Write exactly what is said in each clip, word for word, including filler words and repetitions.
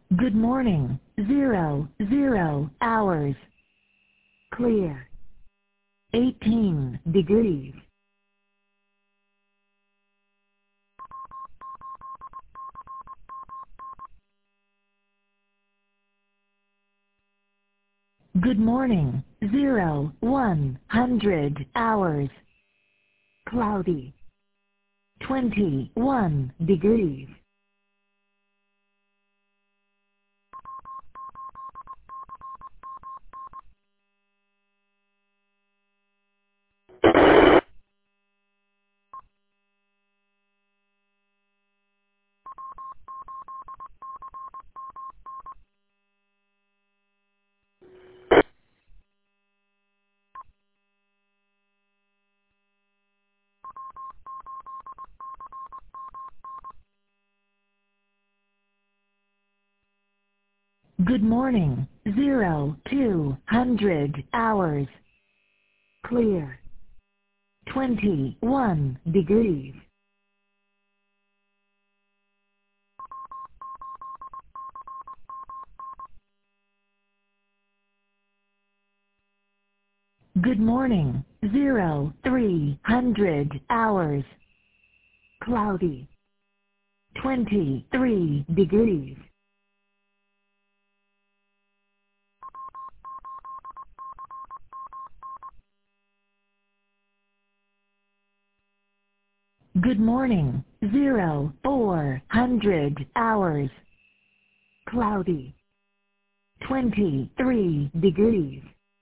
Good morning. Zero, zero hours. Clear. eighteen degrees. Good morning. Zero, one hundred hours. Cloudy. twenty-one degrees. Good morning. Zero, two hundred hours. Clear. twenty-one degrees. Good morning. Zero, three hundred hours. Cloudy. twenty-three degrees. Good morning. Zero, four hundred hours. Cloudy. twenty-three degrees.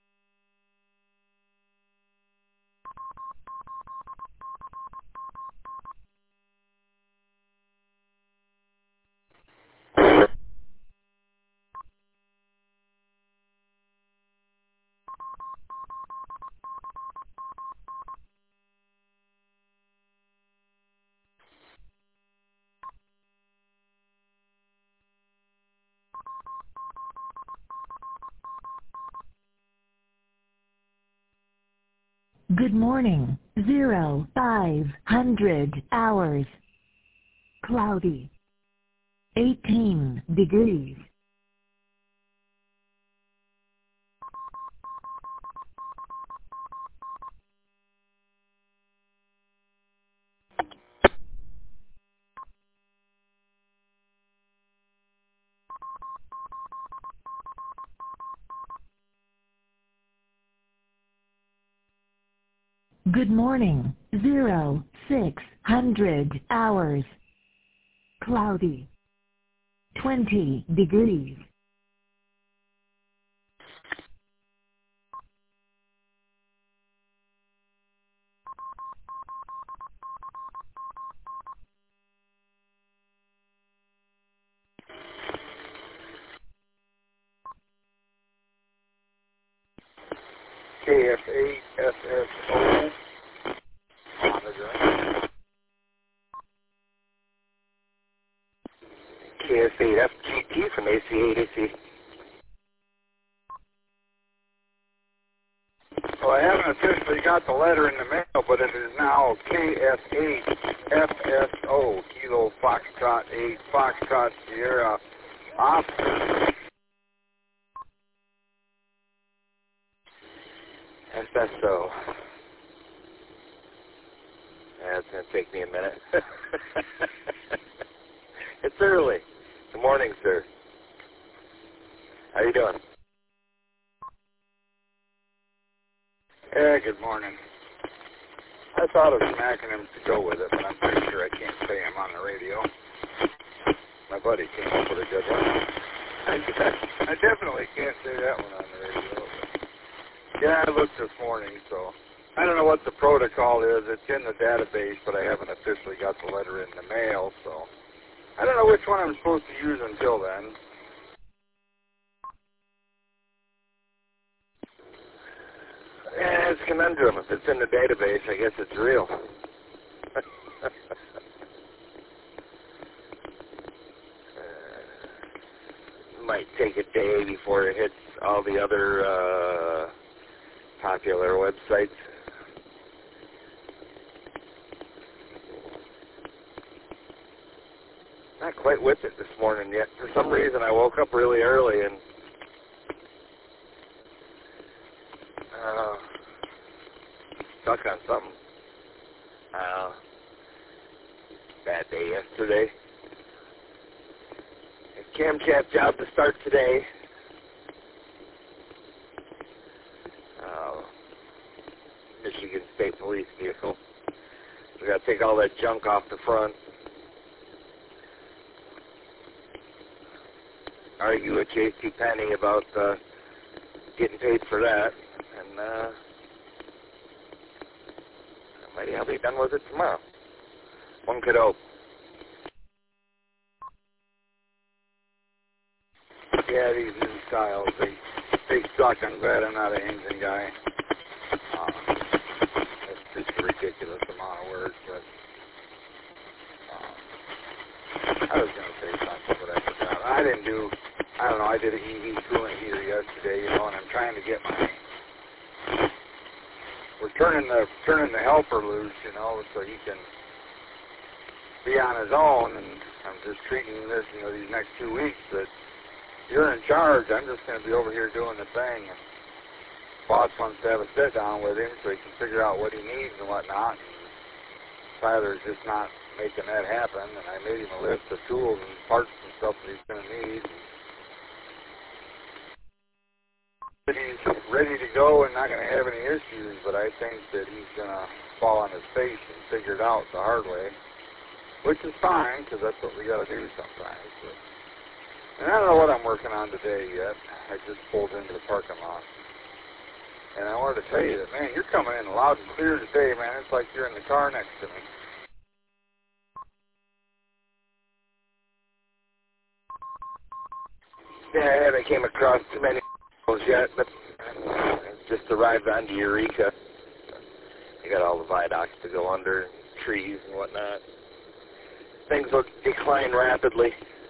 Good morning. Zero, five hundred hours. Cloudy. eighteen degrees. Good morning. Zero, six hundred hours. Cloudy. twenty degrees. K F eight F S O monitor. K S eight F G T from A C eight A C. Well, I haven't officially got the letter in the mail, but it is now K S eight F S O, Kilo Foxtrot eight, Foxtrot Sierra Oscar. F S O. Yeah, it's going to take me a minute. It's early. Good morning, sir. How you doing? Yeah, good morning. I thought of smacking him to go with it, but I'm pretty sure I can't say him on the radio. My buddy came up with a good one. I definitely can't say that one on the radio. Yeah, I looked this morning, so I don't know what the protocol is. It's in the database, but I haven't officially got the letter in the mail, so I don't know which one I'm supposed to use until then. Yeah, it's a conundrum. If it's in the database, I guess it's real. uh, might take a day before it hits all the other uh, popular websites. Not quite with it this morning yet. For some reason, I woke up really early and uh, stuck on something. Uh, bad day yesterday. A cam chat job to start today. Uh, Michigan State Police vehicle. We got to take all that junk off the front. Argue with J C Penney about uh, getting paid for that, and uh, maybe I'll be done with it tomorrow. One could hope. Yeah, these new styles, they, they suck. I'm glad I'm not an engine guy. Um, it's just a ridiculous amount of work, but um, I was going to say something, but I forgot. I didn't do, I don't know, I did an E V coolant heater yesterday, you know, and I'm trying to get my, we're turning the, turning the helper loose, you know, so he can be on his own, and I'm just treating this, you know, these next two weeks that you're in charge. I'm just going to be over here doing the thing, and boss wants to have a sit down with him so he can figure out what he needs and whatnot. And Tyler's just not making that happen, and I made him a list of tools and parts and stuff that he's going to need. And he's ready to go and not going to have any issues, but I think that he's going to fall on his face and figure it out the hard way, which is fine, because that's what we got to do sometimes. But, and I don't know what I'm working on today yet. I just pulled into the parking lot. And I wanted to tell you that, man, you're coming in loud and clear today, man. It's like you're in the car next to me. Yeah, I haven't came across too many yet, but just arrived onto Eureka. You got all the viaducts to go under, trees and whatnot. Things will decline rapidly.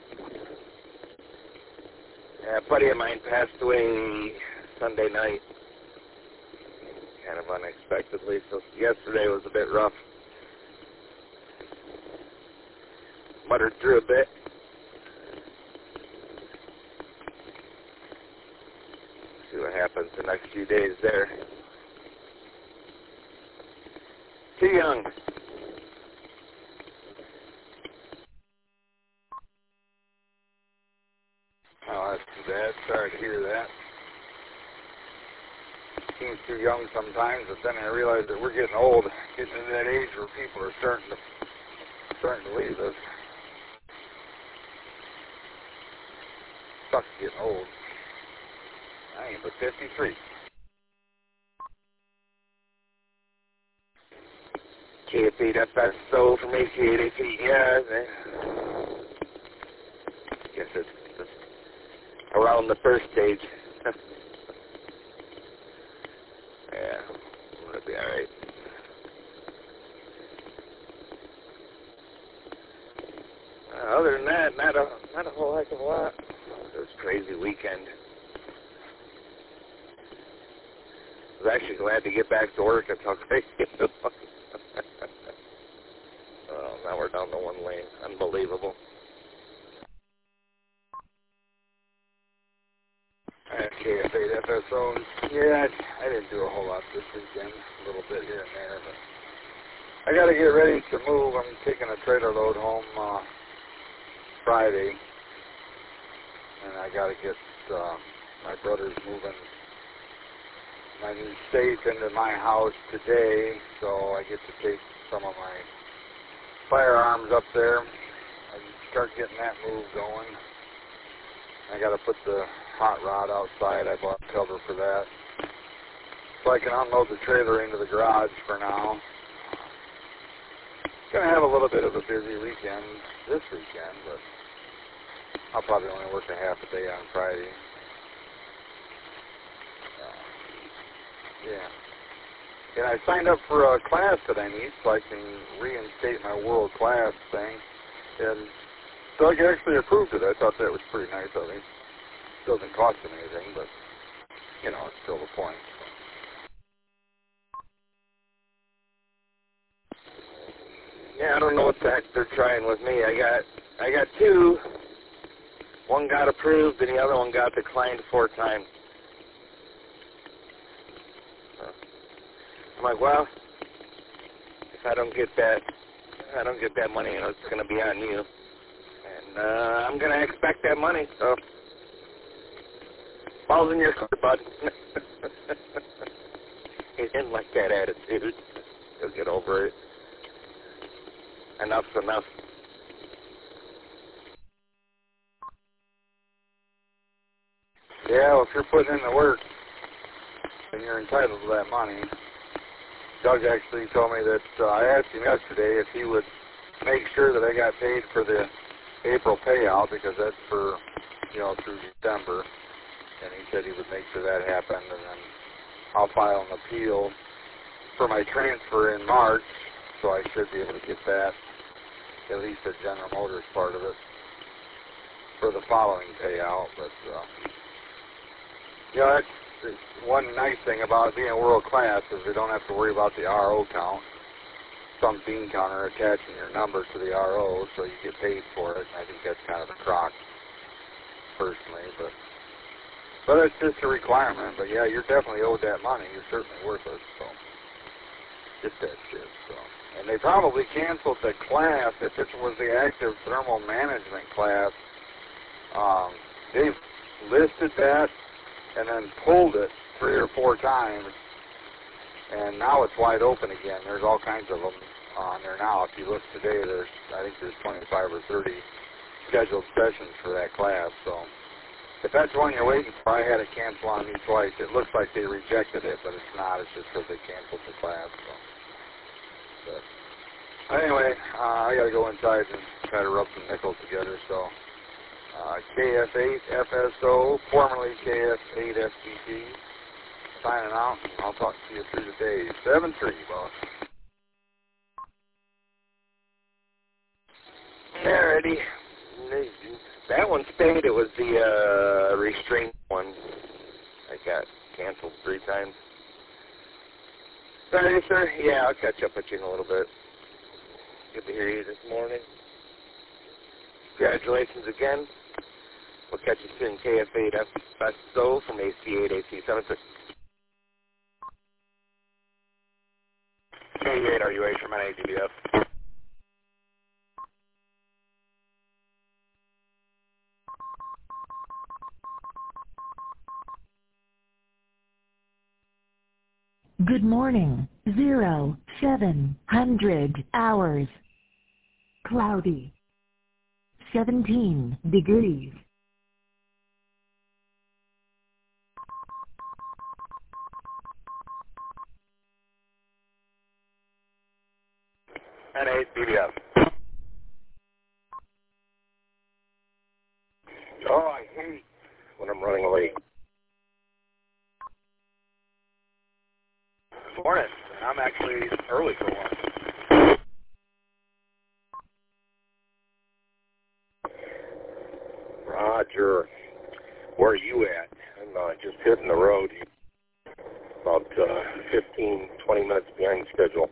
Yeah, a buddy of mine passed away Sunday night, kind of unexpectedly, so yesterday was a bit rough. Muttered through a bit. See what happens the next few days there. Too young. Oh, that's too bad. Sorry to hear that. Seems too young sometimes, but then I realize that we're getting old, getting into that age where people are starting to starting to leave us. Sucks getting old. I ain't but fifty-three. K F eight F S O from A C eight A P, yeah. I guess it's, it's around the first stage. Yeah, it'll be alright. Uh, other than that, not a, not a whole heck of a lot. It was a crazy weekend. I was actually glad to get back to work. That's how crazy it was. Oh, now we're down to one lane. Unbelievable. K F eight F S O. Yeah, I didn't do a whole lot this weekend. A little bit here and there, but I got to get ready to move. I'm taking a trailer load home uh, Friday, and I got to get uh, my brother's moving my new safe into my house today, so I get to take some of my firearms up there and start getting that move going. I got to put the hot rod outside. I bought cover for that, so I can unload the trailer into the garage for now. Gonna have a little bit of a busy weekend this weekend, but I'll probably only work a half a day on Friday. Yeah. And I signed up for a class that I need so I can reinstate my world class thing. And Doug actually approved it. I thought that was pretty nice of him. Doesn't cost him anything, but, you know, it's still the point. Yeah, I don't know what the heck they're trying with me. I got I got two. One got approved, and the other one got declined four times. I'm like, well, if I don't get that, if I don't get that money, you know, it's going to be on you. And uh, I'm going to expect that money, so ball's in your court, bud. He didn't like that attitude. He'll get over it. Enough's enough. Yeah, well, if you're putting in the work, then you're entitled to that money. Doug actually told me that uh, I asked him yesterday if he would make sure that I got paid for the April payout because that's for, you know, through December. And he said he would make sure that happened, and then I'll file an appeal for my transfer in March, so I should be able to get that, at least the General Motors part of it, for the following payout. But, uh, you know, that's one nice thing about being world class is we don't have to worry about the R O count. Some bean counter attaching your number to the R O, so you get paid for it. I think that's kind of a crock, personally, but but it's just a requirement. But yeah, you're definitely owed that money. You're certainly worth it. So just that shit. So and they probably canceled the class if it was the active thermal management class. Um, they've listed that and then pulled it three or four times, and now it's wide open again. There's all kinds of them on there now. If you look today, there's I think there's twenty-five or thirty scheduled sessions for that class. So if that's one you're waiting for, I had it cancel on me twice. It looks like they rejected it, but it's not. It's just because they canceled the class. So. But anyway, uh, I got to go inside and try to rub some nickels together. So. Uh, K F eight F S O, formerly K F eight F T T, signing out. I'll talk to you through the day. seven three, boss. Alrighty. That one stayed. It was the uh, restraint one. I got canceled three times. Sorry, sir. Yeah, I'll catch up with you in a little bit. Good to hear you this morning. Congratulations again. We'll catch you soon. K F eight F S O from A C eight A C seven six. K eight R U H from N A D B F. Good morning. Zero, seven hundred hours. Cloudy. seventeen degrees. N A D B F. Oh, I hate when I'm running late. Morning. I'm actually early for one. Roger. Where are you at? I'm uh, just hitting the road. About uh, fifteen, twenty minutes behind schedule.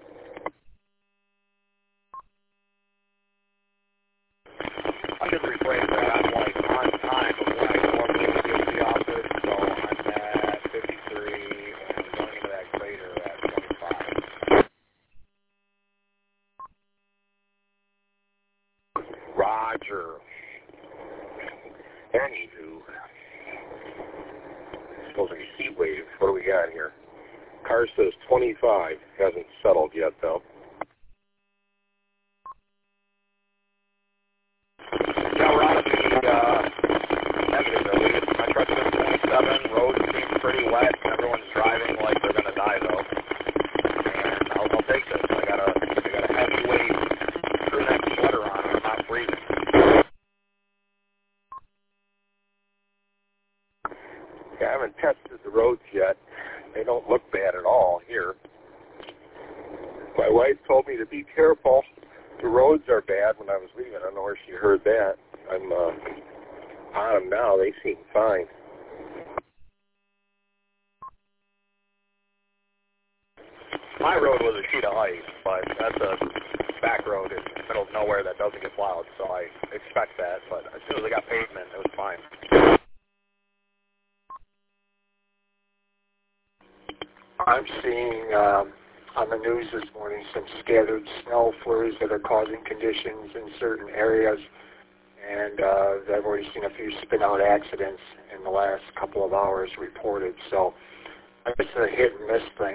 I should rephrase that. I'm like on time of when I normally get to the office, so I'm at fifty-three and going into that crater at twenty-five. Roger. Anywho, supposed to be heat wave. What do we got here? Car says twenty-five. Hasn't settled yet, though. Yeah, we're on the uh, negative at least. My truck's been twenty-seven. Roads seem pretty wet. Everyone's driving like they're going to die, though. And I'll, I'll take this. I got a, I got a heavyweight crew neck sweater on. I'm not freezing. Yeah, I haven't tested the roads yet. They don't look bad at all here. My wife told me to be careful. The roads are bad when I was leaving. I don't know where she heard that. I'm uh, on them now. They seem fine. My road was a sheet of ice, but that's a back road in the middle of nowhere that doesn't get plowed, so I expect that. But as soon as I got pavement, it was fine. I'm seeing um, on the news this morning some scattered snow flurries that are causing conditions in certain areas, and uh, I've already seen a few spin-out accidents in the last couple of hours reported. So it's a hit and miss thing.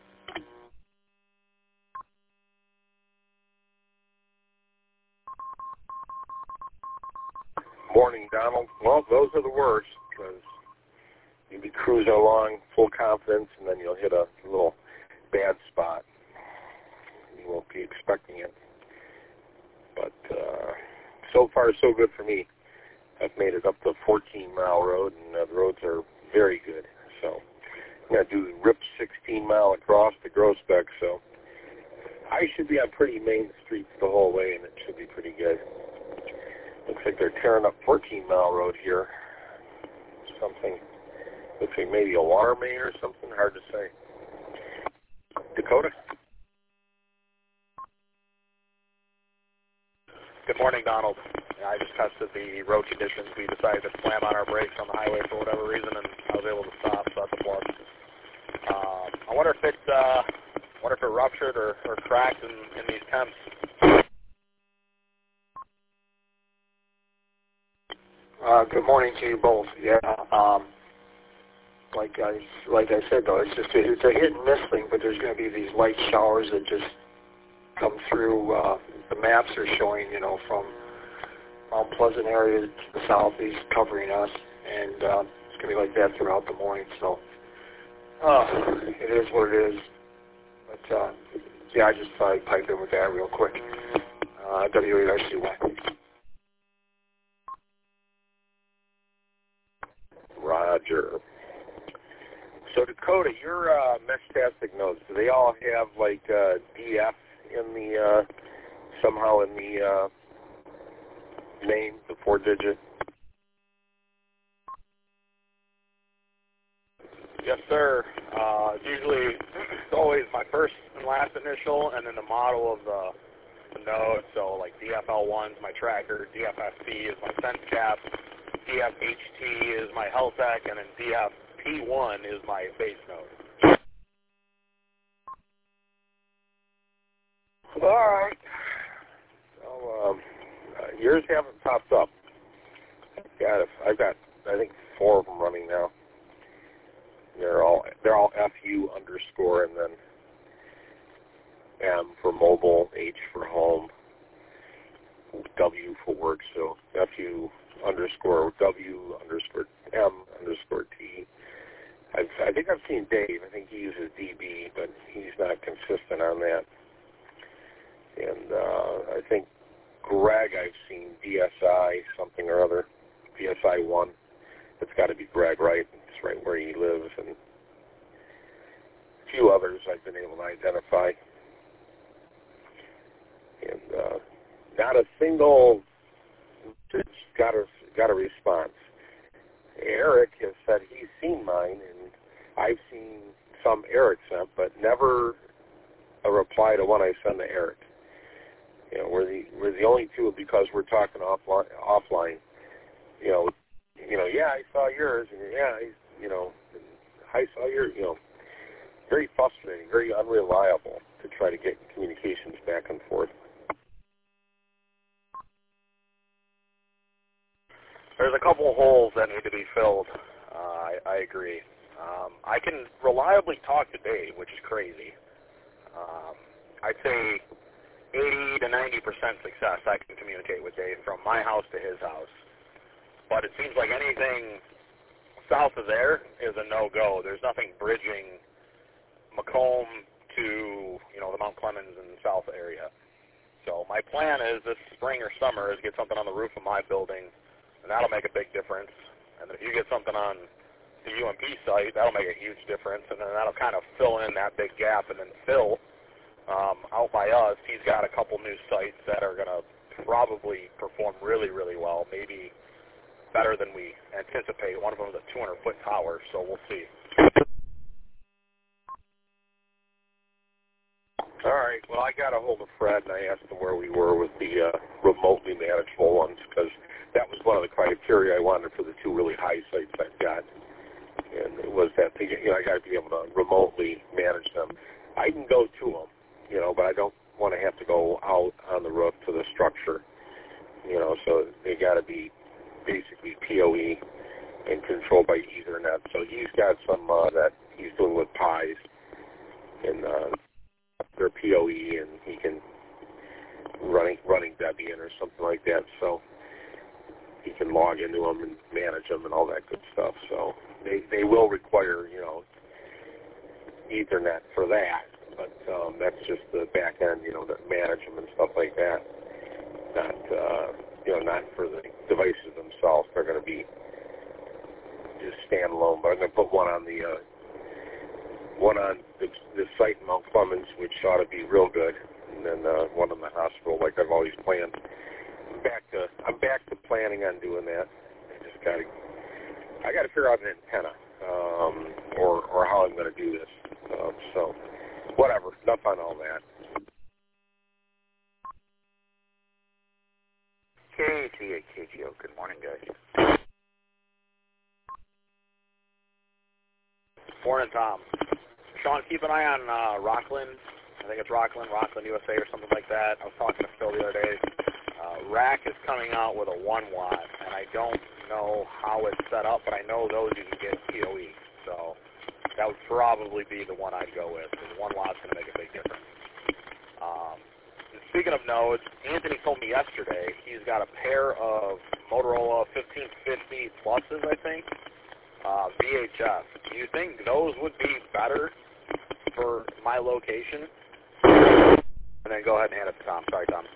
Morning, Donald. Well, those are the worst, because you'll be cruising along full confidence, and then you'll hit a little bad spot. You won't be expecting it. But uh, so far, so good for me. I've made it up the fourteen mile road, and uh, the roads are very good. So I'm going to do rip sixteen mile across to Groesbeck, so I should be on pretty main streets the whole way, and it should be pretty good. Looks like they're tearing up fourteen mile road here. Something, looks like maybe a water main or something, hard to say. Dakota? Good morning, Donald. I just tested the road conditions. We decided to slam on our brakes on the highway for whatever reason, and I was able to stop, so that's a plus. Um, I wonder if it, uh, wonder if it ruptured or, or cracked in, in these temps. Uh, good morning to you both. Yeah, um, like I like I said though, it's just a, it's a hit and miss thing. But there's going to be these light showers that just come through. Uh, the maps are showing, you know, from Mount Pleasant area to the southeast, covering us, and uh, it's going to be like that throughout the morning. So uh, it is what it is. But uh, yeah, I just thought I'd pipe in with that real quick. Uh, W eight R C Y. Roger. So Dakota, your uh, Meshtastic notes, do they all have like uh, D F in the, uh, somehow in the uh, name, the four digit? Yes, sir. Uh, it's usually, it's always my first and last initial, and then the model of the, the node. So like D F L one is my tracker, D F S P is my sense cap, D F H T is my health tech, and then D F P one is my base node. All right. So um, uh, yours haven't popped up. I've got, I've got, I think, four of them running now. They're all they're all F U underscore and then M for mobile, H for home, W for work. So F U underscore W underscore M underscore T. I've, I think I've seen Dave. I think he uses D B, but he's not consistent on that. And uh, I think Greg, I've seen D S I something or other, D S I one. It's got to be Greg, right? It's right where he lives, and a few others I've been able to identify. And uh, not a single got a got a response. Eric has said he's seen mine, and I've seen some Eric sent, but never a reply to one I send to Eric. You know, we're the we're the only two because we're talking offline. Offline, you know, you know, yeah, I saw yours, and yeah, I, you know, I saw your, you know, very frustrating, very unreliable to try to get communications back and forth. There's a couple of holes that need to be filled. Uh, I, I agree. Um, I can reliably talk to Dave, which is crazy. Um, I'd say eighty to ninety percent success I can communicate with Dave from my house to his house. But it seems like anything south of there is a no-go. There's nothing bridging Macomb to, you know, the Mount Clemens and south area. So my plan is this spring or summer is get something on the roof of my building, and that'll make a big difference. And then if you get something on the U M P site, that'll make a huge difference, and then that'll kind of fill in that big gap. And then Phil, um, out by us, he's got a couple new sites that are going to probably perform really, really well, maybe better than we anticipate. One of them is a two hundred foot tower, so we'll see. All right. Well, I got a hold of Fred, and I asked him where we were with the uh, remotely manageable ones, because that was one of the criteria I wanted for the two really high sites I've got. And it was that thing, you know, I got to be able to remotely manage them. I can go to them, you know, but I don't want to have to go out on the roof to the structure, you know, so they got to be basically P O E and controlled by Ethernet. So he's got some uh, that he's doing with Pies, and uh, they're P O E, and he can running running Debian or something like that. So he can log into them and manage them and all that good stuff. So they they will require, you know, Ethernet for that, but um, that's just the back end, you know, to manage them and stuff like that. Not uh, you know, not for the devices themselves. They're going to be just standalone. But I'm going to put one on the uh, one on the, the site in Mount Clemens, which ought to be real good, and then uh, one in the hospital, like I've always planned. I'm back to I'm back to planning on doing that. I just got to I got to figure out an antenna, um, or or how I'm going to do this. Um, so whatever. Enough on all that. K T A K G O. Good morning, guys. Morning, Tom. Sean, keep an eye on uh, Rockland. I think it's Rockland, Rockland, U S A, or something like that. I was talking to Phil the other day. Uh, Rack is coming out with a one watt, and I don't know how it's set up, but I know those you can get P O E. So that would probably be the one I'd go with, because one watt's going to make a big difference. Um, speaking of nodes, Anthony told me yesterday he's got a pair of Motorola fifteen fifty pluses, I think, uh, V H F. Do you think those would be better for my location? And then go ahead and hand it to Tom. Sorry, Tom.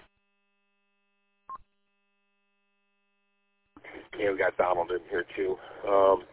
Yeah, we got Donald in here too. Um,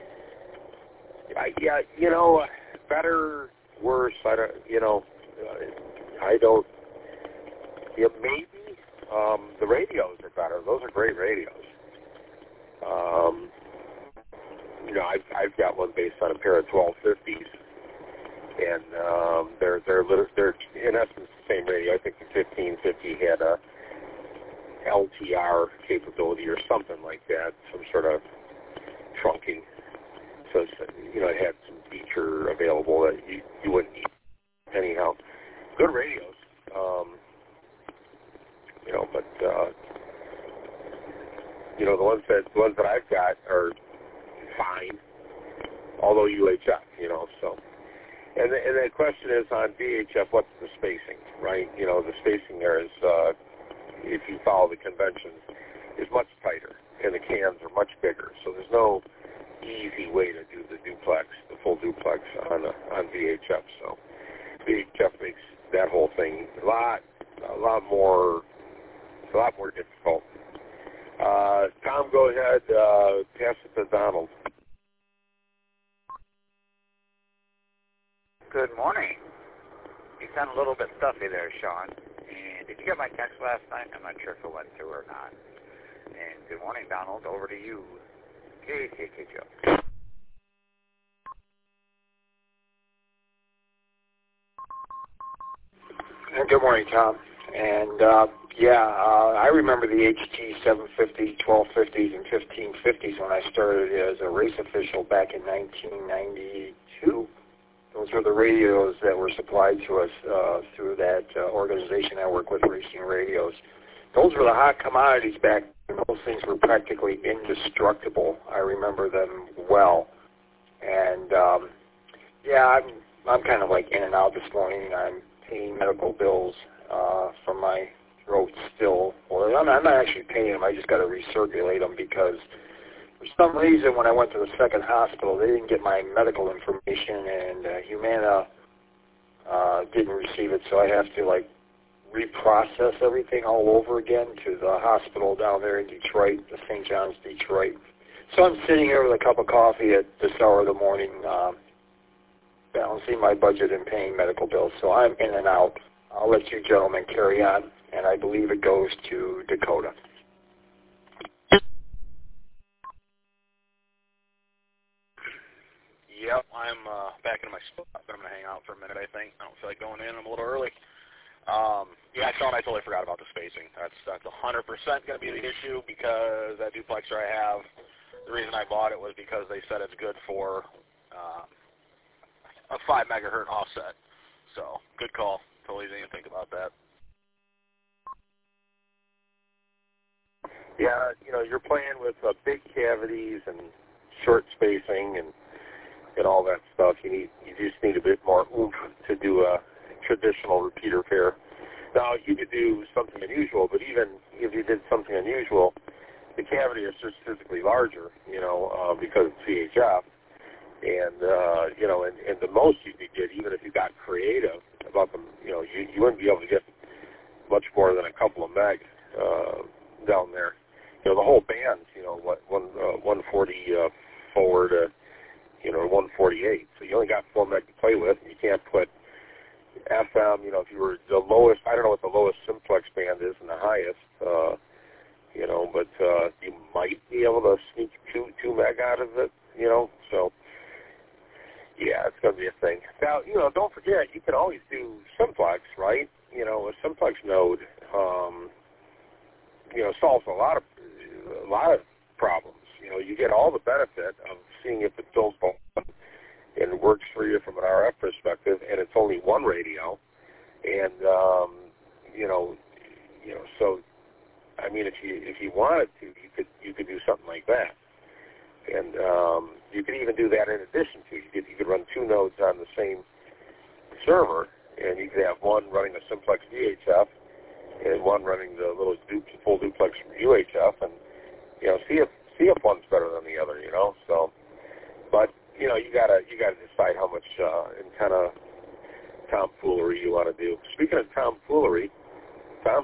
I, yeah, you know, better, worse. I don't, you know, uh, I don't. Yeah, maybe um, the radios are better. Those are great radios. Um, you know, I've I've got one based on a pair of twelve fifties, and um, they're they're they're in essence the same radio. I think the fifteen fifty had a L T R capability or something like that, some sort of trunking. So, you know, it had some feature available that you, you wouldn't need. Anyhow, good radios. Um, you know, but, uh, you know, the ones that the ones that I've got are fine, although U H F, you know, so. And the, and the question is on V H F, what's the spacing, right? You know, the spacing there is, uh, if you follow the conventions, is much tighter, and the cans are much bigger. So there's no easy way to do the duplex, the full duplex on uh, on V H F. So V H F makes that whole thing a lot, a lot more, a lot more difficult. Uh, Tom, go ahead, uh, pass it to Donald. Good morning. You sound a little bit stuffy there, Sean. And did you get my text last night? I'm not sure if it went through or not. And good morning, Donald. Over to you. K K K Joe. Good morning, Tom. And, uh, yeah, uh, I remember the H T seven fifty, twelve fifties, and fifteen fifties when I started as a race official back in nineteen ninety-two. Those were the radios that were supplied to us uh, through that uh, organization I work with, Racing Radios. Those were the hot commodities back then. Those things were practically indestructible. I remember them well. And, um, yeah, I'm, I'm kind of like in and out this morning. I'm paying medical bills uh, from my throat still. Well, I'm not, I'm not actually paying them. I just got to recirculate them because for some reason, when I went to the second hospital, they didn't get my medical information, and uh, Humana uh, didn't receive it, so I have to, like, reprocess everything all over again to the hospital down there in Detroit, the Saint John's, Detroit. So I'm sitting here with a cup of coffee at this hour of the morning, uh, balancing my budget and paying medical bills, so I'm in and out. I'll let you gentlemen carry on, and I believe it goes to Dakota. Yep, I'm uh, back in my spot, but I'm going to hang out for a minute, I think. I don't feel like going in. I'm a little early. Um, yeah, Sean, I totally forgot about the spacing. That's that's one hundred percent going to be the issue because that duplexer I have, the reason I bought it was because they said it's good for um, a five megahertz offset. So, good call. Totally didn't even think about that. Yeah, you know, you're playing with uh, big cavities and short spacing and and all that stuff. You need you just need a bit more oomph to do a traditional repeater pair. Now, you could do something unusual, but even if you did something unusual, the cavity is just physically larger, you know, uh, because it's V H F. And, uh, you know, and, and the most you could get, even if you got creative about them, you know, you, you wouldn't be able to get much more than a couple of meg uh, down there. You know, the whole band, you know, what one uh, one forty uh, forward, to, you know, one forty-eight. So you only got four meg to play with, and you can't put F M, you know, if you were the lowest, I don't know what the lowest simplex band is and the highest, uh, you know, but uh, you might be able to sneak two two meg out of it, you know, so, yeah, it's going to be a thing. Now, you know, don't forget, you can always do simplex, right? You know, a simplex node, um, you know, solves a lot of, a lot of problems. You know, you get all the benefit of seeing if it fills both and it works for you from an R F perspective, and it's only one radio, and um, you know, you know, so I mean, if you if you wanted to, you could you could do something like that, and um, you could even do that in addition to you could you could run two nodes on the same server, and you could have one running a simplex V H F and one running the little du- full duplex U H F, and you know, see if see if one's better than the other, you know, so, but. You know, you gotta you gotta decide how much uh, and kind of tomfoolery you want to do. Speaking of tomfoolery, Tom.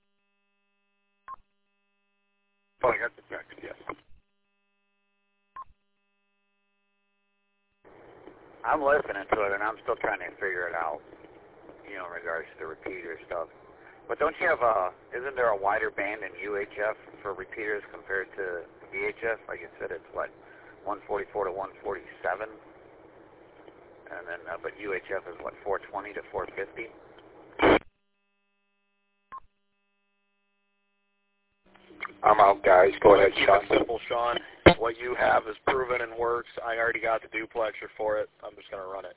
Oh, I got the text. Yes. I'm listening to it, and I'm still trying to figure it out. You know, in regards to the repeater stuff. But don't you have a? Isn't there a wider band in U H F for repeaters compared to V H F? Like you said, it's what. one forty-four to one forty-seven, and then uh, but U H F is what four twenty to four fifty. I'm out, guys. Go ahead, Keep Sean. it simple, Sean. What you have is proven and works. I already got the duplexer for it. I'm just going to run it.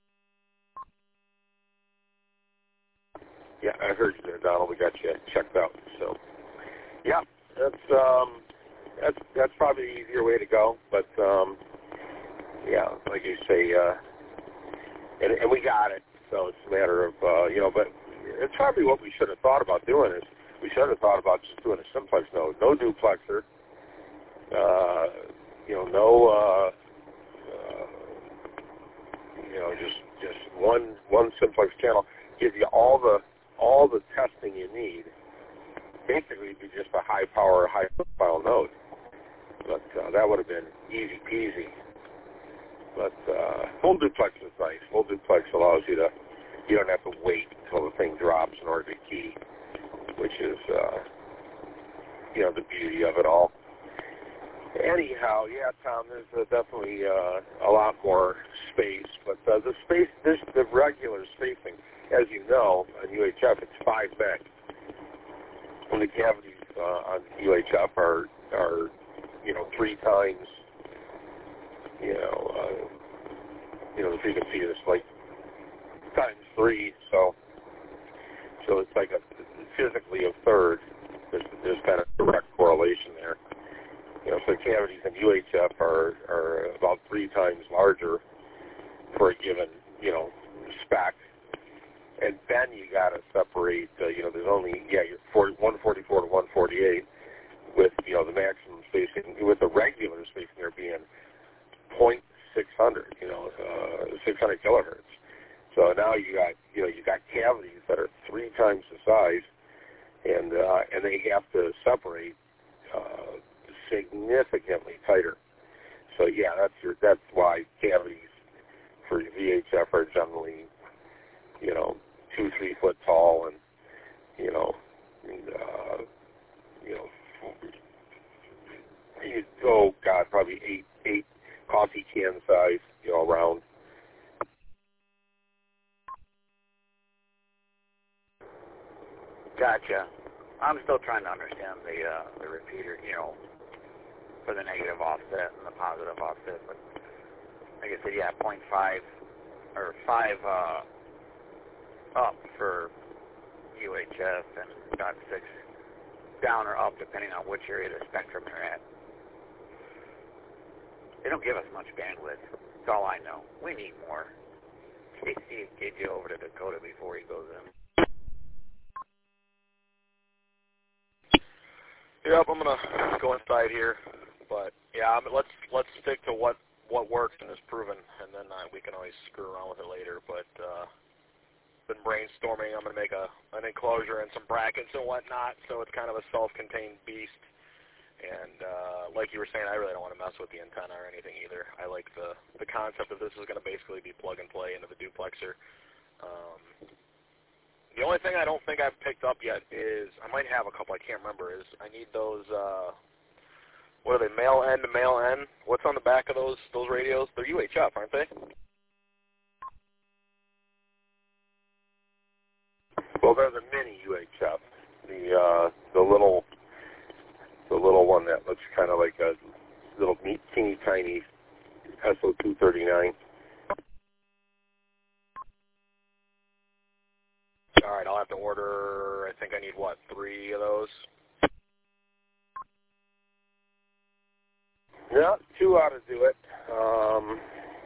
Yeah, I heard you there, Donald. We got you checked out. So, yeah, that's um, that's that's probably the easier way to go. But um, yeah, like you say, uh, and and we got it. So it's a matter of uh, you know, but it's probably what we should have thought about doing is we should have thought about just doing a simplex node, no duplexer. Uh, you know, no, uh, uh, you know, just just one one simplex channel gives you all the all the testing you need. Basically, it'd be just a high power, high profile node. But uh, that would have been easy peasy. But uh, full duplex is nice. Full duplex allows you to, you don't have to wait until the thing drops in order to key, which is, uh, you know, the beauty of it all. Anyhow, yeah, Tom, there's uh, definitely uh, a lot more space, but uh, the space, this, the regular spacing, as you know, on U H F, it's five meg. And the cavities uh, on U H F are, are, you know, three times, you know, uh, you know, the frequency is like times three, so, so it's like a, physically a third. There's, there's kind of direct correlation there. You know, so cavities in U H F are, are about three times larger for a given, you know, spec. And then you got to separate, uh, you know, there's only, yeah, you're one forty-four to one forty-eight with, you know, the maximum spacing, with the regular spacing there being point six hundred, you know, uh, six hundred kilohertz. So now you got, you know, you got cavities that are three times the size, and uh, and they have to separate uh, significantly tighter. So yeah, that's your, that's why cavities for V H F are generally, you know, two, three foot tall, and you know, and, uh, you know, you, oh God, probably eight, eight coffee can size, you know, around. Gotcha. I'm still trying to understand the uh, the repeater, you know, for the negative offset and the positive offset. But like I said, yeah, point five or five uh, up for U H F and dot six down or up, depending on which area of the spectrum you're at. They don't give us much bandwidth. That's all I know. We need more. Casey get you over to Dakota before he goes in. Yep, I'm gonna go inside here, but yeah, I mean, let's let's stick to what what works and is proven, and then uh, we can always screw around with it later. But uh, been brainstorming. I'm gonna make a an enclosure and some brackets and whatnot, so it's kind of a self-contained beast. And uh, like you were saying, I really don't want to mess with the antenna or anything either. I like the the concept of this is going to basically be plug and play into the duplexer. Um, The only thing I don't think I've picked up yet is, I might have a couple, I can't remember, is I need those, uh, what are they, male N to male N? What's on the back of those those radios? They're U H F, aren't they? Well, they're the mini U H F, the uh, the little the little one that looks kind of like a little teeny tiny S O two thirty-nine. All right, I'll have to order, I think I need, what, three of those? Yeah, two ought to do it. Um,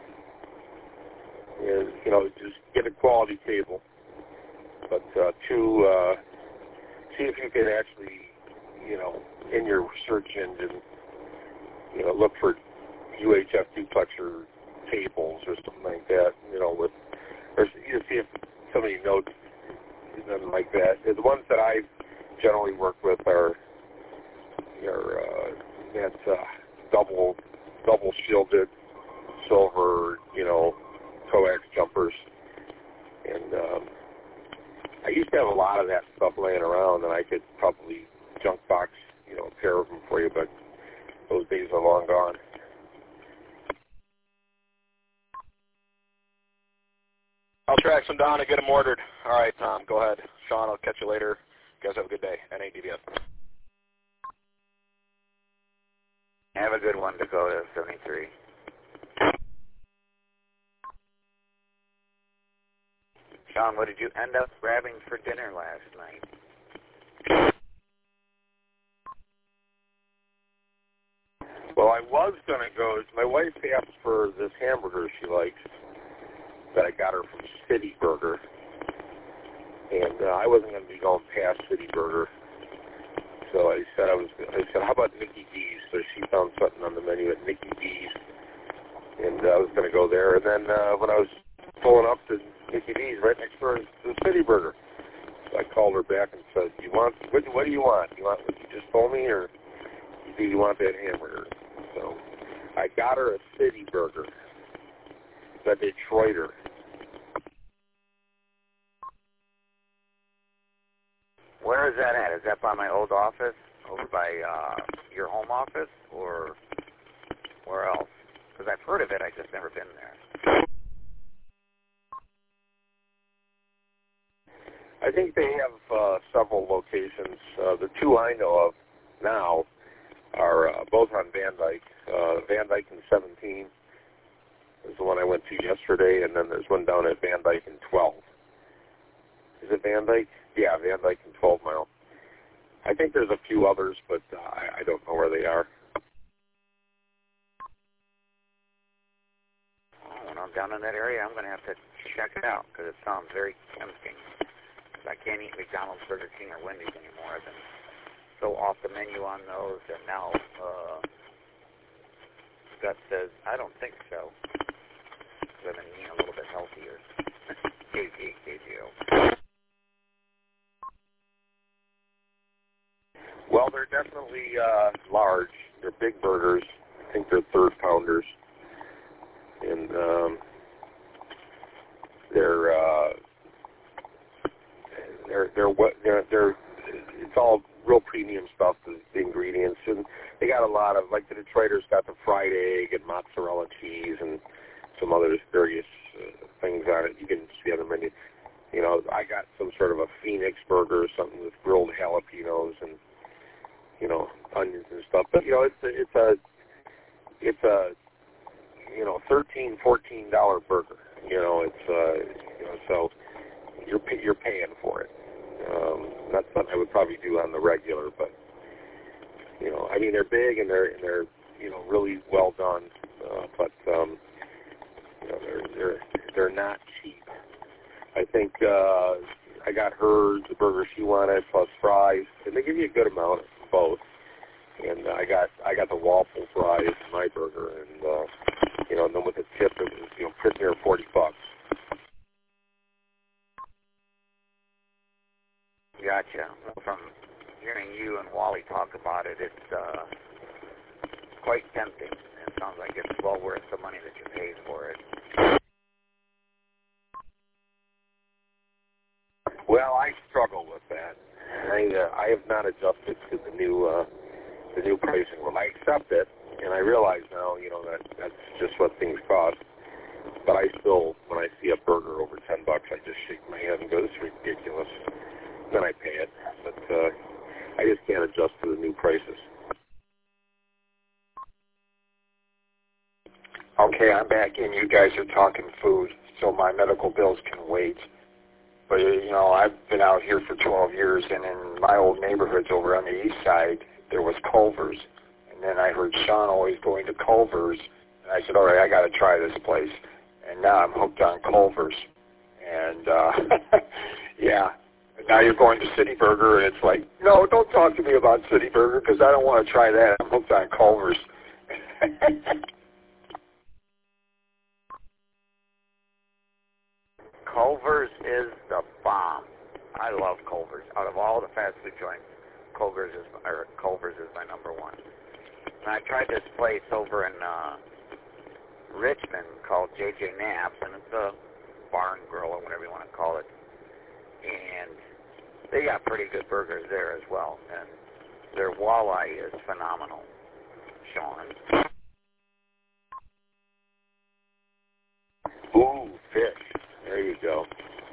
is, you know, just get a quality cable. But uh, two, uh, see if you can actually, you know, in your search engine, you know, look for U H F duplexer cables or something like that, you know, with, or you see if somebody knows nothing like that. The ones that I generally work with are, are uh, that uh, double, double shielded silver, you know, coax jumpers, and um, I used to have a lot of that stuff laying around, and I could probably junk box, you know, a pair of them for you, but those days are long gone. I'll track some down and get them ordered. All right, Tom, go ahead. Sean, I'll catch you later. You guys have a good day. N A D B F. Have a good one, Dakota seventy-three. Sean, what did you end up grabbing for dinner last night? Well, I was going to go. My wife asked for this hamburger she likes that I got her from City Burger. And uh, I wasn't going to be going past City Burger. So I said, I was. I said, how about Mickey D's? So she found something on the menu at Mickey D's. And uh, I was going to go there. And then uh, when I was pulling up to Mickey D's, right next door is the City Burger. So I called her back and said, "You want what? What do you want? You want what you just told me, or do you want that hamburger?" So I got her a City Burger, the Detroiter. Where is that at? Is that by my old office, over by uh, your home office, or where else? Because I've heard of it, I've just never been there. I think they have uh, several locations. Uh, the two I know of now are uh, both on Van Dyke. Uh, Van Dyke and seventeen is the one I went to yesterday, and then there's one down at Van Dyke and twelve. Is it Van Dyke? Yeah, Van Dyke and twelve Mile. I think there's a few others, but uh, I, I don't know where they are. When I'm down in that area, I'm going to have to check it out, because it sounds very tempting. Because I can't eat McDonald's, Burger King, or Wendy's anymore. I've been so off the menu on those that now uh, gut says, I don't think so. Because I've been eating a little bit healthier. K G, K G O. Well, they're definitely uh, large. They're big burgers. I think they're third pounders, and um, they're, uh, they're they're what they're they're it's all real premium stuff. The, the ingredients, and they got a lot of, like the Detroiter's got the fried egg and mozzarella cheese and some other various uh, things on it. You can see on the menu. You know, I got some sort of a Phoenix burger or something with grilled jalapenos and, you know, onions and stuff. But, you know, it's a, it's a, it's a, you know, thirteen, fourteen dollar burger. You know, it's, uh, you know, so you're, you're paying for it. Um, that's something I would probably do on the regular, but, you know, I mean, they're big and they're, and they're, you know, really well done, uh, but, um, you know, they're, they're, they're not cheap. I think uh, I got her the burger she wanted plus fries, and they give you a good amount of both. And uh, I got I got the waffle fries in my burger, and uh, you know, and then with the tip, it was you know pretty near forty bucks. Gotcha. From hearing you and Wally talk about it, it's uh, quite tempting. It sounds like it's well worth the money that you paid for it. Well, I struggle with that. I uh, I have not adjusted to the new uh, the new pricing. Well, I accept it, and I realize now, you know, that that's just what things cost. But I still, when I see a burger over ten bucks, I just shake my head and go, "This is ridiculous." Then I pay it, but uh, I just can't adjust to the new prices. Okay, I'm back in. You guys are talking food, so my medical bills can wait. But, you know, I've been out here for twelve years, and in my old neighborhoods over on the east side, there was Culver's. And then I heard Sean always going to Culver's, and I said, all right, I got to try this place. And now I'm hooked on Culver's. And, uh, yeah, now you're going to City Burger, and it's like, no, don't talk to me about City Burger, because I don't want to try that. I'm hooked on Culver's. Culver's is the bomb. I love Culver's. Out of all the fast food joints, Culver's is or Culver's is my number one. And I tried this place over in uh, Richmond called J J Knapp's, and it's a barn grill or whatever you want to call it. And they got pretty good burgers there as well. And their walleye is phenomenal, Sean. Ooh, fish. There you go.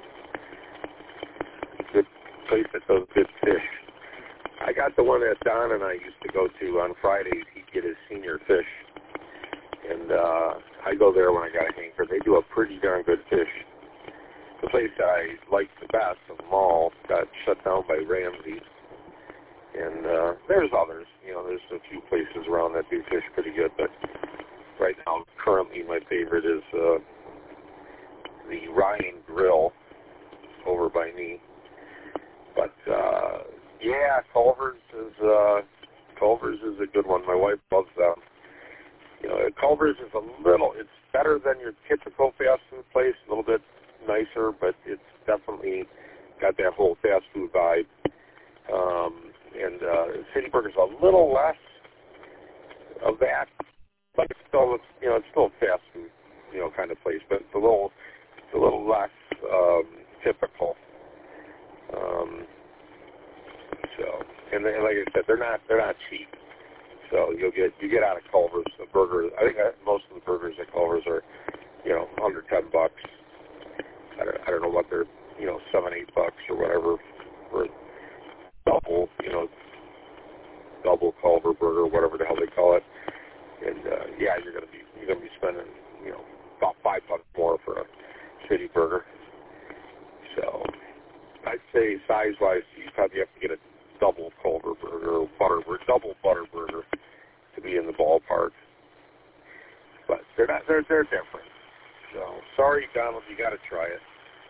Good place that does good fish. I got the one that Don and I used to go to on Fridays. He'd get his senior fish. And uh, I go there when I got a hanker. They do a pretty darn good fish. The place that I liked the best of them all got shut down by Ramsey. And uh, there's others. You know, there's a few places around that do fish pretty good. But right now, currently, my favorite is... Uh, the Ryan Grill over by me. But, uh, yeah, Culver's is, uh, Culver's is a good one. My wife loves them. You know, Culver's is a little, it's better than your typical fast food place, a little bit nicer, but it's definitely got that whole fast food vibe. Um, and, uh, City Burger's a little less of that, but it's still, it's, you know, it's still a fast food, you know, kind of place, but it's a little, it's a little less um, typical. Um, so, and, they, and like I said, they're not they're not cheap. So you'll get you get out of Culver's a burger. I think that most of the burgers at Culver's are, you know, under ten bucks. I don't I don't know what they're you know seven eight bucks or whatever for a double you know double Culver burger, whatever the hell they call it. And uh, yeah, you're gonna be you're gonna be spending you know about five bucks more for a City Burger. So I'd say size-wise, you probably have to get a double Culver burger or butter burger, double butter burger to be in the ballpark. But they're not they're they're different. So sorry, Donald, you got to try it.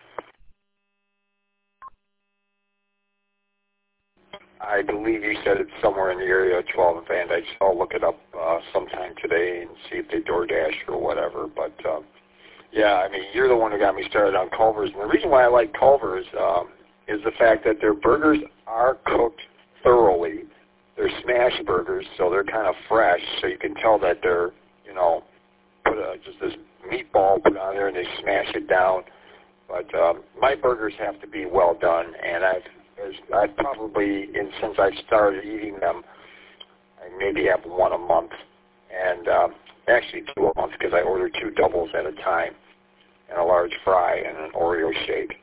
I believe you said it's somewhere in the area of twelve and Van Dyke. I'll look it up uh, sometime today and see if they DoorDash or whatever. But um, yeah, I mean, you're the one who got me started on Culver's. And the reason why I like Culver's um, is the fact that their burgers are cooked thoroughly. They're smash burgers, so they're kind of fresh. So you can tell that they're, you know, put a, just this meatball put on there and they smash it down. But um, my burgers have to be well done, and I've I've probably, and since I started eating them, I maybe have one a month, and um, actually two a month because I order two doubles at a time, and a large fry and an Oreo shake.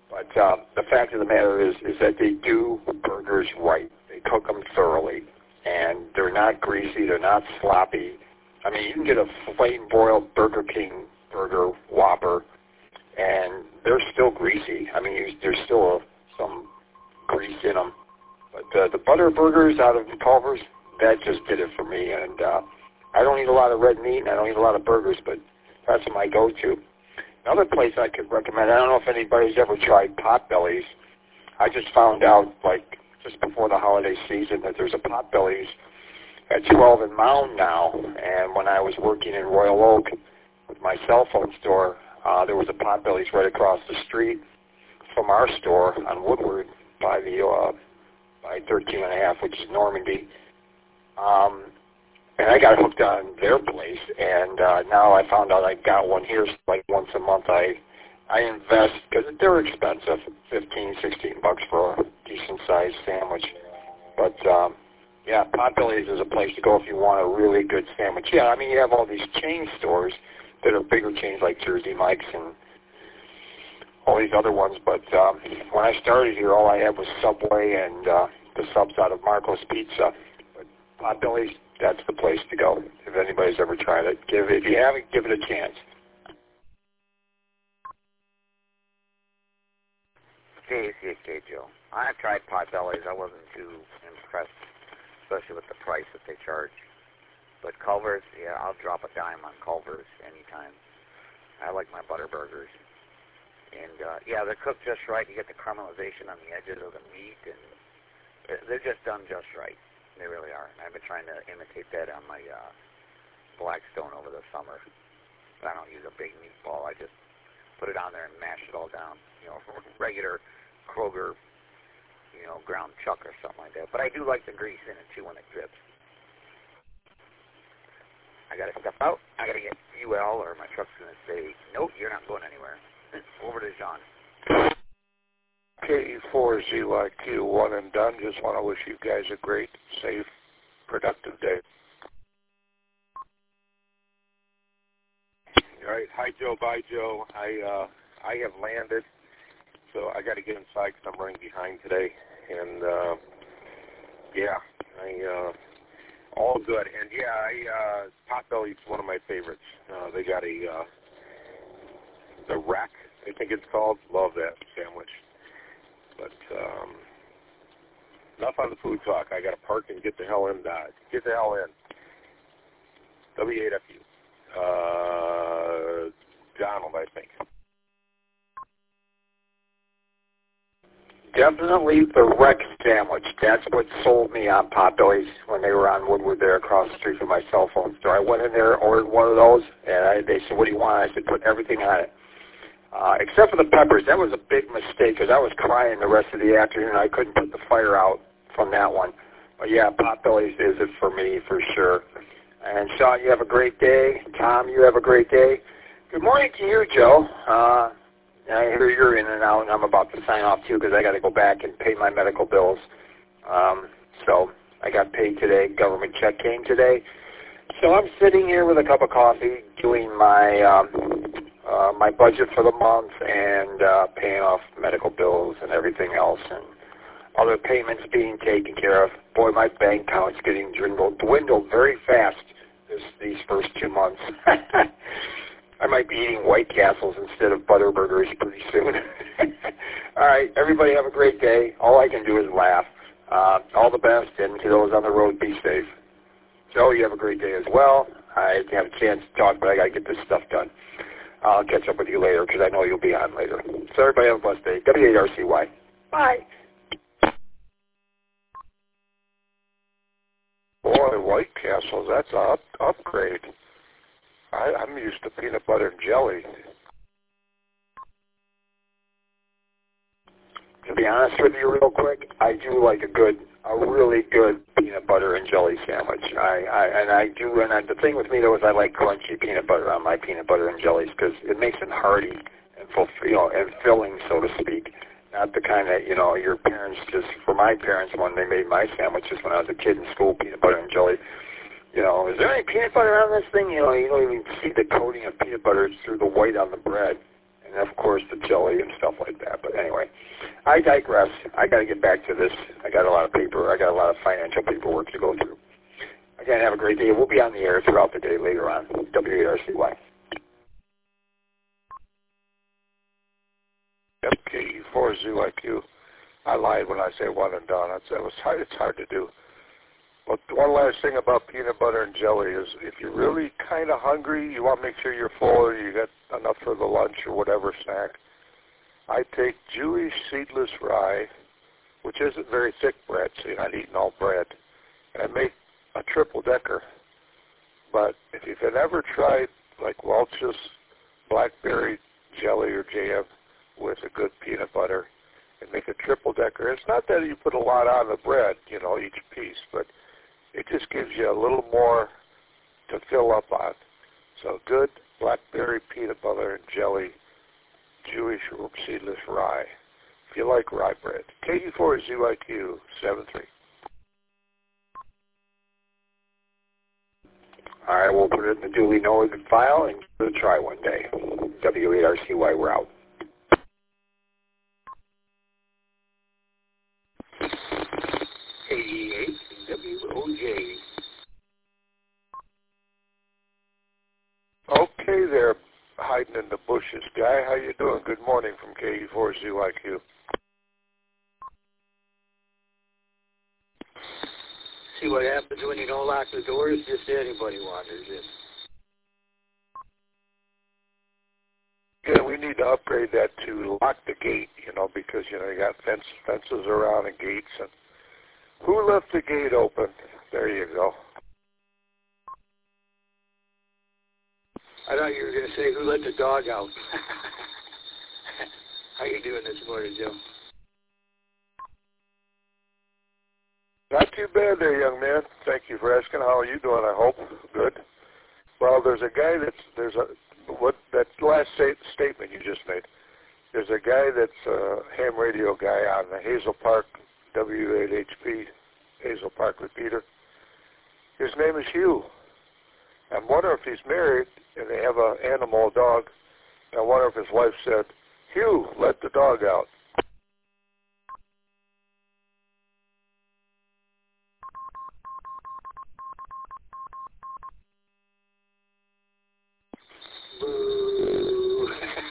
But uh, the fact of the matter is, is that they do burgers right. They cook them thoroughly, and they're not greasy. They're not sloppy. I mean, you can get a flame broiled Burger King burger Whopper, and they're still greasy. I mean, you, there's still some grease in them. But uh, the butter burgers out of Culver's, that just did it for me. And uh, I don't eat a lot of red meat, and I don't eat a lot of burgers, but that's my go-to. Another place I could recommend, I don't know if anybody's ever tried Potbellies. I just found out, like, just before the holiday season that there's a Potbellies at twelve and Mound now. And when I was working in Royal Oak with my cell phone store, uh, there was a Potbellies right across the street from our store on Woodward by the uh, by thirteen and a half, which is Normandy. Um, and I got hooked on their place, and uh, now I found out I got one here. So like once a month, I I invest because they're expensive, fifteen, sixteen bucks for a decent sized sandwich. But um, yeah, Potbellies is a place to go if you want a really good sandwich. Yeah, I mean you have all these chain stores that are bigger chains like Jersey Mike's and all these other ones, but um, when I started here, all I had was Subway and uh, the subs out of Marco's Pizza. But Potbellies, that's the place to go if anybody's ever tried it. Give if you haven't, give it a chance. J C K Joe. I tried Potbellies. I wasn't too impressed, especially with the price that they charge. But Culver's, yeah, I'll drop a dime on Culver's anytime. I like my butter burgers. And, uh, yeah, they're cooked just right. You get the caramelization on the edges of the meat, and they're just done just right. They really are. And I've been trying to imitate that on my uh, Blackstone over the summer. But I don't use a big meatball. I just put it on there and mash it all down. You know, regular Kroger, you know, ground chuck or something like that. But I do like the grease in it, too, when it drips. I got to step out. I got to get fuel, or my truck's going to say, nope, you're not going anywhere. Over to John. K E four Z Y Q, one and done. Just want to wish you guys a great, safe, productive day. All right. Hi, Joe. Bye, Joe. I uh, I have landed, so I got to get inside because I'm running behind today. And, uh, yeah, I... Uh, all good. And, yeah, I, uh, Potbelly's one of my favorites. Uh, they got a, uh, the rack, I think it's called. Love that sandwich. But, um, enough on the food talk. I got to park and get the hell in. Uh, get the hell in. W eight F U. Uh, Donald, I think. Definitely the wreck sandwich. That's what sold me on Potbellies when they were on Woodward there across the street from my cell phone store. I went in there, ordered one of those, and I, they said, what do you want? I said, put everything on it. Uh, except for the peppers. That was a big mistake because I was crying the rest of the afternoon. I couldn't put the fire out from that one. But, yeah, Potbellies is it for me for sure. And, Sean, you have a great day. Tom, you have a great day. Good morning to you, Joe. Uh, I hear you're in and out, and I'm about to sign off, too, because I got to go back and pay my medical bills. Um, so I got paid today. Government check came today. So I'm sitting here with a cup of coffee doing my um, uh, my budget for the month and uh, paying off medical bills and everything else and other payments being taken care of. Boy, my bank account's getting dwindled, dwindled very fast this, these first two months. I might be eating White Castles instead of butter burgers pretty soon. All right, everybody have a great day. All I can do is laugh. Uh, all the best, and to those on the road, be safe. Joe, you have a great day as well. I didn't have a chance to talk, but I got to get this stuff done. I'll catch up with you later because I know you'll be on later. So everybody have a blessed day. W eight R C Y. Bye. Boy, White Castles, that's an up, upgrade. I, I'm used to peanut butter and jelly. To be honest with you real quick, I do like a good, a really good peanut butter and jelly sandwich. I, I and I do, and I, the thing with me though is I like crunchy peanut butter on my peanut butter and jellies because it makes it hearty and full, you know, and filling, so to speak. Not the kind that, you know, your parents just, for my parents when they made my sandwiches when I was a kid in school, peanut butter and jelly. You know, is there any peanut butter on this thing? You know, you don't even see the coating of peanut butter through the white on the bread. and of course the jelly and stuff like that. But anyway, I digress. I got to get back to this. I got a lot of paper. I got a lot of financial paperwork to go through. Again, have a great day. We'll be on the air throughout the day later on. W eight R C Y. Yep, K E four Z Y Q. I lied when I say one and done. That's, that was hard. It's hard to do. But one last thing about peanut butter and jelly is if you're really kind of hungry, you want to make sure you're full or you got enough for the lunch or whatever snack. I take Jewish seedless rye, which isn't very thick bread, so you're not eating all bread, and I make a triple decker. But if you've ever tried like Welch's blackberry jelly or jam with a good peanut butter and make a triple decker, it's not that you put a lot on the bread, you know, each piece, but it just gives you a little more to fill up on. So good blackberry peanut butter and jelly, Jewish or seedless rye. If you like rye bread. K E four Z Y Q seven three. All right, we'll put it in the duly noted file and give it a try one day. W eight R C Y, we're out. eighty-eight W O J. Okay there, hiding in the bushes guy. How you doing? Good morning from K E four Z Y Q. See what happens when you don't lock the doors? Just anybody wanders in. Yeah, we need to upgrade that to lock the gate, you know, because, you know, you got fence, fences around and gates. And who left the gate open? There you go. I thought you were going to say, who let the dog out? How you doing this morning, Joe? Not too bad there, young man. Thank you for asking. How are you doing, I hope? Good. Well, there's a guy that's, there's a, what, that last statement you just made, there's a guy that's a ham radio guy on the Hazel Park W eight H P, Hazel Park repeater. His name is Hugh. I wonder if he's married and they have an animal, a dog. I wonder if his wife said, Hugh, let the dog out. Boo.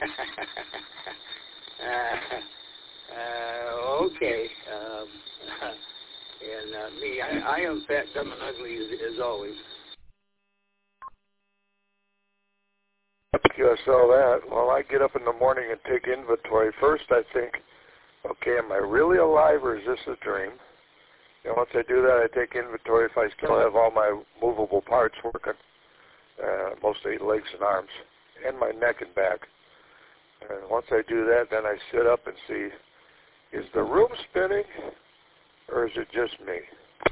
uh, uh, okay. Um, and uh, me, I, I am fat, dumb, and ugly as, as always. I saw that. Well, I get up in the morning and take inventory. First, I think, okay, am I really alive or is this a dream? And once I do that, I take inventory if I still have all my movable parts working, uh, mostly legs and arms, and my neck and back. And once I do that, then I sit up and see, is the room spinning or is it just me?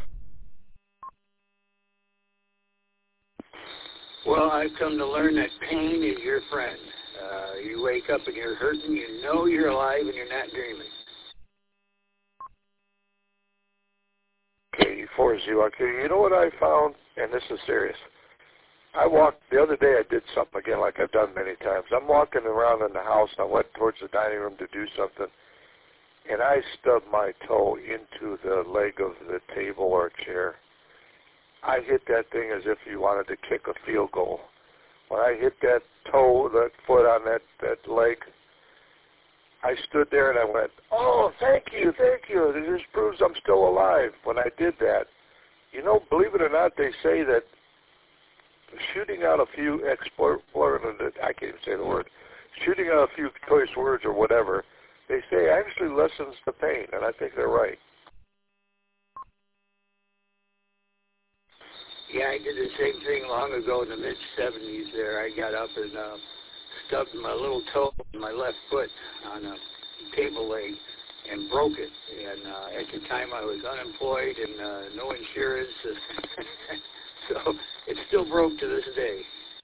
Well, I've come to learn that pain is your friend. Uh, you wake up and you're hurting, you know you're alive and you're not dreaming. K four Z Y Q. You know what I found, and this is serious. I walked, the other day I did something again like I've done many times. I'm walking around in the house and I went towards the dining room to do something, and I stubbed my toe into the leg of the table or chair. I hit that thing as if you wanted to kick a field goal. When I hit that toe, that foot on that, that leg, I stood there and I went, oh, thank you, thank you. This proves I'm still alive. When I did that, you know, believe it or not, they say that shooting out a few export, I can't even say the word, shooting out a few choice words or whatever, they say actually lessens the pain, and I think they're right. Yeah, I did the same thing long ago in the mid seventies there. I got up and uh, stubbed my little toe in my left foot on a table leg and broke it. And uh, at the time I was unemployed and uh, no insurance. So it still broke to this day.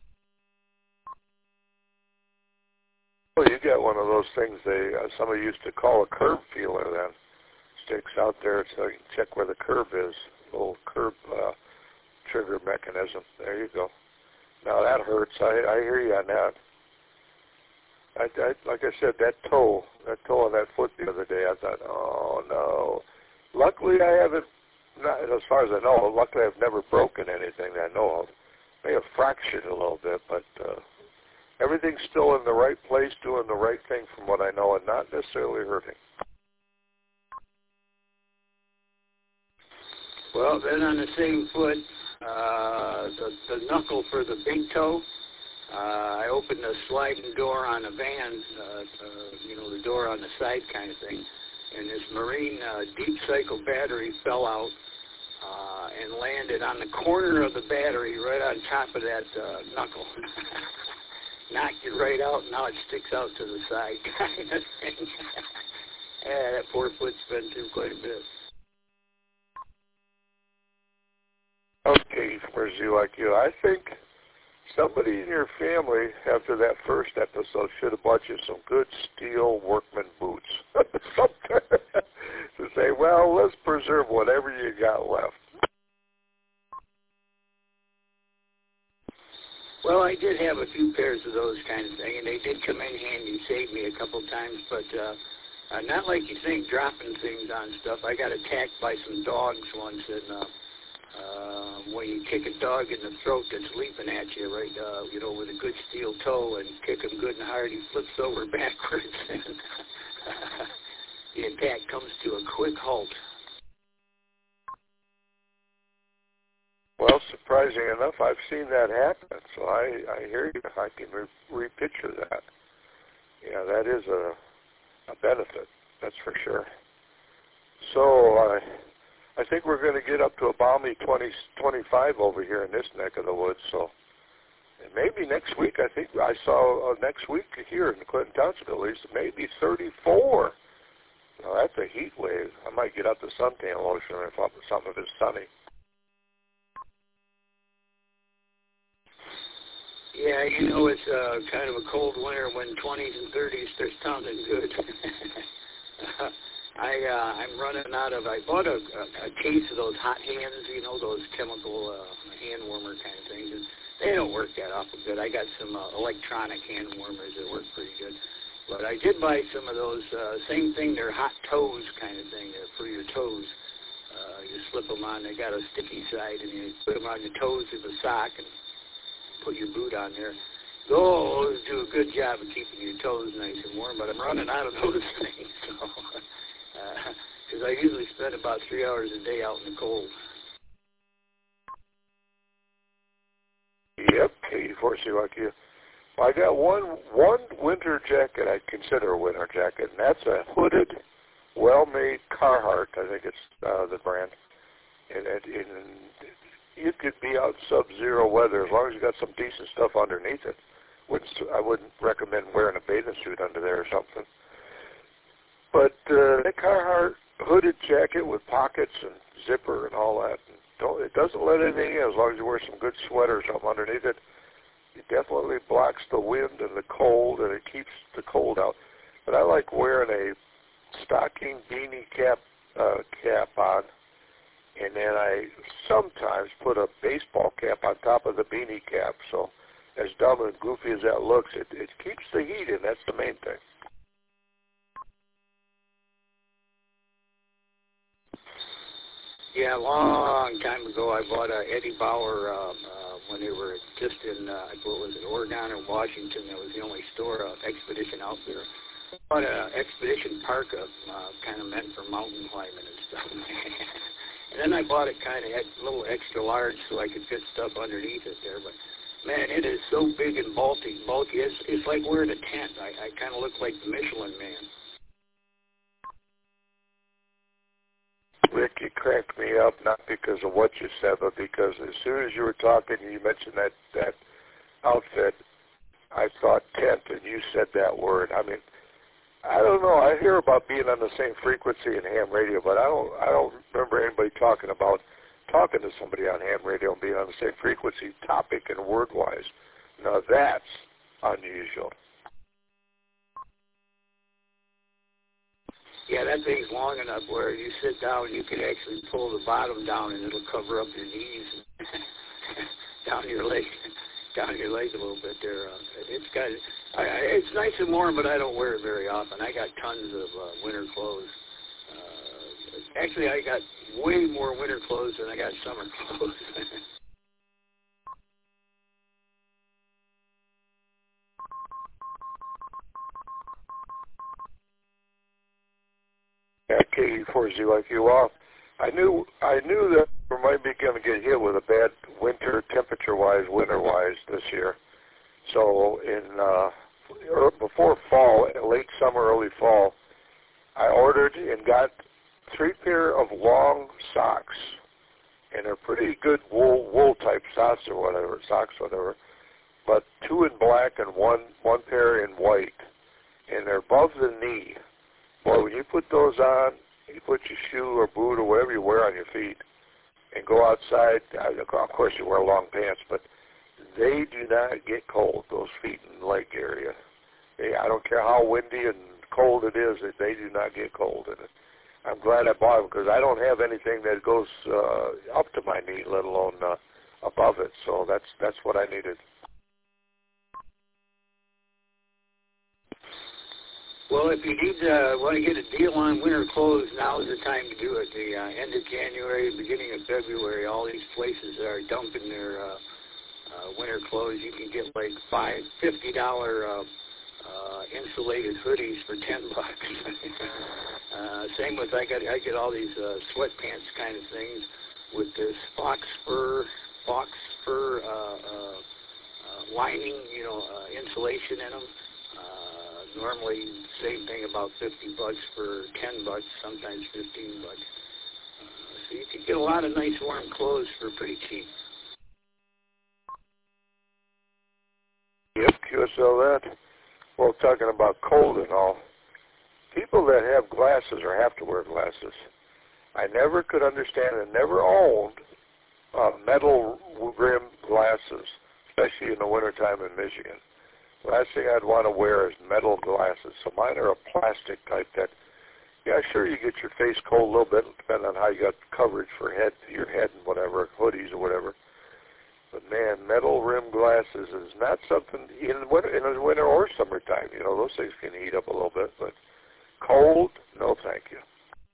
Well, you got one of those things they uh, somebody used to call a curve feeler then. Sticks out there so you can check where the curve is. A little curve uh, trigger mechanism. There you go. Now that hurts. I, I hear you on that. I, I, like I said, that toe, that toe on that foot the other day, I thought, oh, no. Luckily, I haven't, not, as far as I know, luckily I've never broken anything that I know of. May have fractured a little bit, but uh, everything's still in the right place, doing the right thing from what I know, and not necessarily hurting. Well, then on the same foot, uh, the, the knuckle for the big toe, uh, I opened the sliding door on a van, uh, uh, you know, the door on the side kind of thing, and this marine uh, deep cycle battery fell out uh, and landed on the corner of the battery right on top of that uh, knuckle. Knocked it right out, and now it sticks out to the side kind of thing. Yeah, that poor foot's been through quite a bit. Okay, Mercy, like you, I think somebody in your family, after that first episode, should have bought you some good steel workman boots. To say, well, let's preserve whatever you got left. Well, I did have a few pairs of those kind of thing, and they did come in handy, saved me a couple times, but uh, uh, not like you think, dropping things on stuff. I got attacked by some dogs once, and uh, uh, when you kick a dog in the throat that's leaping at you, right, uh, you know, with a good steel toe and kick him good and hard, he flips over backwards, and the attack comes to a quick halt. Well, surprising enough, I've seen that happen, so I, I hear you. I can re- repicture that. Yeah, that is a, a benefit, that's for sure. So uh, I think we're going to get up to a balmy twenty, twenty-five over here in this neck of the woods, so and maybe next week, I think I saw uh, next week here in Clinton Township at least, maybe thirty-four. Now, that's a heat wave. I might get out the suntan lotion if some of it's sunny. Yeah, you know, it's uh, kind of a cold winter when twenties and thirties start sounding good. uh, I, uh, I'm running out of, I bought a, a, a case of those hot hands, you know, those chemical uh, hand warmer kind of things. And they don't work that awful good. I got some uh, electronic hand warmers that work pretty good. But I did buy some of those, uh, same thing, they're hot toes kind of thing, they're for your toes. Uh, you slip them on, they got a sticky side, and you put them on your toes with a sock and put your boot on there. Those do a good job of keeping your toes nice and warm, but I'm running out of those things. So, because uh, I usually spend about three hours a day out in the cold. Yep, eighty forty like you. Well, I got one one winter jacket I consider a winter jacket, and that's a hooded, well-made Carhartt. I think it's uh, the brand. And, and, and you could be out sub-zero weather as long as you got some decent stuff underneath it. Wouldn't, I wouldn't recommend wearing a bathing suit under there or something. But uh, that Carhartt hooded jacket with pockets and zipper and all that, and don't, it doesn't let anything in as long as you wear some good sweater or something underneath it. It definitely blocks the wind and the cold, and it keeps the cold out. But I like wearing a stocking beanie cap uh, cap on, and then I sometimes put a baseball cap on top of the beanie cap. So as dumb and goofy as that looks, it, it keeps the heat in. That's the main thing. Yeah, a long time ago, I bought a Eddie Bauer um, uh, when they were just in, uh, what was it, Oregon or Washington. That was the only store, uh, Expedition out there. I bought an Expedition parka, uh, kind of meant for mountain climbing and stuff. And then I bought it kind of a little extra large so I could fit stuff underneath it there. But, man, it is so big and bulky. bulky. It's, it's like wearing a tent. I, I kind of look like the Michelin Man. Rick, you cracked me up, not because of what you said, but because as soon as you were talking, you mentioned that, that outfit, I thought tent, and you said that word. I mean, I don't know. I hear about being on the same frequency in ham radio, but I don't I don't remember anybody talking about talking to somebody on ham radio and being on the same frequency, topic and word-wise. Now, that's unusual. Yeah, that thing's long enough where you sit down, you can actually pull the bottom down, and it'll cover up your knees down your leg. down your leg a little bit there. Uh, it's got, I, I, it's nice and warm, but I don't wear it very often. I got tons of uh, winter clothes. Uh, actually, I got way more winter clothes than I got summer clothes. Yeah, K E four Z like you off. I knew I knew that we might be going to get hit with a bad winter, temperature-wise, winter-wise this year. So in uh, before fall, late summer, early fall, I ordered and got three pair of long socks, and they're pretty good wool wool type socks or whatever, socks whatever. But two in black and one one pair in white, and they're above the knee. Boy, when you put those on, you put your shoe or boot or whatever you wear on your feet and go outside, of course you wear long pants, but they do not get cold, those feet and leg area. They, I don't care how windy and cold it is, they do not get cold in it. I'm glad I bought them because I don't have anything that goes uh, up to my knee, let alone uh, above it, so that's that's what I needed. Well, if you need uh, want to get a deal on winter clothes, now is the time to do it. The uh, end of January, beginning of February, all these places are dumping their uh, uh, winter clothes. You can get like five, fifty dollar uh, uh, insulated hoodies for ten bucks. uh, same with I got I get all these uh, sweatpants kind of things with this fox fur, fox fur uh, uh, uh, lining, you know, uh, insulation in them. Normally, same thing, about fifty bucks for ten bucks, sometimes fifteen bucks. Uh, so you can get a lot of nice warm clothes for pretty cheap. Yep, Q S L that. Well, talking about cold and all, people that have glasses or have to wear glasses, I never could understand and never owned uh, metal rim glasses, especially in the wintertime in Michigan. Last thing I'd want to wear is metal glasses. So mine are a plastic type that, yeah, sure, you get your face cold a little bit, depending on how you got coverage for head, your head and whatever, hoodies or whatever. But man, metal rim glasses is not something in winter, in the winter or summertime. You know, those things can heat up a little bit, but cold, no, thank you.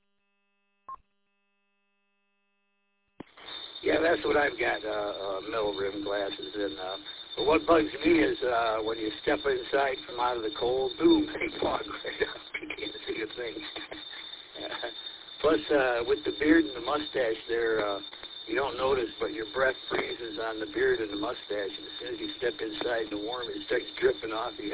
Yeah, that's what I've got, uh, uh, metal rim glasses. And uh, but what bugs me is uh, when you step inside from out of the cold, boom, they fog right up. You can't see a thing. uh, plus, uh, with the beard and the mustache there, uh, you don't notice, but your breath freezes on the beard and the mustache. And as soon as you step inside in the warm, it starts dripping off you.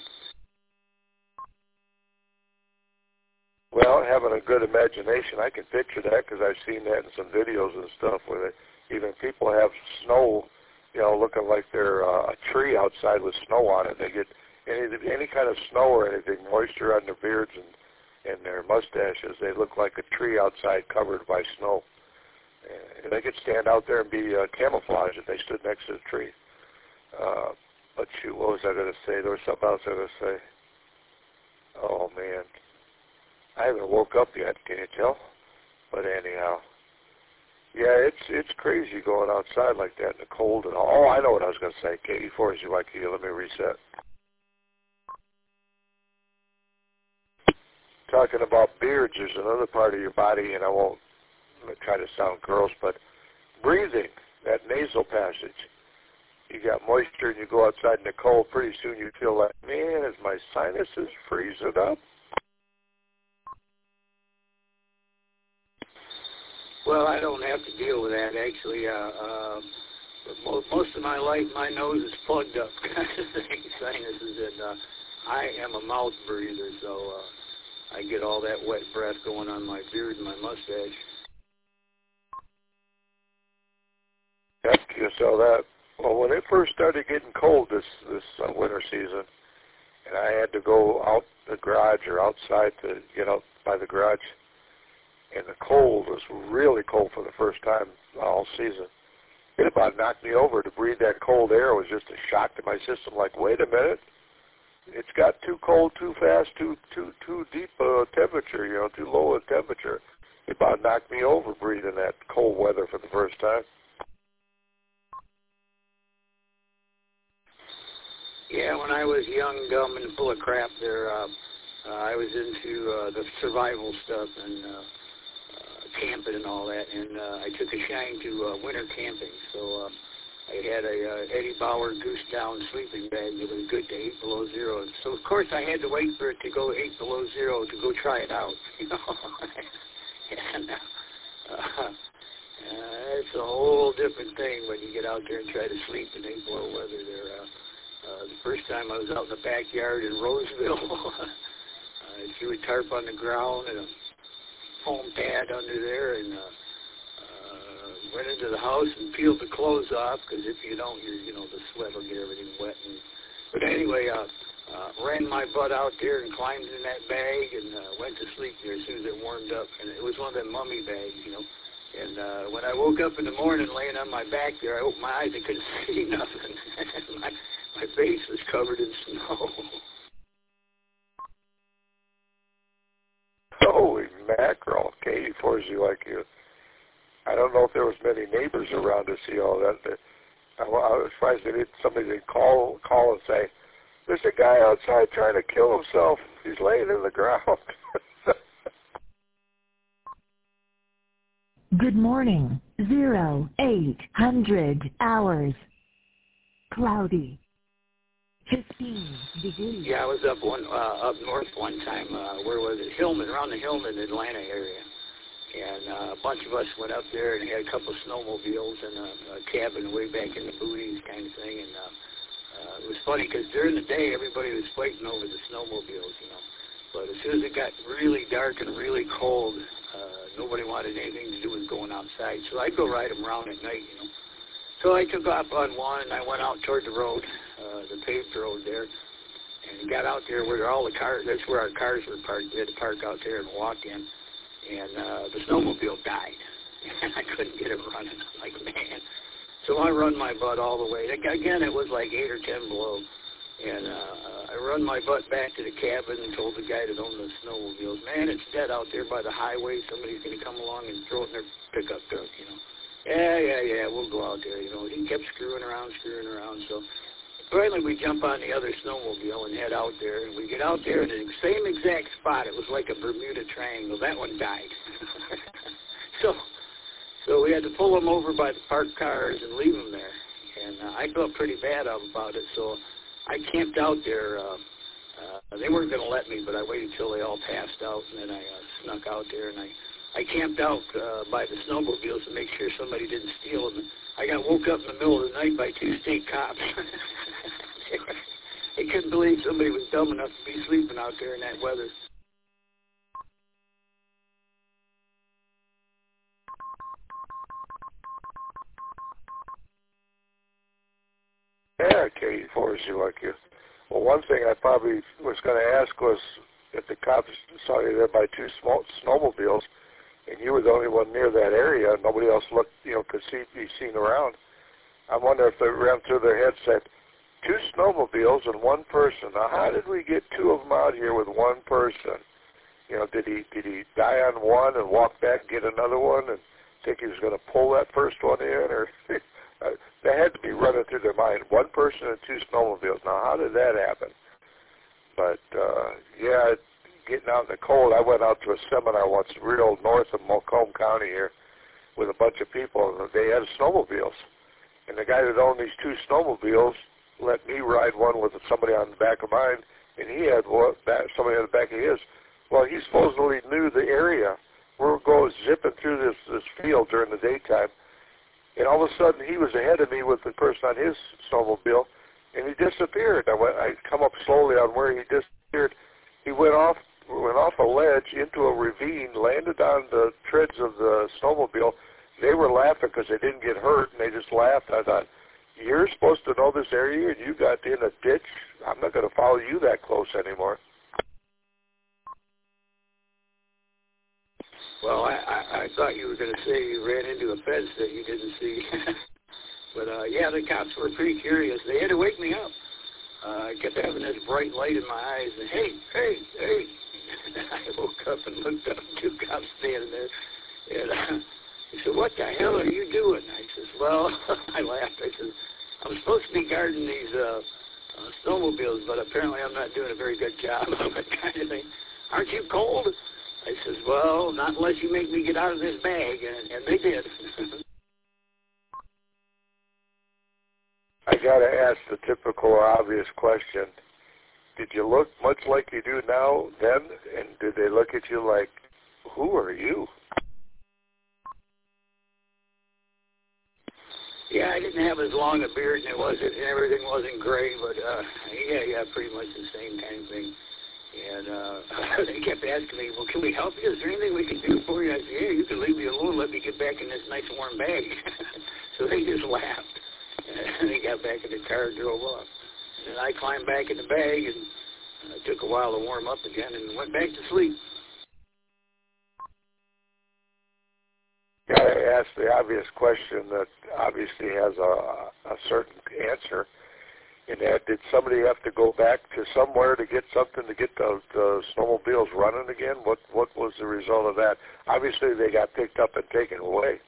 Well, having a good imagination, I can picture that because I've seen that in some videos and stuff where they, even people have snow, you know, looking like they're uh, a tree outside with snow on it. They get any any kind of snow or anything, moisture on their beards and, and their mustaches. They look like a tree outside covered by snow. And they could stand out there and be uh, camouflaged if they stood next to the tree. Uh, but shoot, what was I going to say? There was something else I was going to say. Oh, man. I haven't woke up yet, can you tell? But anyhow, yeah, it's it's crazy going outside like that in the cold and all. Oh, I know what I was going to say. K E four, as you like you, let me reset. Talking about beards, there's another part of your body, and I won't try to sound gross, but breathing, that nasal passage. You got moisture and you go outside in the cold, pretty soon you feel like, man, is my sinuses freezing up? Well, I don't have to deal with that, actually. Uh, uh, most, most of my life, my nose is plugged up, sinuses, and uh, I am a mouth breather, so uh, I get all that wet breath going on my beard and my mustache. Yep, you saw that. Well, when it first started getting cold this this uh, winter season, and I had to go out the garage or outside to get out by the garage, and the cold was really cold for the first time all season. It about knocked me over. To breathe that cold air was just a shock to my system. Like, wait a minute, it's got too cold, too fast, too too too deep a temperature, you know, too low a temperature. It about knocked me over breathing that cold weather for the first time. Yeah, when I was young, dumb, and full of crap, there, uh, uh, I was into uh, the survival stuff and uh, uh, camping and all that, and uh, I took a shine to uh, winter camping. So uh, I had a uh, Eddie Bauer Goose Down sleeping bag that was good to eight below zero. So of course I had to wait for it to go eight below zero to go try it out. You know, and uh, uh, it's a whole different thing when you get out there and try to sleep in eight below weather. There, uh, uh, the first time I was out in the backyard in Roseville, I threw a tarp on the ground and a foam pad under there, and uh, uh, went into the house and peeled the clothes off, because if you don't, you you know, the sweat will get everything wet. And, but anyway, uh, uh, ran my butt out there and climbed in that bag and uh, went to sleep there as soon as it warmed up. And it was one of them mummy bags, you know. And uh, when I woke up in the morning laying on my back there, I opened my eyes and couldn't see nothing. my, my face was covered in snow. Holy mackerel, Katie Forsey, like you. I don't know if there was many neighbors around to see all that. I, I was surprised they did somebody to call call and say, "There's a guy outside trying to kill himself. He's laying in the ground." Good morning. Zero, eight hundred hours. Cloudy. Fifteen degrees. Yeah, I was up one uh, up north one time. Uh, where was it? Hillman, around the Hillman, Atlanta area. And uh, a bunch of us went up there and had a couple of snowmobiles and a, a cabin way back in the booties kind of thing. And uh, uh, it was funny because during the day everybody was fighting over the snowmobiles, you know. But as soon as it got really dark and really cold, uh, nobody wanted anything to do with going outside. So I'd go ride them around at night, you know. So I took off on one and I went out toward the road, uh, the paved road there, and got out there where all the cars, that's where our cars were parked. We had to park out there and walk in. And uh, the snowmobile died, and I couldn't get it running. I'm like, man. So I run my butt all the way. Again, it was like eight or ten below. And uh, I run my butt back to the cabin and told the guy that owned the snowmobiles, man, it's dead out there by the highway. Somebody's going to come along and throw it in their pickup truck, you know. Yeah, yeah, yeah, we'll go out there, you know. He kept screwing around, screwing around. So finally we jump on the other snowmobile and head out there. And we get out there in the same exact spot. It was like a Bermuda Triangle. That one died. so so we had to pull them over by the parked cars and leave them there. And uh, I felt pretty bad about it. So I camped out there. Uh, uh, they weren't going to let me, but I waited till they all passed out. And then I uh, snuck out there and I, I camped out uh, by the snowmobiles to make sure somebody didn't steal them. I got woke up in the middle of the night by two state cops. They couldn't believe somebody was dumb enough to be sleeping out there in that weather. Yeah, Katie Forsey, like you. Well, one thing I probably was going to ask was if the cops saw you there by two small snowmobiles, and you were the only one near that area, and nobody else looked, you know, could see be seen around. I wonder if they ran through their heads said, two snowmobiles and one person. Now, how did we get two of them out here with one person? You know, did he did he die on one and walk back and get another one and think he was going to pull that first one in? Or they had to be running through their mind, one person and two snowmobiles. Now, how did that happen? But, uh, yeah, getting out in the cold, I went out to a seminar once real north of Macomb County here with a bunch of people, and they had snowmobiles. And the guy that owned these two snowmobiles let me ride one with somebody on the back of mine, and he had one, somebody on the back of his. Well, he supposedly knew the area. We're going zipping through this, this field during the daytime, and all of a sudden he was ahead of me with the person on his snowmobile, and he disappeared. I went, I come up slowly on where he disappeared. He went off, went off a ledge into a ravine, landed on the treads of the snowmobile. They were laughing because they didn't get hurt, and they just laughed. I thought, you're supposed to know this area, and you got in a ditch. I'm not going to follow you that close anymore. Well, I, I, I thought you were going to say you ran into a fence that you didn't see. But, uh, yeah, the cops were pretty curious. They had to wake me up. Uh, I kept having this bright light in my eyes, and hey, hey, hey. I woke up and looked up, two cops standing there. And uh, he said, what the hell are you doing? I said, well, I laughed. I said, I'm supposed to be guarding these uh, uh, snowmobiles, but apparently I'm not doing a very good job of it kind of thing. Aren't you cold? I says, well, not unless you make me get out of this bag, and, and they did. I got to ask the typical or obvious question. Did you look much like you do now then, and did they look at you like, who are you? Yeah, I didn't have as long a beard, and it wasn't, and everything wasn't gray, but uh, yeah, yeah, pretty much the same kind of thing. And uh, they kept asking me, well, can we help you? Is there anything we can do for you? I said, yeah, you can leave me alone. Let me get back in this nice warm bag. So they just laughed. And they got back in the car and drove off. And I climbed back in the bag, and uh, it took a while to warm up again, and went back to sleep. Got to ask the obvious question that obviously has a, a certain answer. In that, did somebody have to go back to somewhere to get something to get the, the snowmobiles running again? What what was the result of that? Obviously, they got picked up and taken away.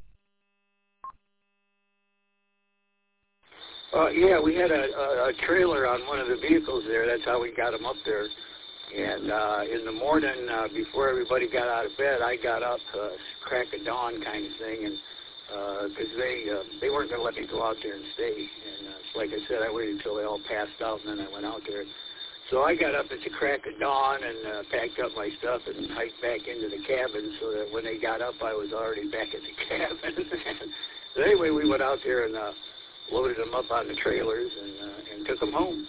Uh, yeah, we had a, a, a trailer on one of the vehicles there. That's how we got them up there. And uh, in the morning, uh, before everybody got out of bed, I got up, uh, crack of dawn kind of thing, and because uh, they uh, they weren't going to let me go out there and stay. And uh, like I said, I waited until they all passed out, and then I went out there. So I got up at the crack of dawn and uh, packed up my stuff and hiked back into the cabin so that when they got up, I was already back at the cabin. So anyway, we went out there and uh, loaded them up on the trailers and uh, and took them home.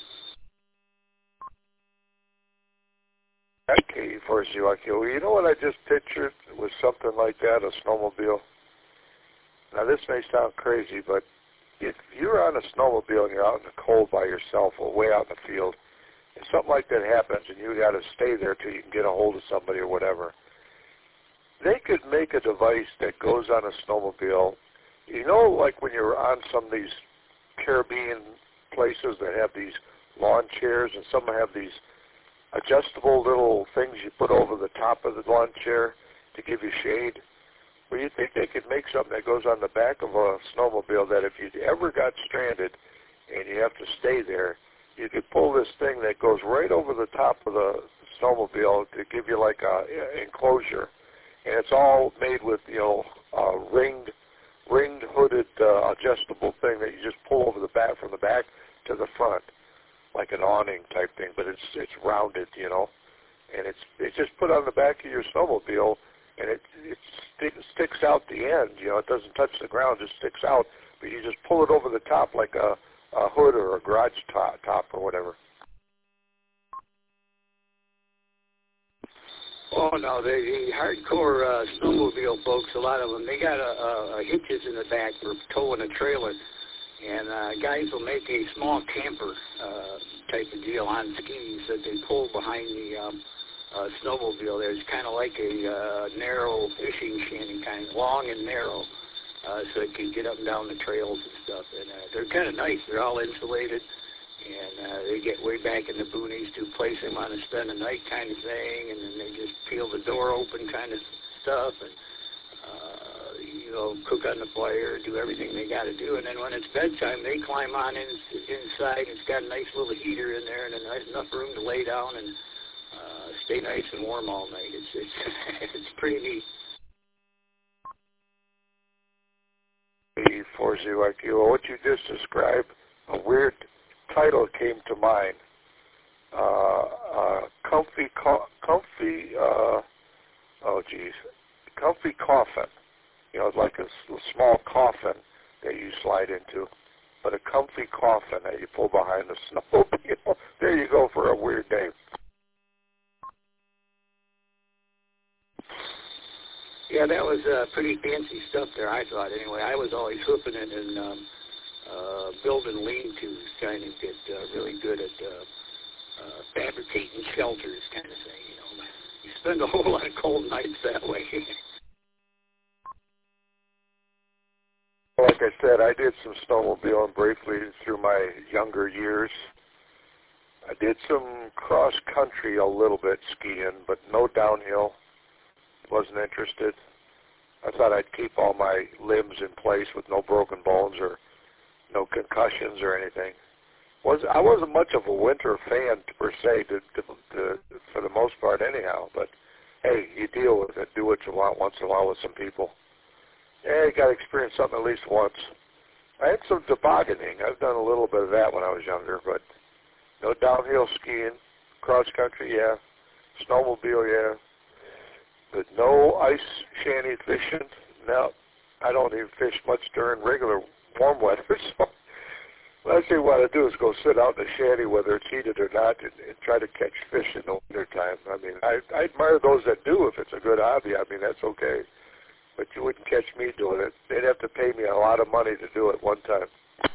Okay, for you, well, you know what I just pictured was something like that, a snowmobile. Now, this may sound crazy, but if you're on a snowmobile and you're out in the cold by yourself or way out in the field, and something like that happens and you got to stay there till you can get a hold of somebody or whatever, they could make a device that goes on a snowmobile. You know, like when you're on some of these Caribbean places that have these lawn chairs, and some have these adjustable little things you put over the top of the lawn chair to give you shade. Well, you think they could make something that goes on the back of a snowmobile that if you ever got stranded and you have to stay there, you could pull this thing that goes right over the top of the snowmobile to give you like a enclosure, and it's all made with, you know, a ringed, ringed hooded uh, adjustable thing that you just pull over the back from the back to the front, like an awning type thing, but it's it's rounded, you know, and it's it's just put on the back of your snowmobile, and it it stick, sticks out the end, you know, it doesn't touch the ground, it just sticks out, but you just pull it over the top like a, a hood or a garage top, top or whatever. Oh, no, the, the hardcore uh, snowmobile folks, a lot of them, they got a, a, a hitches in the back for towing a trailer. And uh, guys will make a small camper uh, type of deal on skis that they pull behind the um, uh, snowmobile. There's kind of like a uh, narrow fishing shanty, kind of long and narrow, uh, so it can get up and down the trails and stuff. And uh, they're kind of nice. They're all insulated, and uh, they get way back in the boonies to a place they want to spend the night kind of thing, and then they just peel the door open kind of stuff, and uh, you know, cook on the fire, do everything they got to do, and then when it's bedtime, they climb on in, inside. It's got a nice little heater in there, and a nice enough room to lay down and uh, stay nice and warm all night. It's it's it's pretty neat. For you, like you, what you just described, a weird title came to mind. Uh, uh, comfy, co- comfy. Uh, oh, geez, comfy coffin. You know, it's like a, a small coffin that you slide into, but a comfy coffin that you pull behind the snowmobile. There you go for a weird name. Yeah, that was uh, pretty fancy stuff there, I thought. Anyway, I was always hooping it and um, uh, building lean-tos, kind of get uh, really good at uh, uh, fabricating shelters kind of thing, you know. You spend a whole lot of cold nights that way. Like I said, I did some snowmobiling briefly through my younger years. I did some cross-country a little bit skiing, but no downhill. Wasn't interested. I thought I'd keep all my limbs in place with no broken bones or no concussions or anything. was I wasn't much of a winter fan per se, to, to, to, for the most part, anyhow. But hey, you deal with it. Do what you want once in a while with some people. Yeah, you got to experience something at least once. I had some tobogganing. I've done a little bit of that when I was younger, but no downhill skiing, cross country, yeah, snowmobile, yeah, but no ice shanty fishing. No, I don't even fish much during regular warm weather. So last thing I want to do is go sit out in the shanty, whether it's heated or not, and, and try to catch fish in the winter time. I mean, I, I admire those that do if it's a good hobby. I mean, that's okay. But you wouldn't catch me doing it. They'd have to pay me a lot of money to do it one time.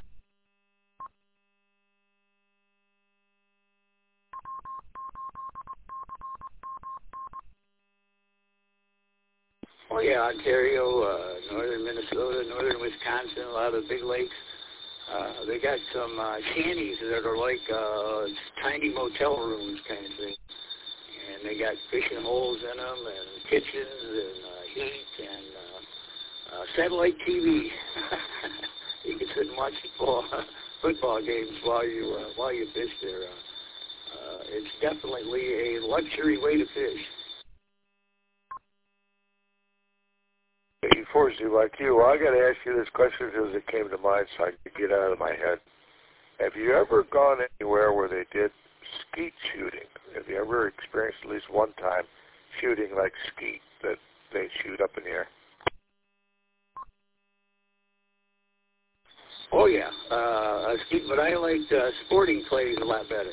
Oh yeah, Ontario, uh, northern Minnesota, northern Wisconsin, a lot of the big lakes. Uh, they got some uh, shanties that are like uh, tiny motel rooms kind of thing. And they got fishing holes in them and kitchens and uh, heat and uh, uh, satellite T V. You can sit and watch football, football games while you uh, while you fish there. Uh, uh, it's definitely a luxury way to fish. Hey, Forsey, like you, well, I got to ask you this question because it came to mind so I could get it out of my head. Have you ever gone anywhere where they did skeet shooting? Have you ever experienced at least one time shooting like skeet that they shoot up in the air? Oh yeah, uh, skeet, but I liked uh, sporting clays a lot better.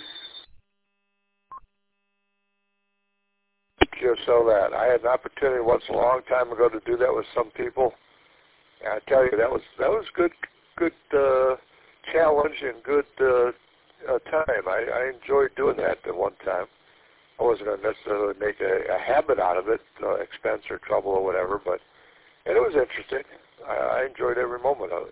Just so that I had an opportunity once a long time ago to do that with some people, and I tell you that was that was good, good uh, challenge and good uh, uh, time. I, I enjoyed doing that at one time. I wasn't going to necessarily make a, a habit out of it, uh, expense or trouble or whatever, but and it was interesting. I, I enjoyed every moment of it.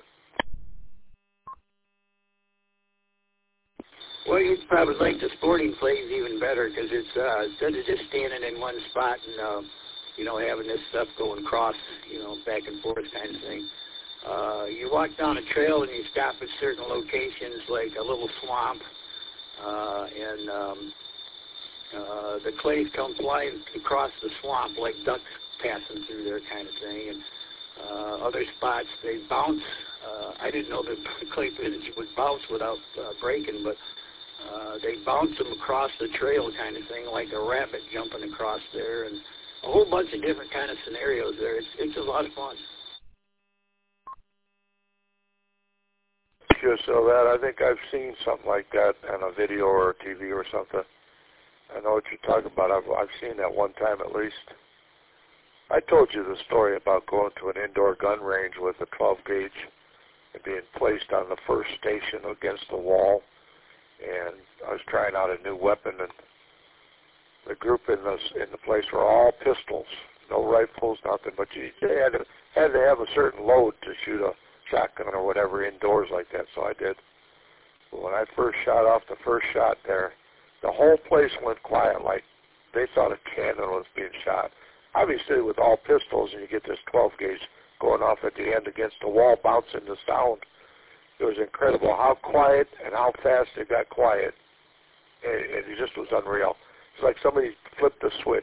Well, you'd probably like the sporting clays even better because it's uh, instead of just standing in one spot and uh, you know having this stuff going across, you know, back and forth kind of thing. Uh, you walk down a trail and you stop at certain locations like a little swamp, uh, and um, uh, the clays come flying across the swamp like ducks passing through there kind of thing. And uh, other spots they bounce. Uh, I didn't know that clay pigeons would bounce without uh, breaking, but Uh, they bounce them across the trail kind of thing, like a rabbit jumping across there, and a whole bunch of different kind of scenarios there. It's, it's a lot of fun. Just so that I think I've seen something like that on a video or T V or something. I know what you're talking about. I've, I've seen that one time at least. I told you the story about going to an indoor gun range with a twelve gauge and being placed on the first station against the wall. And I was trying out a new weapon, and the group in the in the place were all pistols, no rifles, nothing. But you they had to had to have a certain load to shoot a shotgun or whatever indoors like that. So I did. But when I first shot off the first shot there, the whole place went quiet, like they thought a cannon was being shot. Obviously, with all pistols, and you get this twelve gauge going off at the end against the wall, bouncing the sound. It was incredible how quiet and how fast it got quiet. It, it just was unreal. It's like somebody flipped the switch.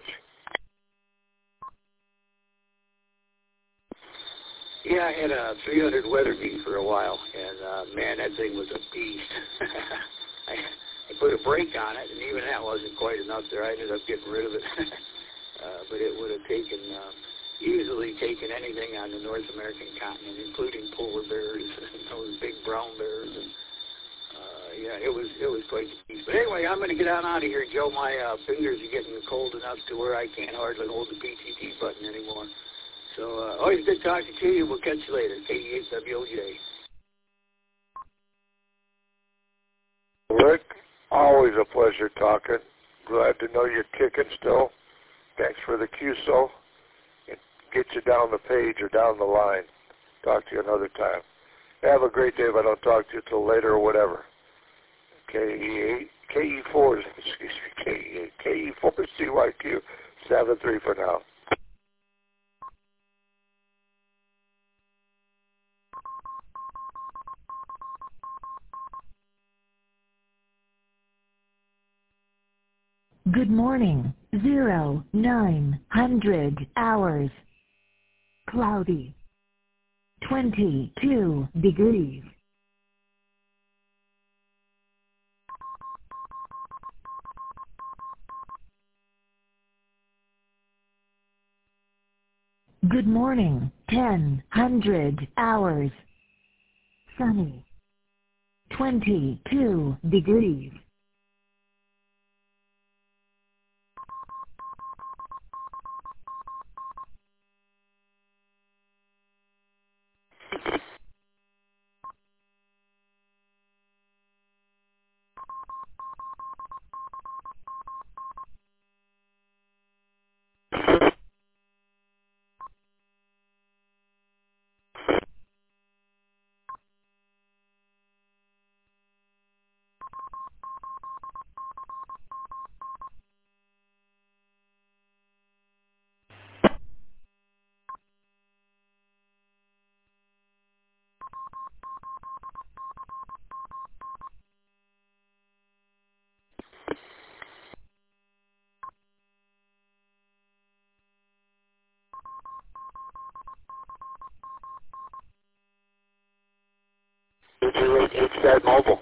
Yeah, I had a three hundred Weatherby for a while, and uh, man, that thing was a beast. I, I put a brake on it, and even that wasn't quite enough there. I ended up getting rid of it. uh, but it would have taken... Uh, easily taken anything on the North American continent, including polar bears and those big brown bears. And, uh, yeah, it was it was quite a piece. But anyway, I'm going to get on out of here, Joe. My uh, fingers are getting cold enough to where I can't hardly hold the P T T button anymore. So uh, always good talking to you. We'll catch you later. K E eight W O J. Rick, always a pleasure talking. Glad to know you're kicking still. Thanks for the Q S O. Get you down the page or down the line. Talk to you another time. Have a great day if I don't talk to you till later or whatever. K E eight, K E four, excuse me, K E eight, K E four C Y Q seven three for now. Good morning. Zero, nine hundred hours. Cloudy. twenty-two degrees. Good morning. ten hundred hours. Sunny. twenty-two degrees. Did you rate H Z Mobile?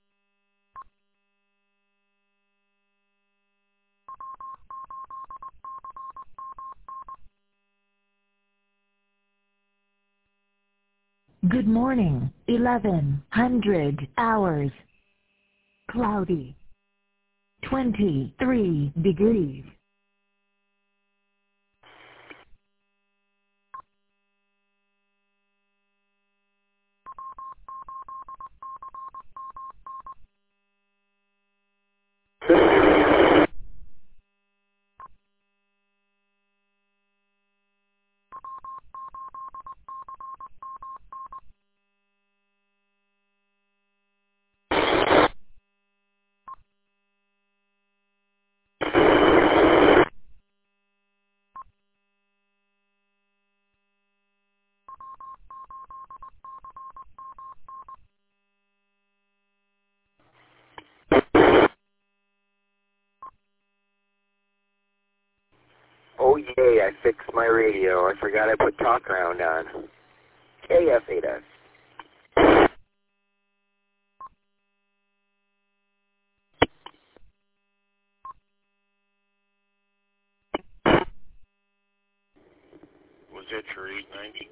Good morning. eleven hundred hours. Cloudy. twenty-three degrees. Oh yay, I fixed my radio. I forgot I put Talk Around on. K F eight S. Was that your eight ninety?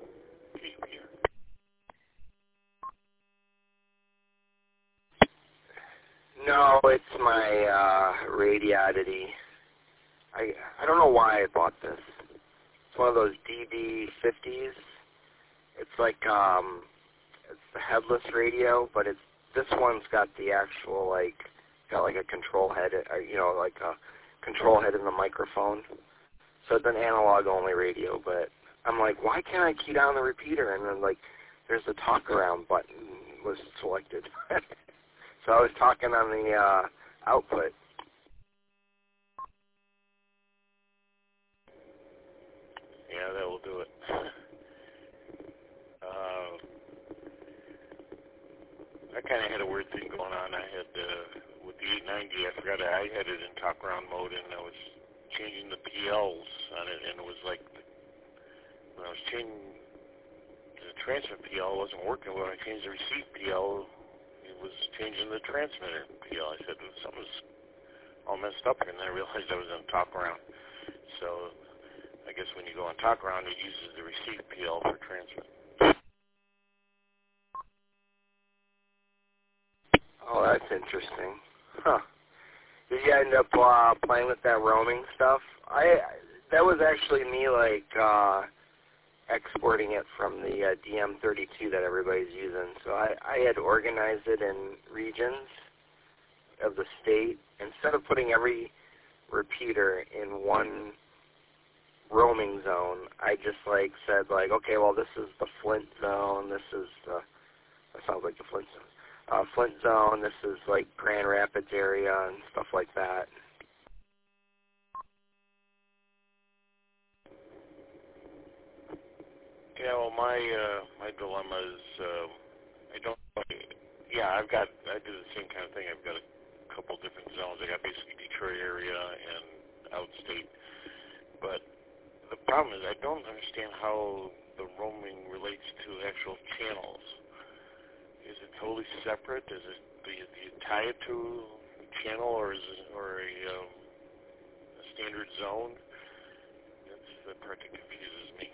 No, it's my uh, Radiodity. I I don't know why I bought this. It's one of those D B fifties. It's like um, it's the headless radio, but it's this one's got the actual like got like a control head, uh, you know, like a control head in the microphone. So it's an analog only radio, but I'm like, why can't I key down the repeater? And then like, there's the talk around button was selected. So I was talking on the uh, output. Yeah, that will do it. Uh, I kind of had a weird thing going on. I had, uh, with the eight ninety, I forgot I had it in talk around mode, and I was changing the P Ls on it, and it was like, when I was changing the transmit P L, it wasn't working. When I changed the receive P L, it was changing the transmitter P L. I said, something's all messed up here, and then I realized I was on talk around. So I guess when you go on talk around, it uses the receive P L for transmit. Oh, that's interesting. Huh. Did you end up uh, playing with that roaming stuff? I that was actually me like uh, exporting it from the uh, D M thirty-two that everybody's using. So I, I had organized it in regions of the state. Instead of putting every repeater in one roaming zone, I just like said like, okay, well this is the Flint zone. This is the that sounds like the Flint zone. Uh, Flint zone, this is like Grand Rapids area and stuff like that. Yeah, well, my uh, my dilemma is uh, I don't. Yeah, I've got I do the same kind of thing. I've got a couple different zones. I got basically Detroit area problem is I don't understand how the roaming relates to actual channels. Is it totally separate? Is it do you, do you tie it to a channel, or is it or a, um, a standard zone? That's the part that confuses me.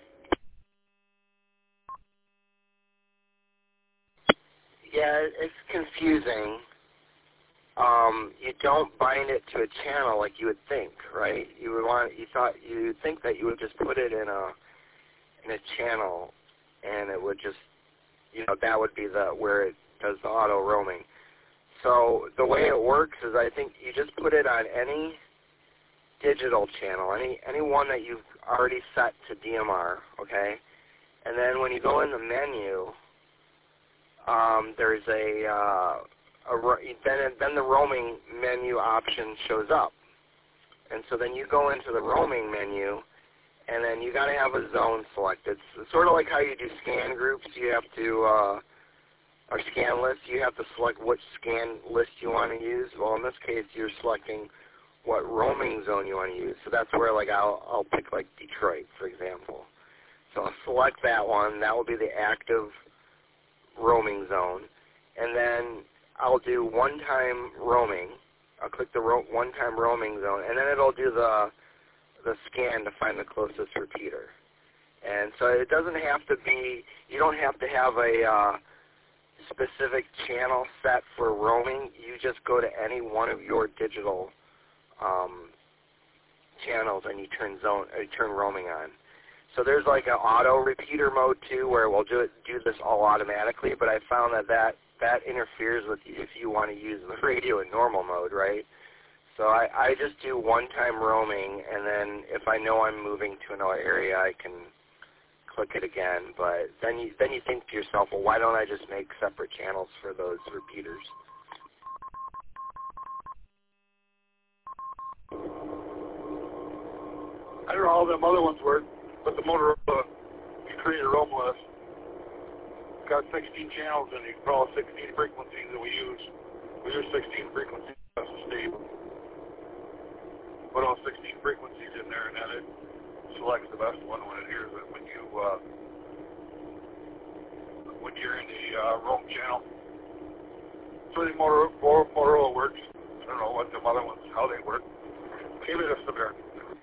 Yeah, it's confusing. Um, you don't bind it to a channel like you would think, right? You would want, you thought, you would think that you would just put it in a in a channel, and it would just, you know, that would be the where it does the auto roaming. So the way it works is, I think you just put it on any digital channel, any any one that you've already set to D M R, okay? And then when you go in the menu, um, there's a uh, A, then, then the roaming menu option shows up. And so then you go into the roaming menu, and then you got to have a zone selected. It's sort of like how you do scan groups. You have to, uh, or scan lists, you have to select which scan list you want to use. Well, in this case, you're selecting what roaming zone you want to use. So that's where, like, I'll, I'll pick, like, Detroit, for example. So I'll select that one. That will be the active roaming zone. And then I'll do one-time roaming. I'll click the ro one-time roaming zone, and then it'll do the the scan to find the closest repeater. And so it doesn't have to be, you don't have to have a uh, specific channel set for roaming. You just go to any one of your digital um, channels and you turn zone, or you turn roaming on. So there's like an auto repeater mode too, where we'll do it, do this all automatically. But I found that that that interferes with you if you want to use the radio in normal mode, right? So I, I just do one-time roaming, and then if I know I'm moving to another area, I can click it again. But then you then you think to yourself, well, why don't I just make separate channels for those repeaters? I don't know how them other ones work, but the Motorola, you create a roam list. It's got sixteen channels, and you can put all sixteen frequencies that we use. We use sixteen frequencies as a stable. Put all sixteen frequencies in there, and then it selects the best one when it hears it. When you uh, when you're in the uh, roam channel, so the Motorola, Motorola works. I don't know what the other ones, how they work. Maybe that's the bear.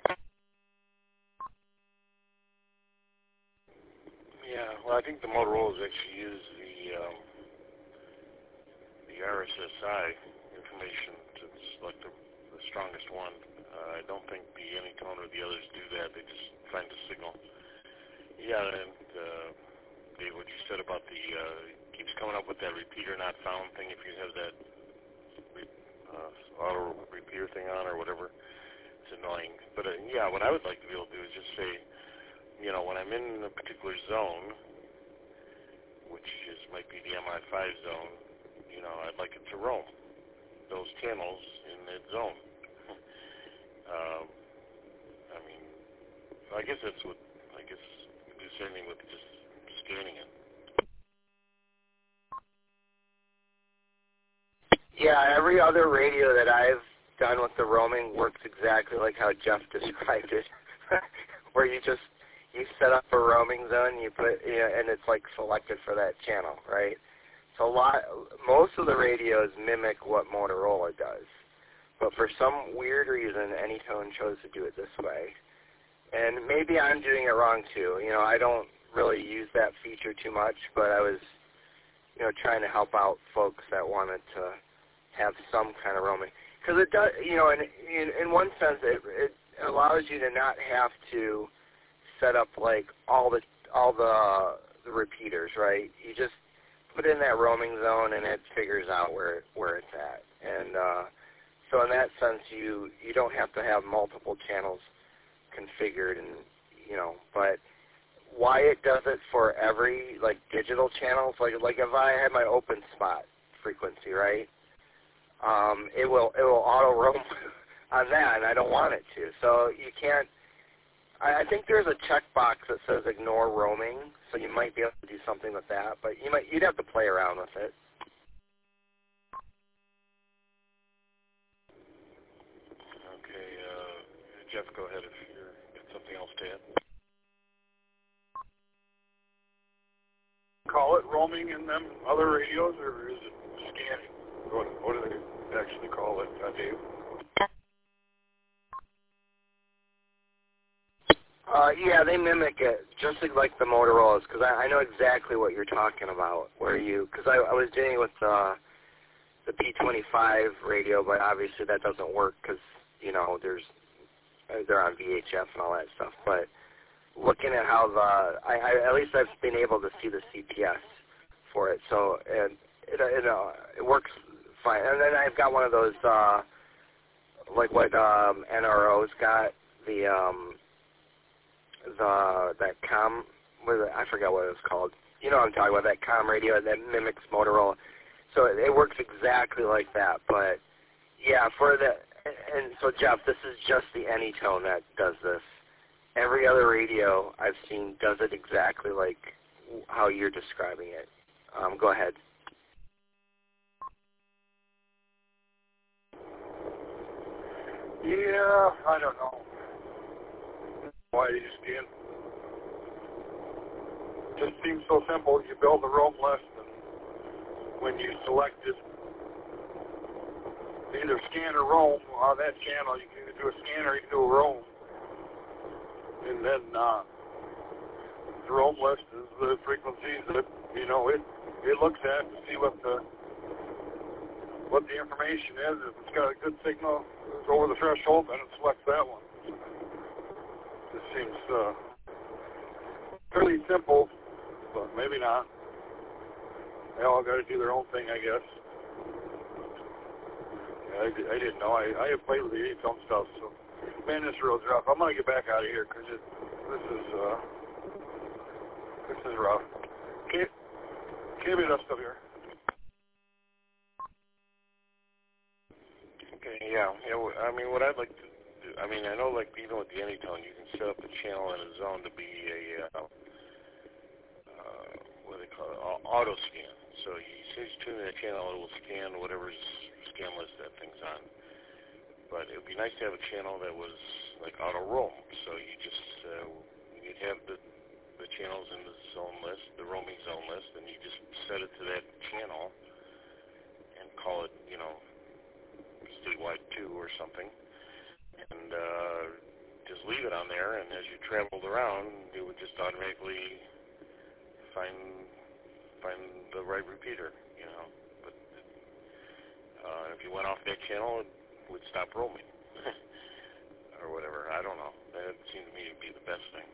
Yeah, well, I think the Motorola's actually use the um, the R S S I information to select the, the strongest one. Uh, I don't think the Anytone or the others do that. They just find a signal. Yeah, and uh, Dave, what you said about the uh, keeps coming up with that repeater not found thing if you have that re uh, auto repeater thing on or whatever. It's annoying. But uh, yeah, what I would like to be able to do is just say, you know, when I'm in a particular zone, which is might be the M I five zone, you know, I'd like it to roam those channels in that zone. um, I mean, I guess that's what, I guess you can do the same thing with just scanning it. Yeah, every other radio that I've done with the roaming works exactly like how Jeff described it, where you just you set up a roaming zone, you put, you know, and it's like selected for that channel, right? So a lot, most of the radios mimic what Motorola does, but for some weird reason, Anytone chose to do it this way. And maybe I'm doing it wrong too. You know, I don't really use that feature too much, but I was, you know, trying to help out folks that wanted to have some kind of roaming, because it does, you know, in in, in one sense, it it allows you to not have to set up like all the all the, the repeaters, right? You just put in that roaming zone and it figures out where where it's at. And uh, so in that sense, you you don't have to have multiple channels configured, and you know. But why it does it for every like digital channels, like like if I had my open spot frequency, right? Um, it will it will auto roam on that, and I don't want it to. So you can't. I think there's a checkbox that says ignore roaming, so you might be able to do something with that, but you might you'd have to play around with it. Okay, uh, Jeff, go ahead if you've got something else to add. roaming in them other radios, or is it scanning? What, what do they actually call it, uh, Dave? Uh, yeah, they mimic it, just like the Motorola's, because I, I know exactly what you're talking about, where you, because I, I was dealing with uh, the P twenty-five radio, but obviously that doesn't work because, you know, there's, they're on V H F and all that stuff, but looking at how the, I, I at least I've been able to see the C P S for it, so and it, it, uh, it works fine. And then I've got one of those, uh, like what um, N R O's got, the, um, the, that com, what is it? I forgot what it was called. You know what I'm talking about, that com radio that mimics Motorola. So it, it works exactly like that, but yeah, for the, and so Jeff, this is just the Anytone that does this. Every other radio I've seen does it exactly like how you're describing it. Um, go ahead. Yeah, I don't know. Why you scan? Just seems so simple. You build the roam list, and when you select it, either scan or roam on that channel, you can either do a scan or you can do a roam. And then uh, the roam list is the frequencies that, you know, it it looks at to see what the what the information is. If it's got a good signal, it's over the threshold, then it selects that one. This seems uh, fairly simple, but maybe not. They all got to do their own thing, I guess. Yeah, I, did, I didn't know. I, I have played with the Anytone stuff, so man, this real rough. I'm gonna get back out of here because this is uh, this is rough. Can't can't be enough stuff here. Okay, yeah, yeah. I mean, what I'd like to do, I mean, I know, like even with the Anytone, you can set up the channel in a zone to be a uh, uh, what do they call it, auto scan. So you since you tune in the channel, it will scan whatever's scan list that thing's on. But it would be nice to have a channel that was like auto roam. So you just uh, you'd have the the channels in the zone list, the roaming zone list, and you just set it to that channel and call it, you know, statewide two or something, and uh, just leave it on there. And as you traveled around, it would just automatically find find the right repeater, you know. But uh, if you went off that channel, it would stop roaming or whatever. I don't know. That seemed to me to be the best thing.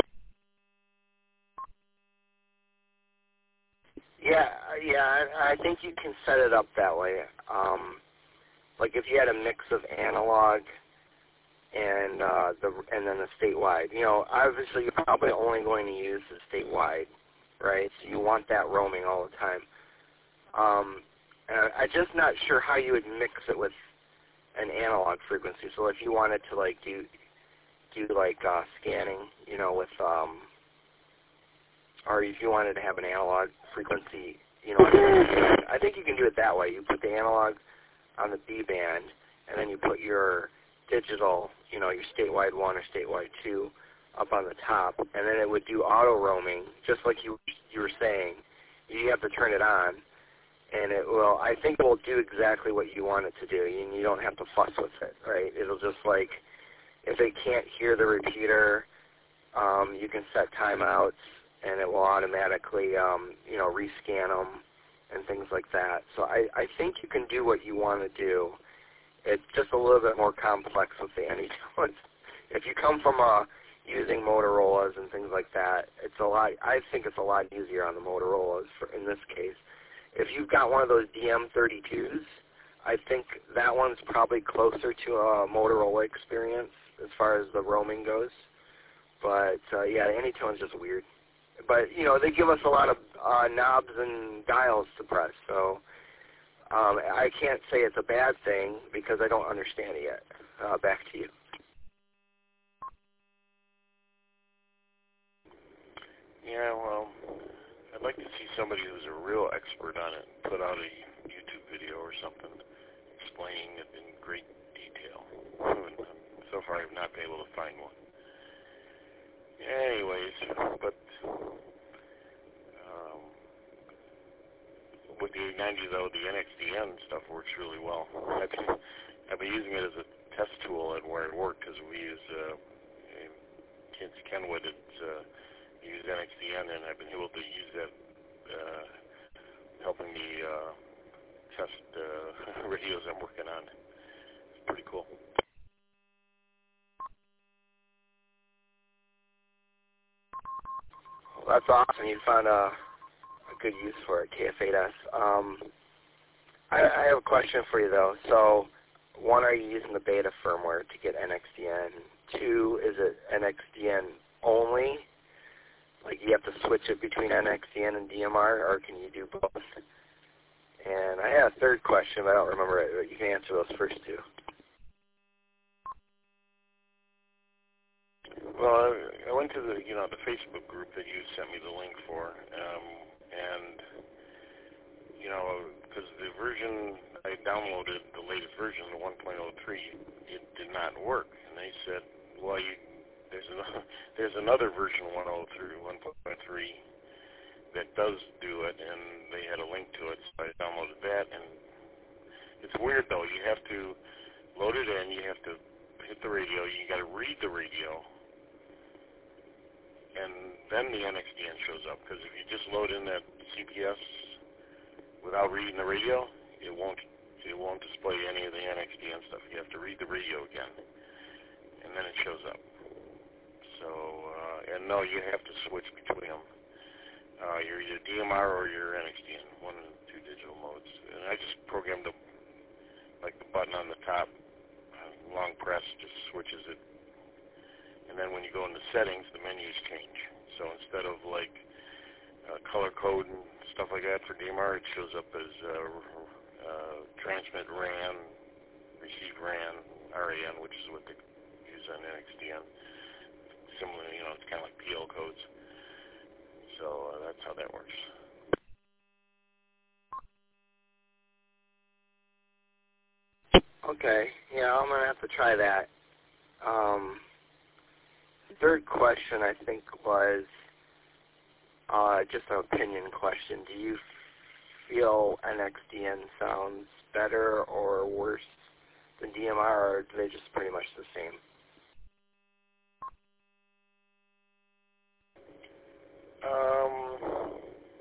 Yeah, yeah, I, I think you can set it up that way. Um, like if you had a mix of analog and uh, the and then the statewide. You know, obviously you're probably only going to use the statewide, right? So you want that roaming all the time. Um, and I'm just not sure how you would mix it with an analog frequency. So if you wanted to like do do like uh, scanning, you know, with um, or if you wanted to have an analog frequency, you know, I think you can do it that way. You put the analog on the B band, and then you put your digital, you know, your statewide one or statewide two up on the top, and then it would do auto roaming, just like you you were saying. You have to turn it on, and it will, I think it will do exactly what you want it to do. You, you don't have to fuss with it, right? It'll just like, if it can't hear the repeater, um, you can set timeouts, and it will automatically, um, you know, rescan them and things like that. So I, I think you can do what you want to do. It's just a little bit more complex with the Anytone. If you come from uh, using Motorola's and things like that, it's a lot. I think it's a lot easier on the Motorola's for, in this case. If you've got one of those D M thirty-twos, I think that one's probably closer to a Motorola experience as far as the roaming goes. But uh, yeah, the Anytone's just weird. But you know, they give us a lot of uh, knobs and dials to press, so um, I can't say it's a bad thing because I don't understand it yet. Uh, back to you. Yeah, well, I'd like to see somebody who's a real expert on it put out a YouTube video or something explaining it in great detail. So far, I've not been able to find one. Anyways, but um, three ninety, though, the N X D N stuff works really well. I've been, I've been using it as a test tool at where it worked because we use uh, Kenwood. It's uh, use N X D N, and I've been able to use that uh, helping me uh, test uh, radios I'm working on. It's pretty cool. Well, that's awesome. You found a, a good use for it, K F eight S. Um, I, I have a question for you, though. So, one, are you using the beta firmware to get N X D N? Two, is it N X D N only? Like, you have to switch it between N X D N and D M R, or can you do both? And I had a third question, but I don't remember it. But you can answer those first two. Well, I went to the, you know, the Facebook group that you sent me the link for, um, and, you know, because the version I downloaded, the latest version, the one point oh three, it did not work. And they said, well, you, there's another, there's another version one point oh three that does do it, and they had a link to it, so I downloaded that. And it's weird, though. You have to load it in, you have to hit the radio, you got to read the radio, and then the N X D N shows up. Because if you just load in that C P S without reading the radio, it won't it won't display any of the N X D N stuff. You have to read the radio again, and then it shows up. So, uh, and no, you have to switch between them. Uh, you're either D M R or you're N X D N, one of the two digital modes. And I just programmed the, like the button on the top, uh, long press just switches it. And then when you go into settings, the menus change. So instead of like uh, color code and stuff like that for D M R, it shows up as uh, uh, transmit R A N, receive R A N, R A N, which is what they use on N X D N. Similarly, you know, it's kind of like P L codes. So uh, that's how that works. Okay, yeah, I'm going to have to try that. Um, third question, I think, was uh, just an opinion question. Do you feel N X D N sounds better or worse than D M R, or do they just pretty much the same? Um,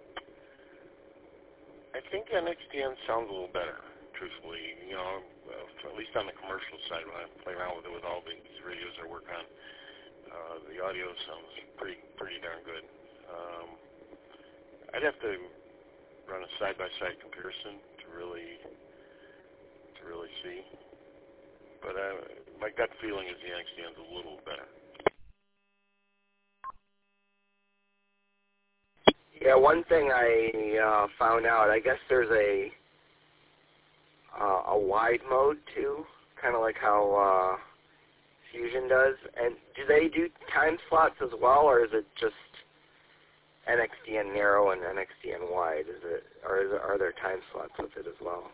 I think N X D N sounds a little better, truthfully. You know, uh, at least on the commercial side, when I play around with it with all these radios I work on, uh, the audio sounds pretty pretty darn good. Um, I'd have to run a side-by-side comparison to really to really see. But uh, my gut feeling is the N X D N's a little better. Yeah, one thing I uh, found out, I guess there's a uh, a wide mode too, kind of like how uh, Fusion does. And do they do time slots as well, or is it just N X D N narrow and N X D N wide? Is it, or is it, are there time slots with it as well?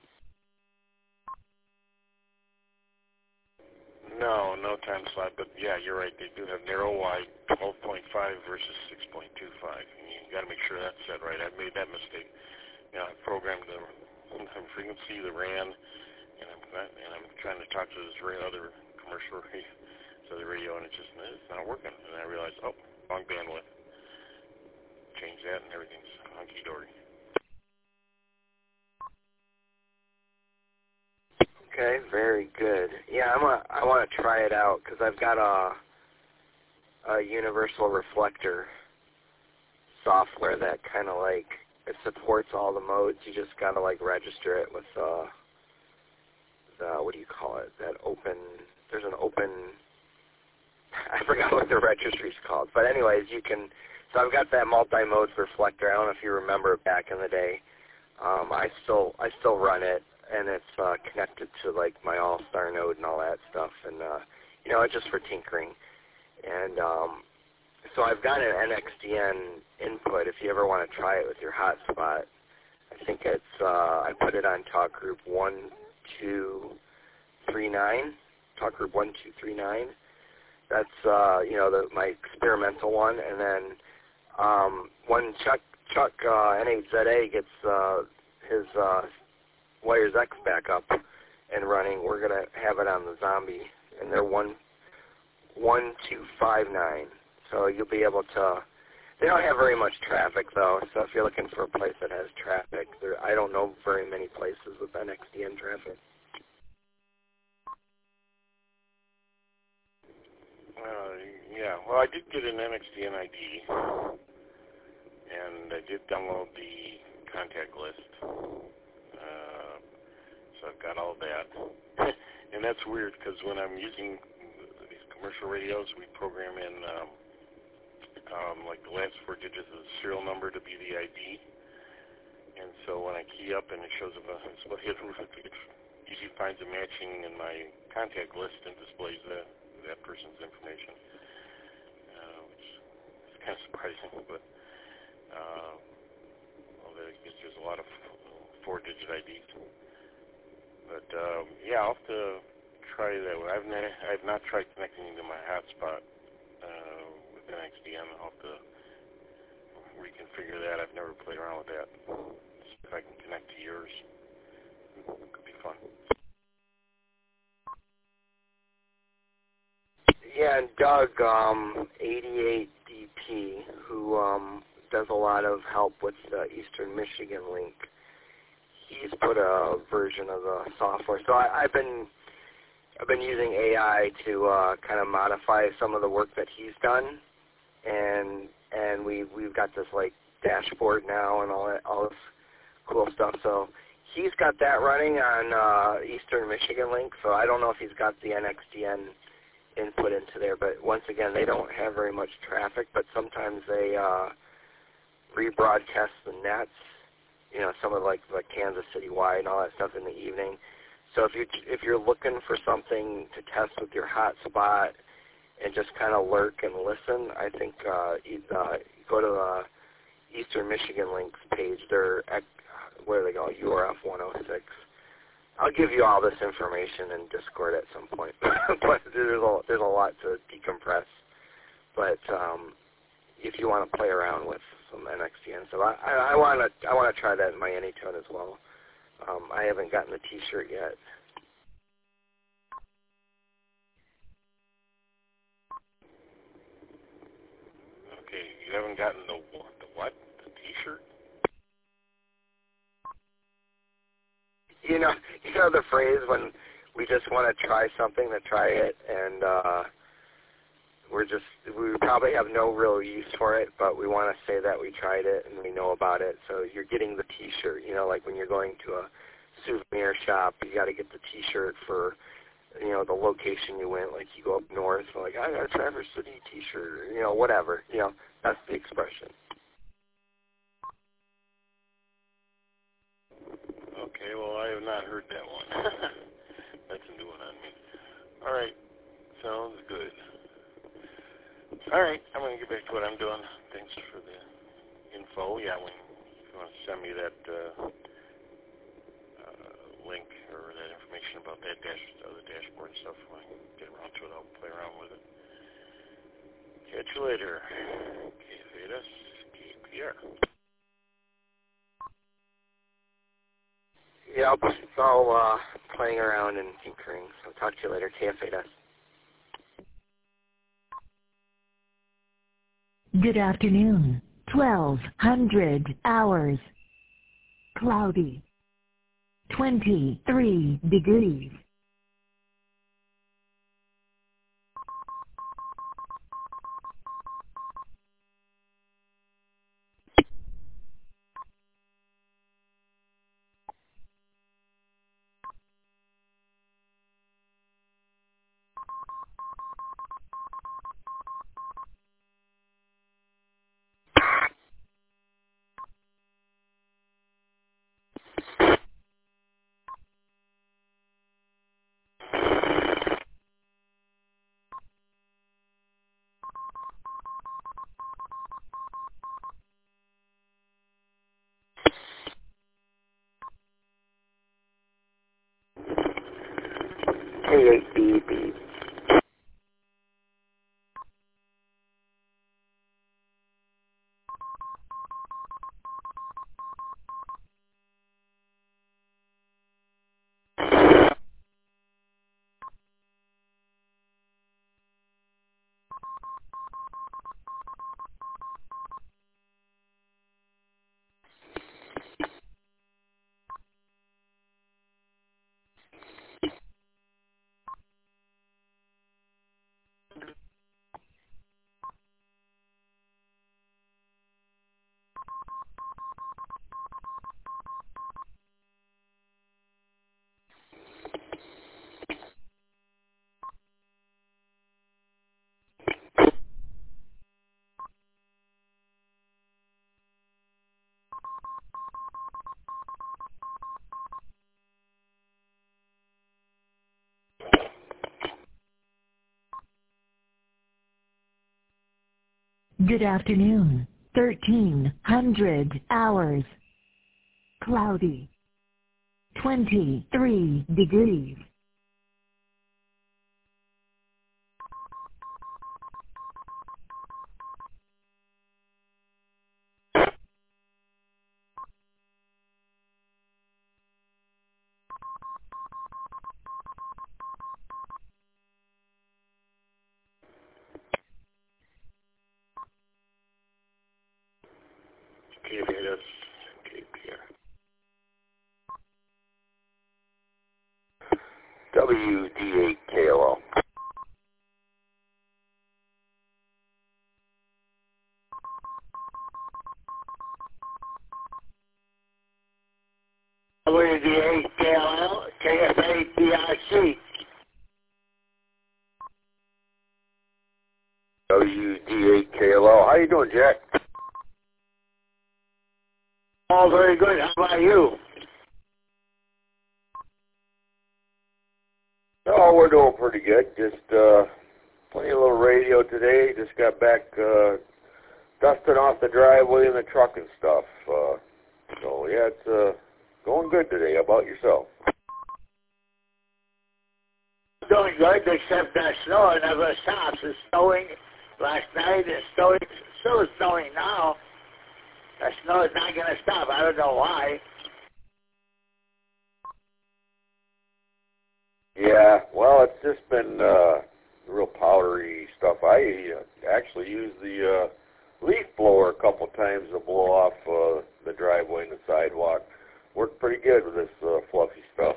No, no time slot, but yeah, you're right. They do have narrow wide, twelve point five versus six point two five. And you got to make sure that's set right. I've made that mistake. You know, I programmed the frequency, the R A N, and I'm and I'm trying to talk to this other commercial radio, so the radio, and it's just it's not working. And I realized, oh, wrong bandwidth. Change that, and everything's hunky dory. Okay, very good. Yeah, I'm a, I want to try it out because I've got a a universal reflector software that kind of like it supports all the modes. You just gotta like register it with uh the what do you call it? That open. There's an open. I forgot what the registry's called, but anyways, you can. So I've got that multi-mode reflector. I don't know if you remember back in the day. Um, I still I still run it. And it's uh, connected to like my All-Star node and all that stuff, and uh, you know, it's just for tinkering. And um, so I've got an N X D N input. If you ever want to try it with your hotspot, I think it's uh, I put it on talk group one two three nine. Talk group one two three nine. That's uh, you know the, my experimental one, and then um, when Chuck Chuck uh, N eight Z A gets uh, his uh, Wires X back up and running, we're going to have it on the Zombie, and they're one one two five nine. So you'll be able to. They don't have very much traffic though, so if you're looking for a place that has traffic, there I don't know very many places with N X D N traffic. Uh, yeah, well, I did get an N X D N I D, and I did download the contact list, uh, so I've got all that. And that's weird, because when I'm using these commercial radios, we program in, um, um, like, the last four digits of the serial number to be the I D, and so when I key up and it shows up, a, it usually finds a matching in my contact list and displays that. that person's information, uh, which is kind of surprising, but uh, well, there's just a lot of four-digit I Ds. But um, yeah, I'll have to try that one. I've not, I've not tried connecting to my hotspot uh, with N X D N. I'll have to reconfigure that. I've never played around with that. See if I can connect to yours. It could be fun. Yeah, and Doug, um, eighty-eight D P, who um, does a lot of help with the Eastern Michigan link, he's put a version of the software. So I, I've been I've been using A I to uh, kind of modify some of the work that he's done, and and we we've got this like dashboard now and all that all this cool stuff. So he's got that running on uh, Eastern Michigan link. So I don't know if he's got the N X D N input into there, but once again, they don't have very much traffic, but sometimes they uh, rebroadcast the nets, you know, some of like like Kansas City wide and all that stuff in the evening. So if you if you're looking for something to test with your hotspot and just kind of lurk and listen, I think uh, you, uh, go to the Eastern Michigan links page. They're at, where do they go? U R F one oh six. I'll give you all this information in Discord at some point, but there's a, there's a lot to decompress. But um, if you want to play around with some N X D N, so I want to I want to try that in my Anytone as well. Um, I haven't gotten the T-shirt yet. Okay, you haven't gotten the the what? The T-shirt? You know, you know the phrase when we just want to try something to try it, and uh, we're just we probably have no real use for it, but we want to say that we tried it and we know about it. So you're getting the T-shirt. You know, like when you're going to a souvenir shop, you got to get the T-shirt for, you know, the location you went. Like you go up north, like I got a Traverse City T-shirt, or, you know, whatever. You know, that's the expression. Okay, well, I have not heard that one. That's a new one on me. All right, sounds good. All right, I'm going to get back to what I'm doing. Thanks for the info. Yeah, when if you want to send me that uh, uh, link or that information about that dash, other dashboard and stuff, when I get around to it, I'll play around with it. Catch you later. K F eight S, K P R. Yeah, it's all uh, playing around and tinkering. So talk to you later, K F eight S. Good afternoon. twelve hundred hours. Cloudy. twenty-three degrees. K eight B B. Good afternoon. thirteen hundred hours. Cloudy. twenty-three degrees. K B S, K P R. W D eight K L O. W D eight K L L, K F A D R C. W D eight K L O. How you doing, Jack? Oh, very good. How about you? Oh, we're doing pretty good. Just uh, playing a little radio today. Just got back uh, dusting off the driveway and the truck and stuff. Uh, so, yeah, it's uh, going good today. How about yourself? Doing good, except that snow never stops. It's snowing last night. It's snowing. Still snowing now. The snow is not going to stop. I don't know why. Yeah, well, it's just been uh, real powdery stuff. I uh, actually used the uh, leaf blower a couple times to blow off uh, the driveway and the sidewalk. Worked pretty good with this uh, fluffy stuff.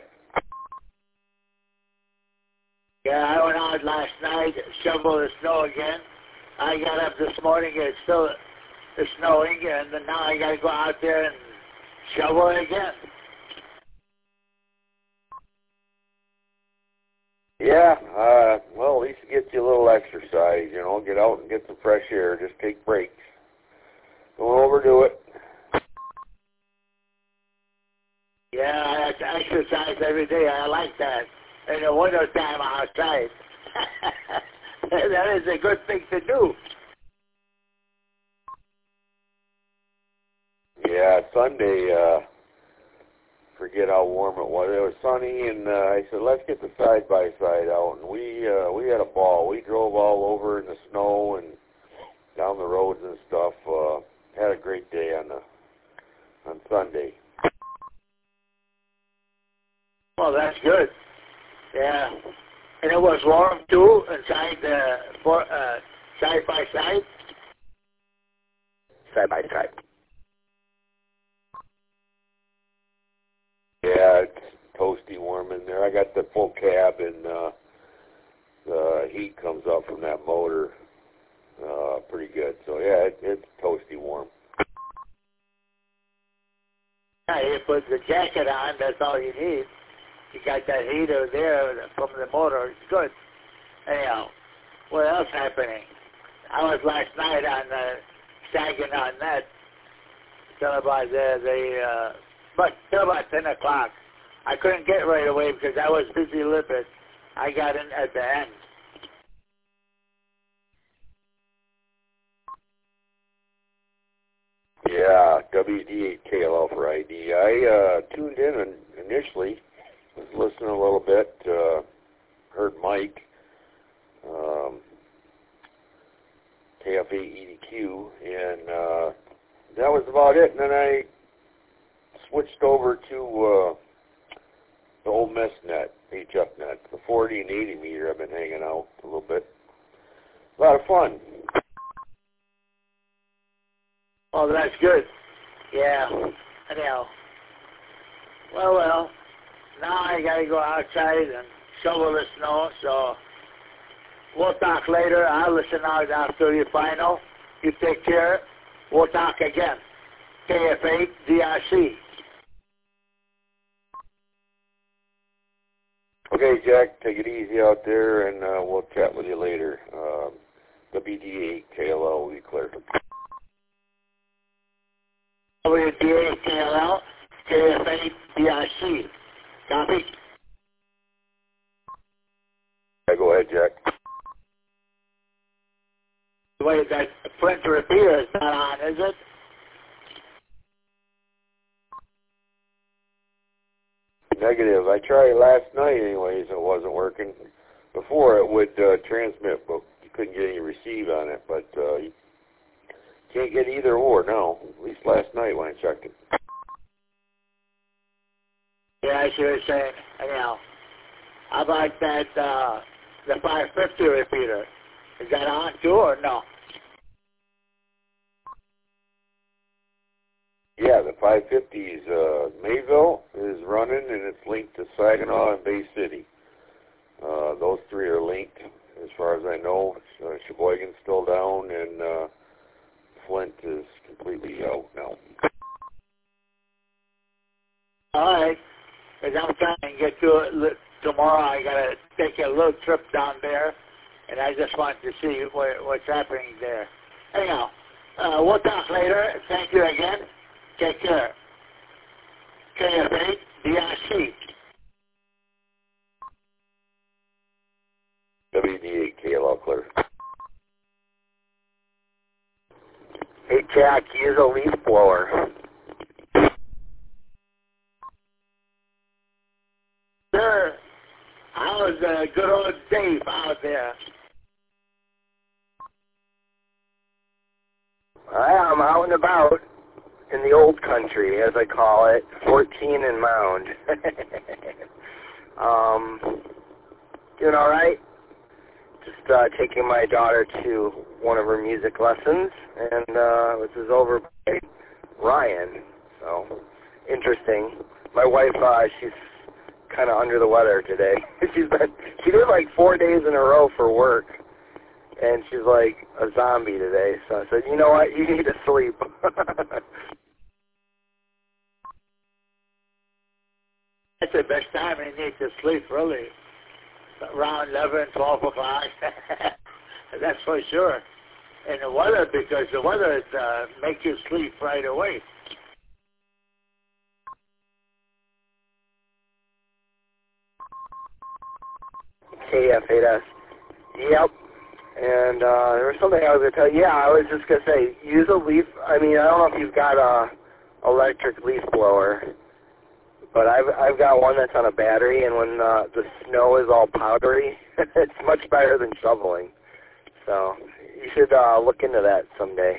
Yeah, I went out last night, shoveled the snow again. I got up this morning and it's still it's snowing, and then now I got to go out there and shovel it again. Yeah, uh, well, at least it gets you a little exercise, you know, get out and get some fresh air, just take breaks. Don't overdo it. Yeah, I have to exercise every day. I like that. In the winter time outside. That is a good thing to do. Yeah, Sunday, uh, forget how warm it was. It was sunny, and uh, I said, let's get the side-by-side out. And we uh, we had a ball. We drove all over in the snow and down the roads and stuff. Uh, had a great day on the on Sunday. Well, that's good. Yeah. And it was warm, too, inside the, for, uh, side-by-side? Side-by-side. Yeah, it's toasty warm in there. I got the full cab, and uh, the heat comes up from that motor uh, pretty good. So, yeah, it, it's toasty warm. Yeah, you put the jacket on, that's all you need. You got that heater there from the motor. It's good. Anyhow, what else happening? I was last night on the Saginaw Net till about the, the uh, but till about ten o'clock. I couldn't get right away because I was busy lipping. I got in at the end. Yeah, W D eight K L L for I D. I uh, tuned in and initially, was listening a little bit, uh, heard Mike, um, K F A E D Q, and uh, that was about it. And then I switched over to uh, the Ole Miss net, H F net, the forty and eighty meter. I've been hanging out a little bit. A lot of fun. Oh, that's good. Yeah. Anyhow. Well, well. Now I got to go outside and shovel the snow, so we'll talk later. I'll listen out after your final. You take care. We'll talk again. K F A D R C. Okay, Jack, take it easy out there, and uh, we'll chat with you later. Um, W D eight K L L will be clear. W D eight K L L, K F A D R C. Copy? Yeah, go ahead, Jack. Wait. anyway, that Flint repeater is not on, is it? Negative. I tried last night anyways, it wasn't working. Before it would uh, transmit, but you couldn't get any receive on it, but uh, you can't get either or, no. At least last night when I checked it. Yeah, I see what you're saying. Anyhow, how about that, uh, the five fifty repeater? Is that on too or no? Yeah, the five fifty's uh, Mayville is running, and it's linked to Saginaw and Bay City. Uh, those three are linked, as far as I know. Uh, Sheboygan's still down, and uh, Flint is completely out now. All right. Because I'm trying to get to it tomorrow. I got to take a little trip down there, and I just wanted to see what, what's happening there. Anyhow, uh, we'll talk later. Thank you again. Take care. K F eight D I C. W D eight K L L clear. Hey, Jack, use a leaf blower. Sir, how's uh, good old Dave out there? I'm out and about in the old country, as I call it, fourteen and Mound. um, doing all right. Just uh, taking my daughter to one of her music lessons, and uh, this is over by Ryan. So interesting. My wife, uh, she's kind of under the weather today. she's been she did like four days in a row for work, and she's like a zombie today. So I said, you know what, you need to sleep. That's the best time you need to sleep, really. Around eleven, twelve o'clock. That's for sure. And the weather, because the weather uh, makes you sleep right away. K F eight S. Yep. And uh, there was something I was going to tell you. Yeah, I was just going to say, use a leaf. I mean, I don't know if you've got a electric leaf blower, but I've I've got one that's on a battery, and when uh, the snow is all powdery, it's much better than shoveling. So you should uh, look into that someday.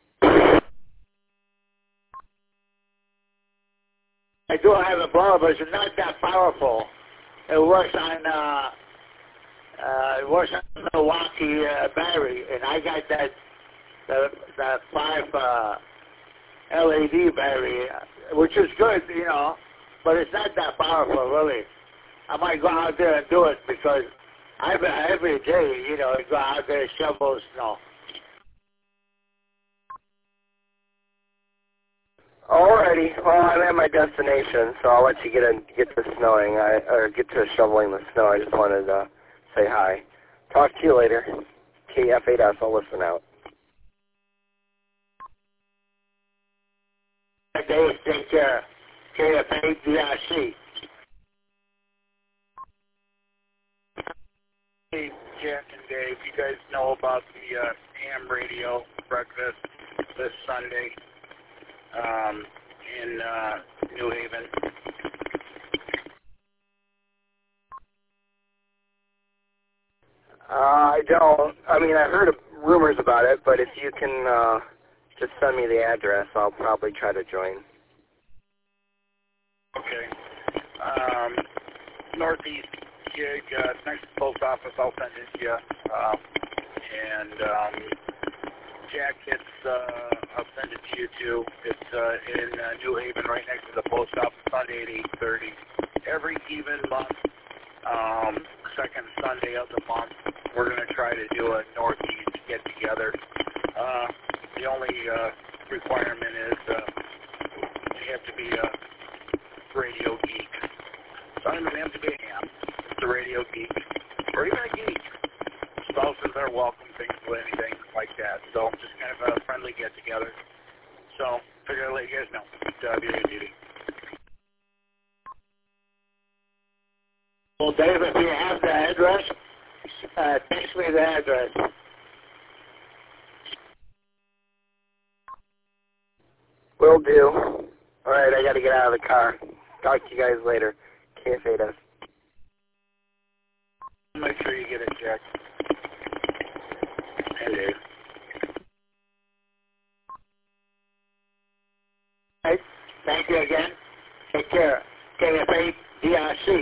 I do have a blower, but it's not that powerful. It works on uh, uh, it works on Milwaukee uh, battery, and I got that the the five uh, L E D battery, which is good, you know. But it's not that powerful, really. I might go out there and do it because I every day, you know, I go out there and shovel snow. Alrighty, well, I'm at my destination, so I'll let you get in, get to snowing, I, or get to shoveling the snow. I just wanted to say hi. Talk to you later. K F eight S, I'll listen out. Dave, take care. K F eight D I C. Hey, Jack and Dave, you guys know about the uh, ham radio breakfast this Sunday um, in uh, New Haven? Uh, I don't. I mean, I heard rumors about it, but if you can uh, just send me the address, I'll probably try to join. Okay. Um, Northeast gig, uh, next to the post office, I'll send it to you. Uh, and um, Jack, it's, uh, I'll send it to you too. It's uh, in uh, New Haven, right next to the post office, Sunday at eight thirty. Every even month, um, second Sunday of the month, we're going to try to do a Northeast get-together. Uh, the only uh, requirement is uh, you have to be a radio geek. So I don't even have to be a ham. It's a radio geek. Or even a geek. Spouses are welcome, things with anything like that. So just kind of a friendly get-together. So figure I'd let you guys know. W A D D. Well, Dave, if you have the address, uh, text me the address. Will do. All right, I got to get out of the car. Talk to you guys later. K F A does. Make sure you get it checked. And Dave. Hey, thank you again. Take care. K F A D R C.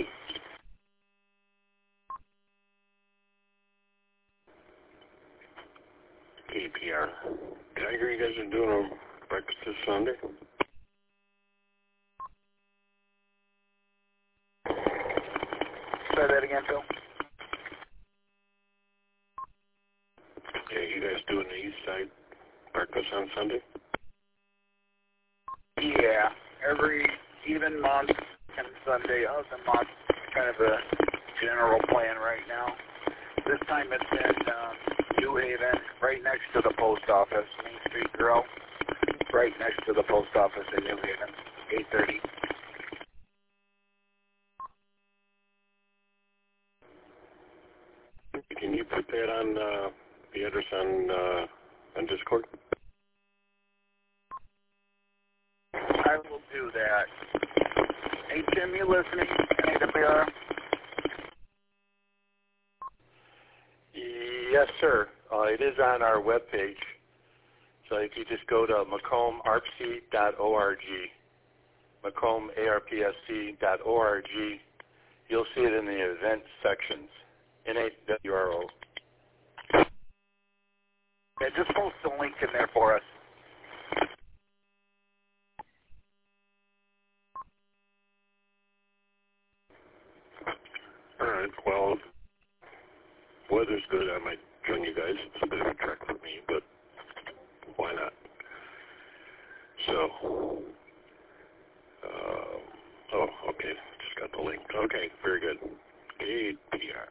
K P R. Did I hear you guys are doing a breakfast this Sunday? Say that again, Phil. Yeah, you guys doing the East Side breakfast on Sunday? Yeah, every even month and Sunday of the month, kind of a general plan right now. This time it's in um, New Haven, right next to the post office, Main Street Grill, right next to the post office in New Haven, eight thirty. Can you put that on uh, the address on uh, on Discord? I will do that. Hey, Tim, you listening? A W R? Yes, sir. Uh, it is on our webpage. So if you just go to macomb arp c dot org, macomb arp c dot org, you'll see it in the events sections. N A W R O. Yeah, just post the link in there for us. All right, well, if weather's good, I might join you guys. It's a bit of a trek for me, but why not? So, uh, oh, okay, just got the link. Okay, very good. K P R.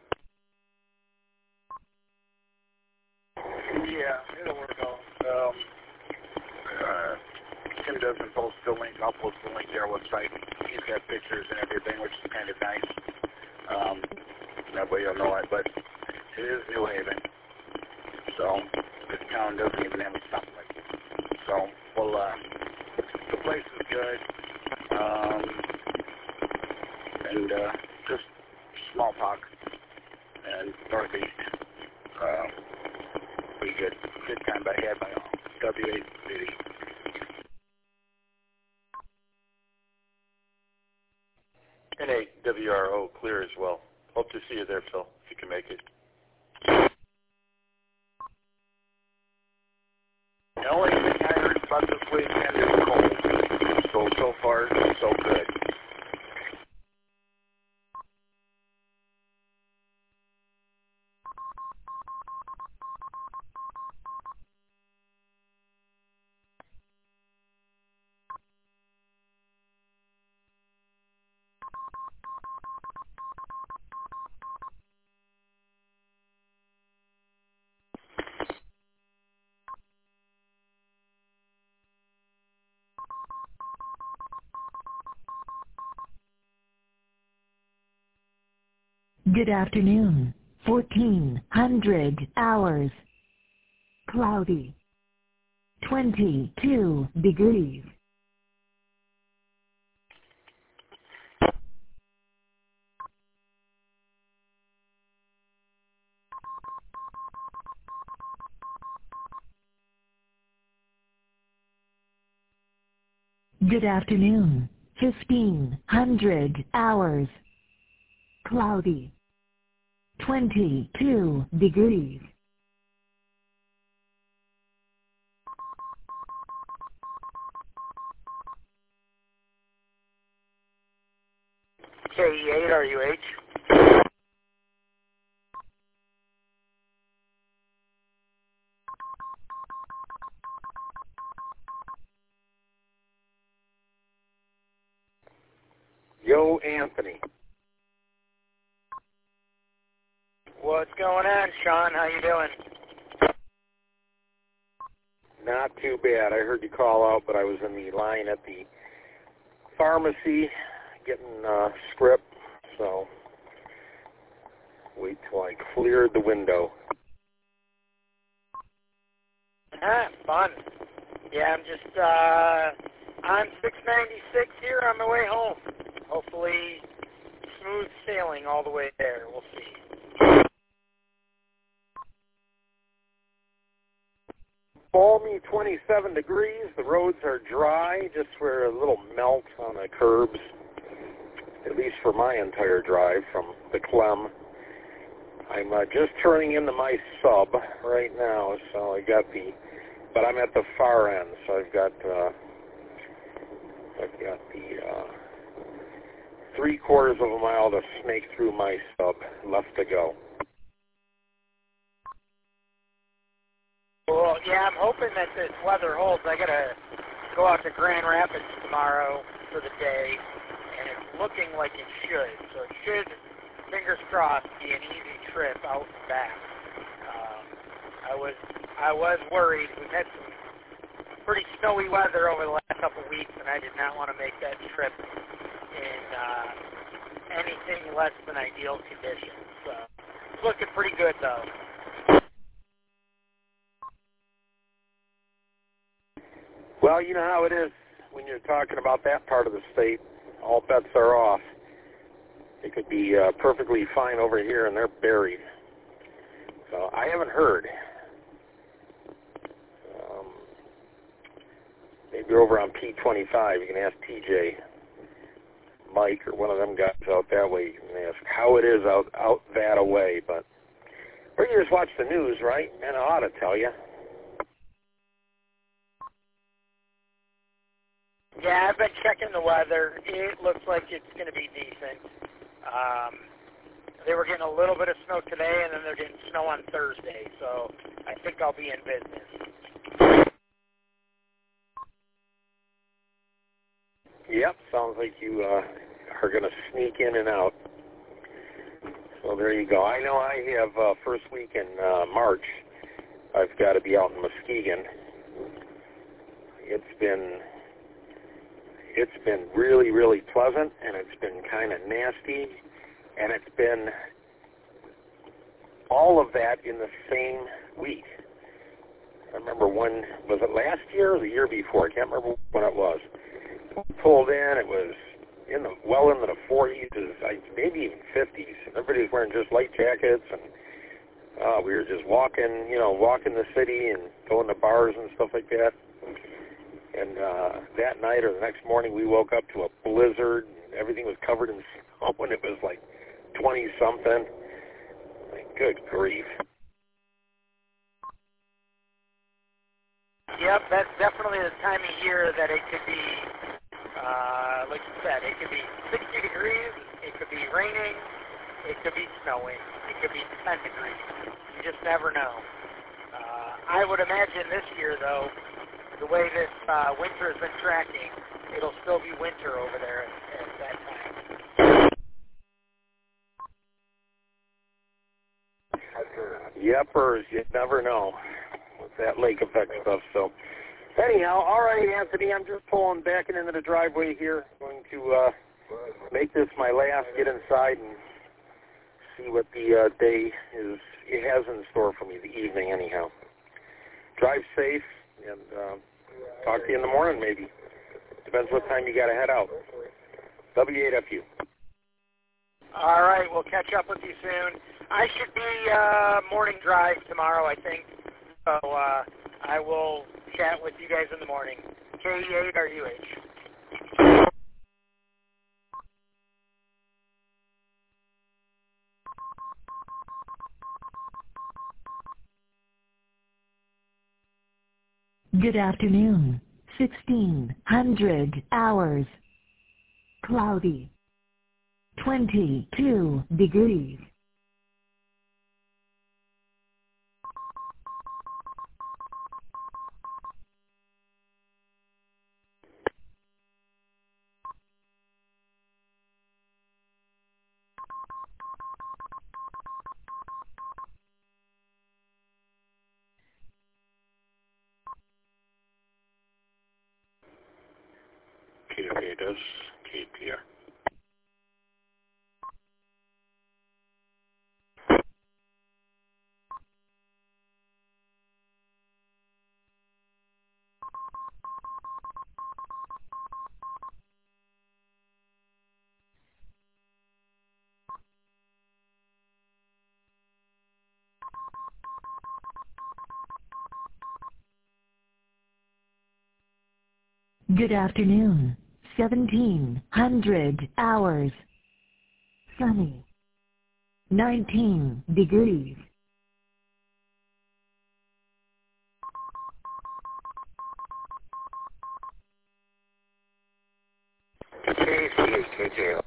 Yeah, it'll work out. Um, uh, Tim doesn't post the link. I'll post the link to our website. He's got pictures and everything, which is kind of nice. Um, that way you'll know it. But it is New Haven, so this town doesn't even have a stoplight. So, well, uh, the place is good. Um, and uh, just smallpox and northeast. Uh, pretty good. Good time I had by all. W eight City. N A W R O, clear as well. Hope to see you there, Phil, if you can make it. The only thing I heard about this weekend is cold. So, so far, so good. Good afternoon. fourteen hundred hours. Cloudy. twenty-two degrees. Good afternoon. fifteen hundred hours. Cloudy. twenty-two degrees. K E eight R U H. Yo, Anthony. What's going on, Sean? How you doing? Not too bad. I heard you call out, but I was in the line at the pharmacy getting a script, so wait till I cleared the window. Ah, fun. Yeah, I'm just uh, on six ninety-six here on my way home. Hopefully smooth sailing all the way there. We'll see. Balmy twenty-seven degrees. The roads are dry, just where a little melt on the curbs, at least for my entire drive from the Clem. I'm uh, just turning into my sub right now, so I got the, but I'm at the far end, so I've got, uh, I've got the uh, three quarters of a mile to snake through my sub left to go. Well, yeah, I'm hoping that this weather holds. I gotta go out to Grand Rapids tomorrow for the day, and it's looking like it should. So it should, fingers crossed, be an easy trip out and back. Um, I was I was worried. We've had some pretty snowy weather over the last couple of weeks, and I did not want to make that trip in uh, anything less than ideal conditions. So it's looking pretty good, though. Well, you know how it is when you're talking about that part of the state. All bets are off. It could be uh, perfectly fine over here, and they're buried. So I haven't heard. Um, maybe over on P twenty-five, you can ask T J, Mike, or one of them guys out that way. You can ask how it is out out that away. But or you just watch the news, right? And I ought to tell you. Yeah, I've been checking the weather. It looks like it's going to be decent. Um, they were getting a little bit of snow today, and then they're getting snow on Thursday, so I think I'll be in business. Yep, sounds like you uh, are going to sneak in and out. So there you go. I know I have uh, first week in uh, March, I've got to be out in Muskegon. It's been... It's been really, really pleasant, and it's been kind of nasty, and it's been all of that in the same week. I remember when, was it last year or the year before? I can't remember when it was. We pulled in, it was in the well into the forties, maybe even fifties. Everybody was wearing just light jackets, and uh, we were just walking, you know, walking the city and going to bars and stuff like that. And uh, that night or the next morning, we woke up to a blizzard, and everything was covered in snow, and it was like twenty-something. Like, good grief. Yep, that's definitely the time of year that it could be, uh, like you said, it could be sixty degrees, it could be raining, it could be snowing, it could be ten degrees. You just never know. Uh, I would imagine this year, though, the way this uh, winter has been tracking, it'll still be winter over there at, at that time. Yepers, you never know with that lake effect stuff. So anyhow, all right, Anthony, I'm just pulling back into the driveway here. I'm going to uh, make this my last, get inside and see what the uh, day is. It has in store for me, the evening anyhow. Drive safe. And uh, talk to you in the morning, maybe. Depends what time you got to head out. W eight F U. All right, we'll catch up with you soon. I should be uh, morning drive tomorrow, I think. So uh, I will chat with you guys in the morning. K E eight R U H. Good afternoon. sixteen hundred hours. Cloudy. twenty-two degrees. K W A does K P R. Good afternoon. seventeen hundred hours. Sunny. nineteen degrees. K C H K J.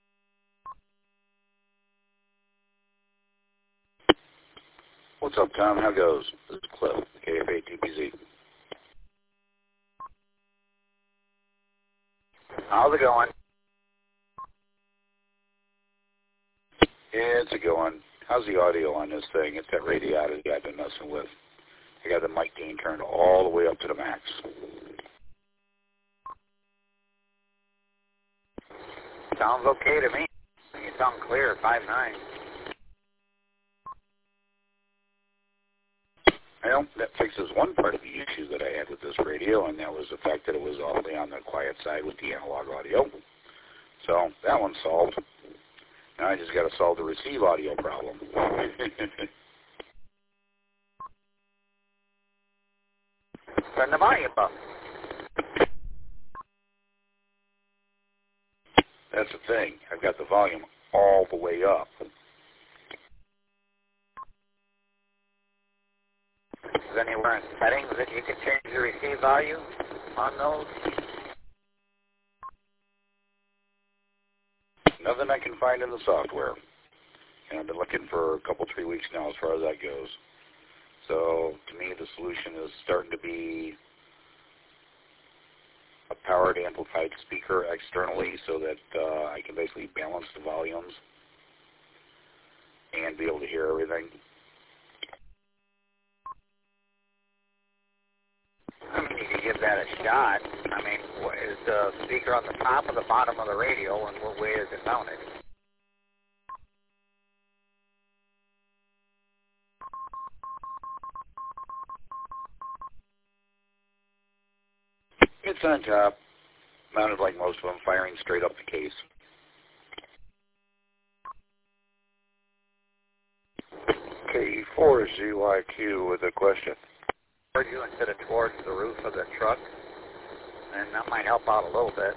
What's up, Tom? How goes? This is Cliff, K F A T P Z. How's it going? It's a going. How's the audio on this thing? It's that radiator I've been messing with. I got the mic gain turned all the way up to the max. Sounds okay to me. You sound clear, five nine. Well, that fixes one part of the issue that I had with this radio, and that was the fact that it was awfully on the quiet side with the analog audio. So that one's solved. Now I just got to solve the receive audio problem. Turn the volume up. That's the thing. I've got the volume all the way up. Is there anywhere in settings that you can change the receive value on those? Nothing I can find in the software. And I've been looking for a couple, three weeks now as far as that goes. So to me, the solution is starting to be a powered amplified speaker externally so that uh, I can basically balance the volumes and be able to hear everything. I mean, you could give that a shot. I mean, what, is the speaker on the top or the bottom of the radio, and what way is it mounted? It's on top, mounted like most of them, firing straight up the case. K four Z Y Q with a question. Towards you instead of towards the roof of the truck, and that might help out a little bit.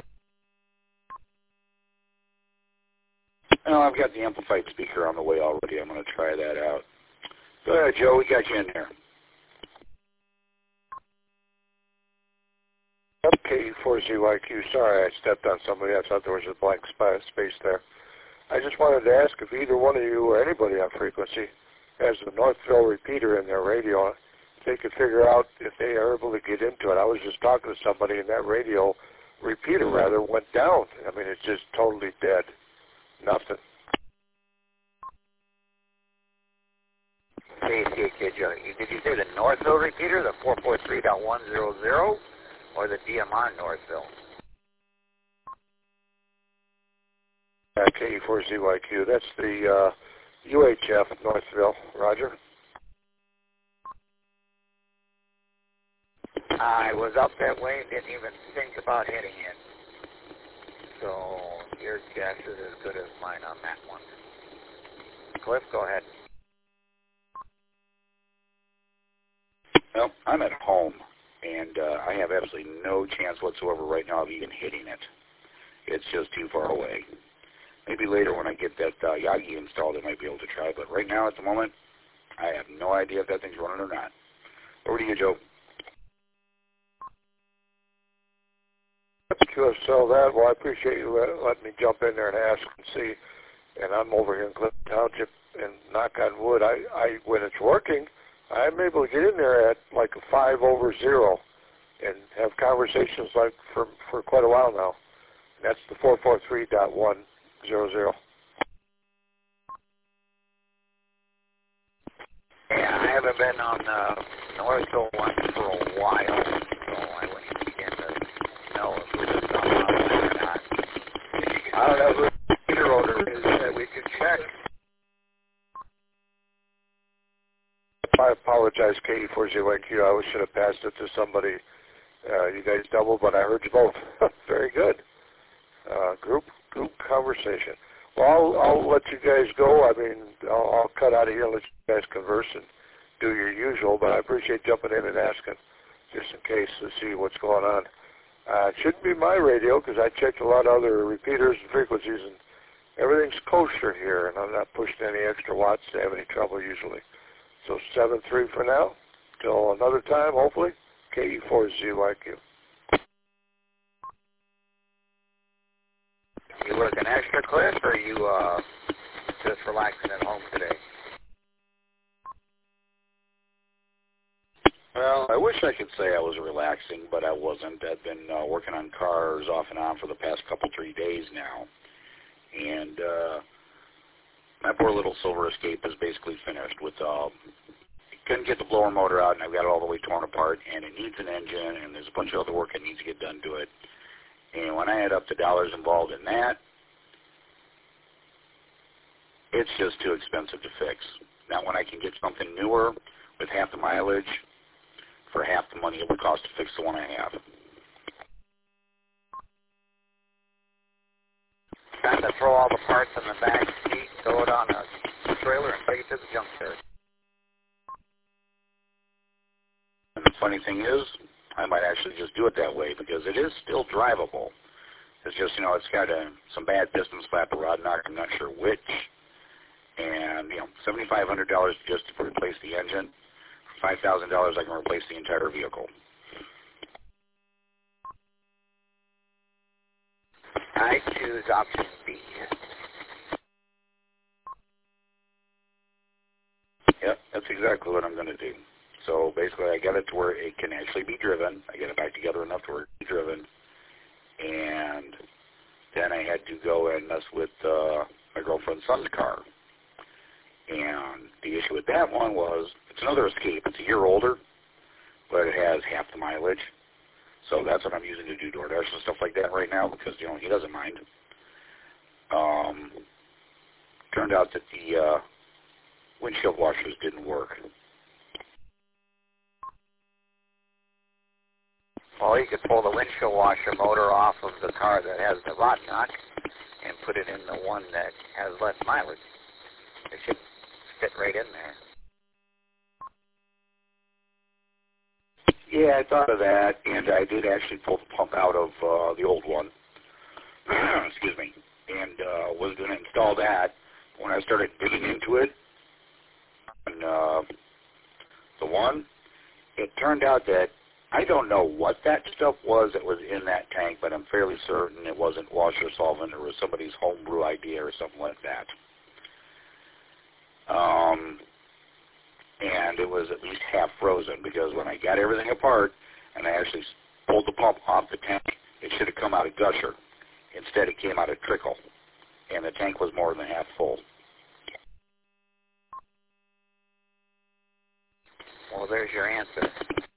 Well, I've got the amplified speaker on the way already. I'm going to try that out. Go ahead, Joe. We got you in there. K four Z Y Q, sorry I stepped on somebody. I thought there was a blank space there. I just wanted to ask if either one of you or anybody on frequency has the Northville repeater in their radio, if they could figure out if they are able to get into it. I was just talking to somebody and that radio repeater rather went down. I mean, it's just totally dead. Nothing. K C H K J, did you say the Northville repeater, the four four three dot one zero zero, or the D M R Northville? Uh, K four Z Y Q, that's the uh, U H F Northville. Roger. I was up that way and didn't even think about hitting it. So your guess is as good as mine on that one. Cliff, go ahead. Well, I'm at home, and uh, I have absolutely no chance whatsoever right now of even hitting it. It's just too far away. Maybe later when I get that uh, Yagi installed, I might be able to try, but right now at the moment, I have no idea if that thing's running or not. Over to you, Joe. Q S L that. Well, I appreciate you let, letting me jump in there and ask and see. And I'm over here in Clinton Township, and knock on wood, I, I when it's working, I'm able to get in there at like a five over zero and have conversations like for for quite a while now. And that's the four four three dot one zero zero. Yeah, I haven't been on uh, Northville one for a while, so I wouldn't begin to know if it was something out there or not. I don't know who the computer order is that we could check. I apologize, K four Z Y Q. I always should have passed it to somebody. Uh, you guys doubled, but I heard you both. Very good. Uh, group group conversation. Well, I'll, I'll let you guys go. I mean, I'll, I'll cut out of here and let you guys converse and do your usual, but I appreciate jumping in and asking just in case to see what's going on. Uh, it shouldn't be my radio because I checked a lot of other repeaters and frequencies, and everything's kosher here, and I'm not pushing any extra watts to have any trouble usually. So seven three for now. Till another time, hopefully. K E four Z Y Q. You working extra, Cliff, or are you uh, just relaxing at home today? Well, I wish I could say I was relaxing, but I wasn't. I've been uh, working on cars off and on for the past couple, three days now. And uh, my poor little Silver Escape is basically finished with, uh, couldn't get the blower motor out, and I've got it all the way torn apart, and it needs an engine, and there's a bunch of other work that needs to get done to it. And when I add up the dollars involved in that, it's just too expensive to fix. Now, when I can get something newer with half the mileage for half the money it would cost to fix the one I have. Time to throw all the parts in the back seat, throw it on a trailer, and take it to the junkyard. And the funny thing is, I might actually just do it that way because it is still drivable. It's just, you know, it's got a, some bad piston slap or rod knock, I'm not sure which. And, you know, seven thousand five hundred dollars just to replace the engine. For five thousand dollars I can replace the entire vehicle. I choose option B. Yep, that's exactly what I'm going to do. So basically I got it to where it can actually be driven. I get it back together enough to where it can be driven. And then I had to go and mess with uh, my girlfriend's son's car. And the issue with that one was, it's another Escape. It's a year older, but it has half the mileage. So that's what I'm using to do DoorDash and stuff like that right now because, you know, he doesn't mind. Um, turned out that the uh, windshield washers didn't work. Well, you could pull the windshield washer motor off of the car that has the rod knock and put it in the one that has less mileage. It should fit right in there. Yeah, I thought of that, and I did actually pull the pump out of uh, the old one. Excuse me. And uh, was going to install that. When I started digging into it, and uh, the one, it turned out that I don't know what that stuff was that was in that tank, but I'm fairly certain it wasn't washer solvent. It was somebody's homebrew idea or something like that. Um, and it was at least half frozen because when I got everything apart and I actually pulled the pump off the tank, it should have come out of gusher. Instead, it came out of trickle, and the tank was more than half full. Well, there's your answer.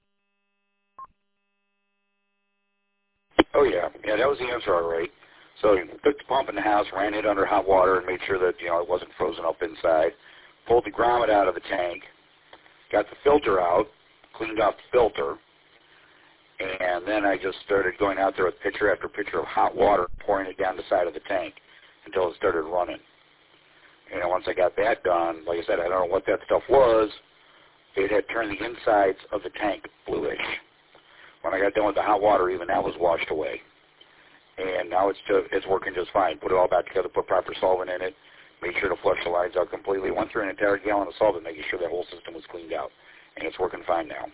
Oh, yeah. Yeah, that was the answer, all right. So you took the pump in the house, ran it under hot water, and made sure that, you know, it wasn't frozen up inside. Pulled the grommet out of the tank, got the filter out, cleaned off the filter, and then I just started going out there with pitcher after pitcher of hot water, pouring it down the side of the tank until it started running. And once I got that done, like I said, I don't know what that stuff was. It had turned the insides of the tank bluish. When I got done with the hot water, even that was washed away. And now it's just, it's working just fine. Put it all back together, put proper solvent in it, made sure to flush the lines out completely. Went through an entire gallon of solvent, making sure that whole system was cleaned out. And it's working fine now.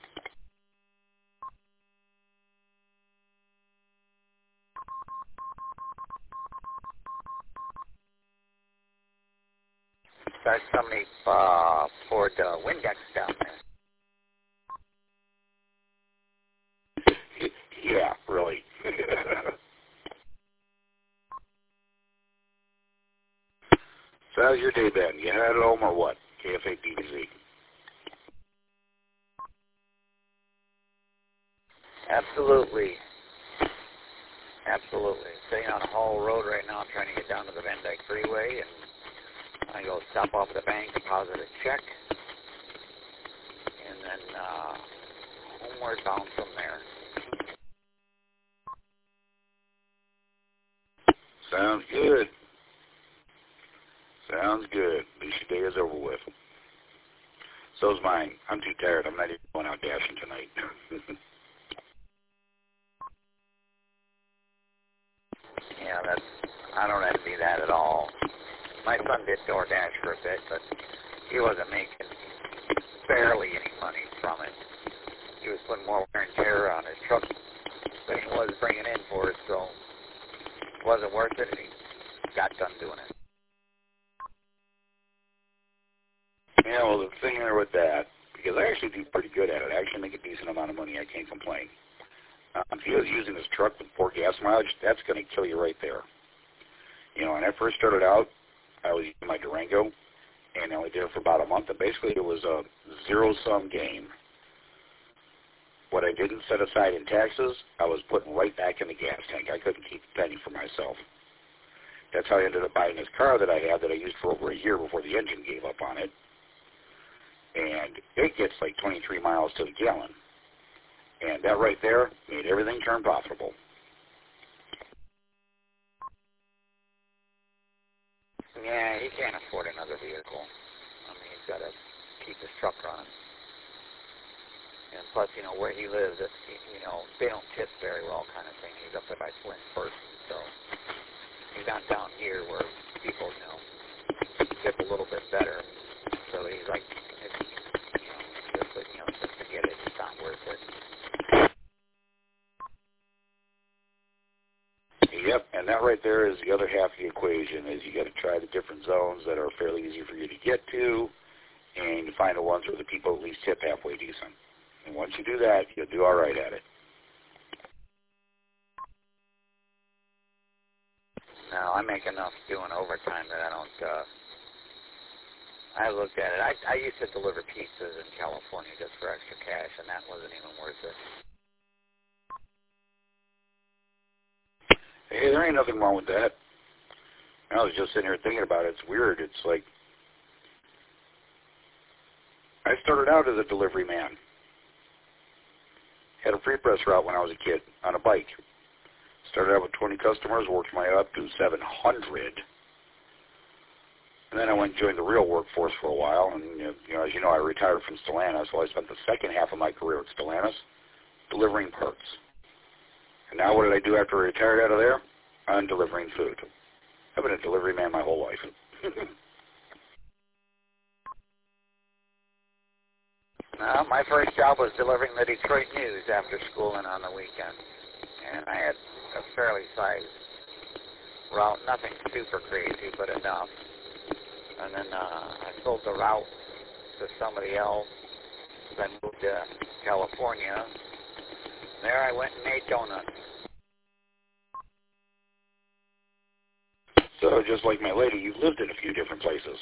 There's somebody uh, poured uh, Windex down there. Yeah, really. So how's your day been? You had it home or what? K F A D B Z. Absolutely. Absolutely. Sitting on a Hall Road right now, trying to get down to the Van Dyke Freeway, and I go stop off at the bank, deposit a check, and then uh, homeward bound from there. Sounds good. Sounds good. At least your day is over with. So's mine. I'm too tired. I'm not even going out dashing tonight. Yeah, that's, I don't envy that at all. My son did DoorDash for a bit, but he wasn't making barely any money from it. He was putting more wear and tear on his truck than he was bringing in for it, so it wasn't worth it, and he got done doing it. Yeah, well, the thing there with that, because I actually do pretty good at it. I actually make a decent amount of money. I can't complain. Um, if he was using his truck with poor gas mileage, that's going to kill you right there. You know, when I first started out, I was using my Durango, and I only did it for about a month, and basically it was a zero-sum game. What I didn't set aside in taxes, I was putting right back in the gas tank. I couldn't keep a penny for myself. That's how I ended up buying this car that I had that I used for over a year before the engine gave up on it. And it gets like twenty-three miles to the gallon. And that right there made everything turn profitable. Yeah, he can't afford another vehicle. I mean, he's got to keep his truck running. And plus, you know, where he lives, it's, you know, they don't tip very well kind of thing. He's up there by Flint First, so he's not down here where people, you know, tip a little bit better. So he's like, it's, you know, just, you know, just to get it, it's not worth it. Yep, and that right there is the other half of the equation, is you got to try the different zones that are fairly easy for you to get to, and you find the ones where the people at least tip halfway decent. And once you do that, you'll do all right at it. No, I make enough doing overtime that I don't, uh, I looked at it. I, I used to deliver pizzas in California just for extra cash, and that wasn't even worth it. Hey, there ain't nothing wrong with that. I was just sitting here thinking about it. It's weird. It's like, I started out as a delivery man. Had a free press route when I was a kid on a bike. Started out with twenty customers, worked my way up to seven hundred. And then I went and joined the real workforce for a while. And, you know, as you know, I retired from Stellantis, so I spent the second half of my career at Stellantis delivering parts. And now what did I do after I retired out of there? I'm delivering food. I've been a delivery man my whole life. Uh, my first job was delivering the Detroit News after school and on the weekend. And I had a fairly sized route, nothing super crazy, but enough. And then uh, I sold the route to somebody else. Then moved to California. There I went and made donuts. So just like my lady, you've lived in a few different places.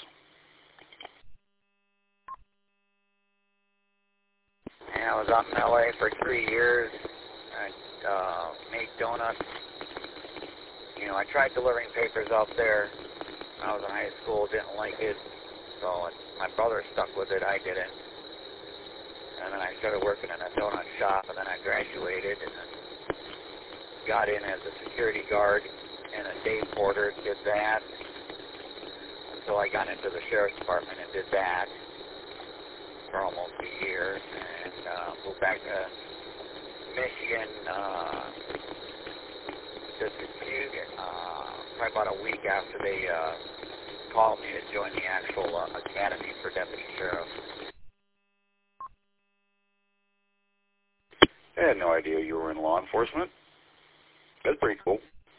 And I was out in L A for three years. I uh, made donuts. You know, I tried delivering papers out there when I was in high school, didn't like it. So my brother stuck with it, I didn't. And then I started working in a donut shop, and then I graduated and then got in as a security guard and a day porter, did that. Until I got into the sheriff's department and did that for almost a year, and uh, moved back to Michigan uh, just a few, uh, probably about a week after they uh, called me to join the actual uh, academy for deputy sheriff. I had no idea you were in law enforcement. That's pretty cool.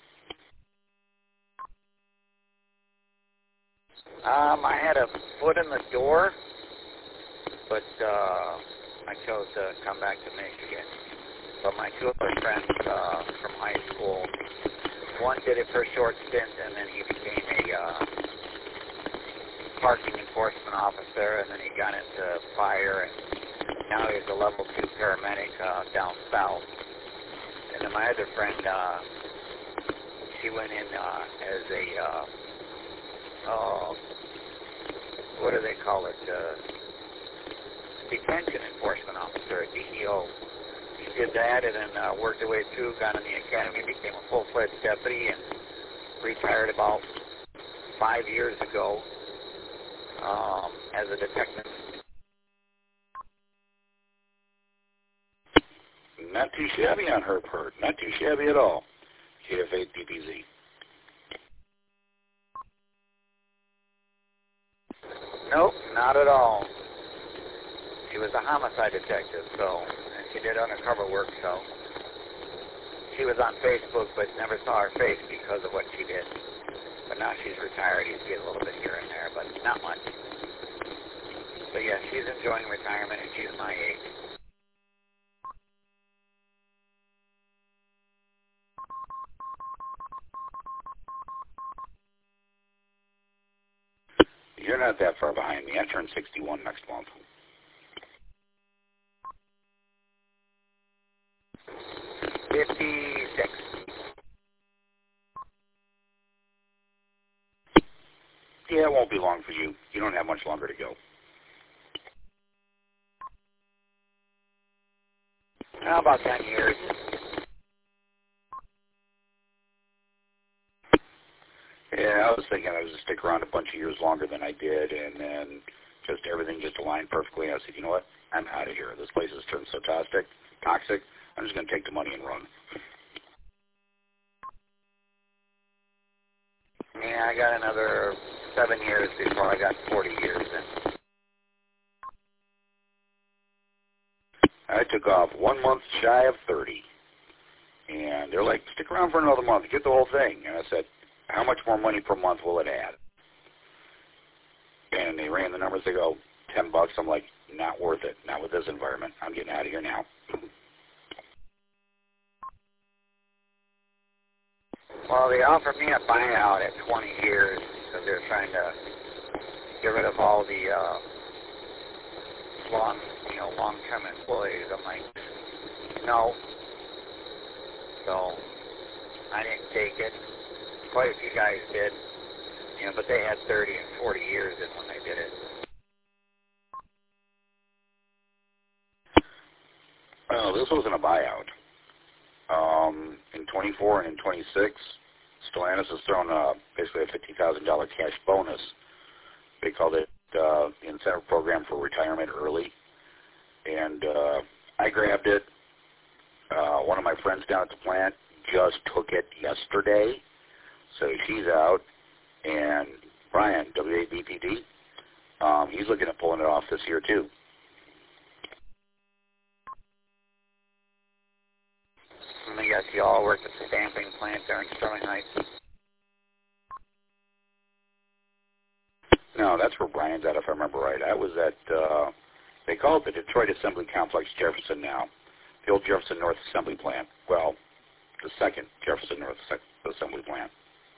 Um, I had a foot in the door, but uh, I chose to come back to Michigan. But my two other friends uh, from high school, one did it for a short stint, and then he became a uh, parking enforcement officer, and then he got into fire, and now he's a level two paramedic uh, down south. And then my other friend, uh, she went in uh, as a, uh, oh, what do they call it, uh, detention enforcement officer, a D E O. She did that and then uh, worked her way through, got in the academy, became a full-fledged deputy, and retired about five years ago um, as a detective. Not too shabby on her part. Not too shabby at all. K F eight D P Z. Nope, not at all. She was a homicide detective, so, and she did undercover work, so. She was on Facebook, but never saw her face because of what she did. But now she's retired. You see a little bit here and there, but not much. But yeah, she's enjoying retirement, and she's my age. You're not that far behind me. I turn sixty-one next month. fifty-six. Yeah, it won't be long for you. You don't have much longer to go. How about ten years? Yeah, I was thinking I was going to stick around a bunch of years longer than I did, and then just everything just aligned perfectly. I said, you know what? I'm out of here. This place has turned so toxic, toxic. I'm just going to take the money and run. Yeah, I got another seven years before I got forty years in. I took off one month shy of thirty, and they're like, stick around for another month, get the whole thing. And I said, how much more money per month will it add? And they ran the numbers. They go, ten bucks. I'm like, not worth it. Not with this environment. I'm getting out of here now. Well, they offered me a buyout at twenty years because they're trying to get rid of all the uh, long, you know, long-term employees. I'm like, no. So I didn't take it. Quite a few guys did, you know, but they had thirty and forty years in when they did it. Well, this wasn't a buyout. Um, in twenty-four and in twenty-six, Stellantis has thrown uh, basically a fifty thousand dollars cash bonus. They called it uh, the incentive program for retirement early. And uh, I grabbed it. Uh, one of my friends down at the plant just took it yesterday. So she's out. And Brian, W A B P D, um, he's looking at pulling it off this year too. I guess you all worked at the stamping plant there in Sterling Heights. No, that's where Brian's at, if I remember right. I was at, uh, they call it the Detroit Assembly Complex Jefferson now, the old Jefferson North Assembly Plant. Well, the second Jefferson North Assembly Plant.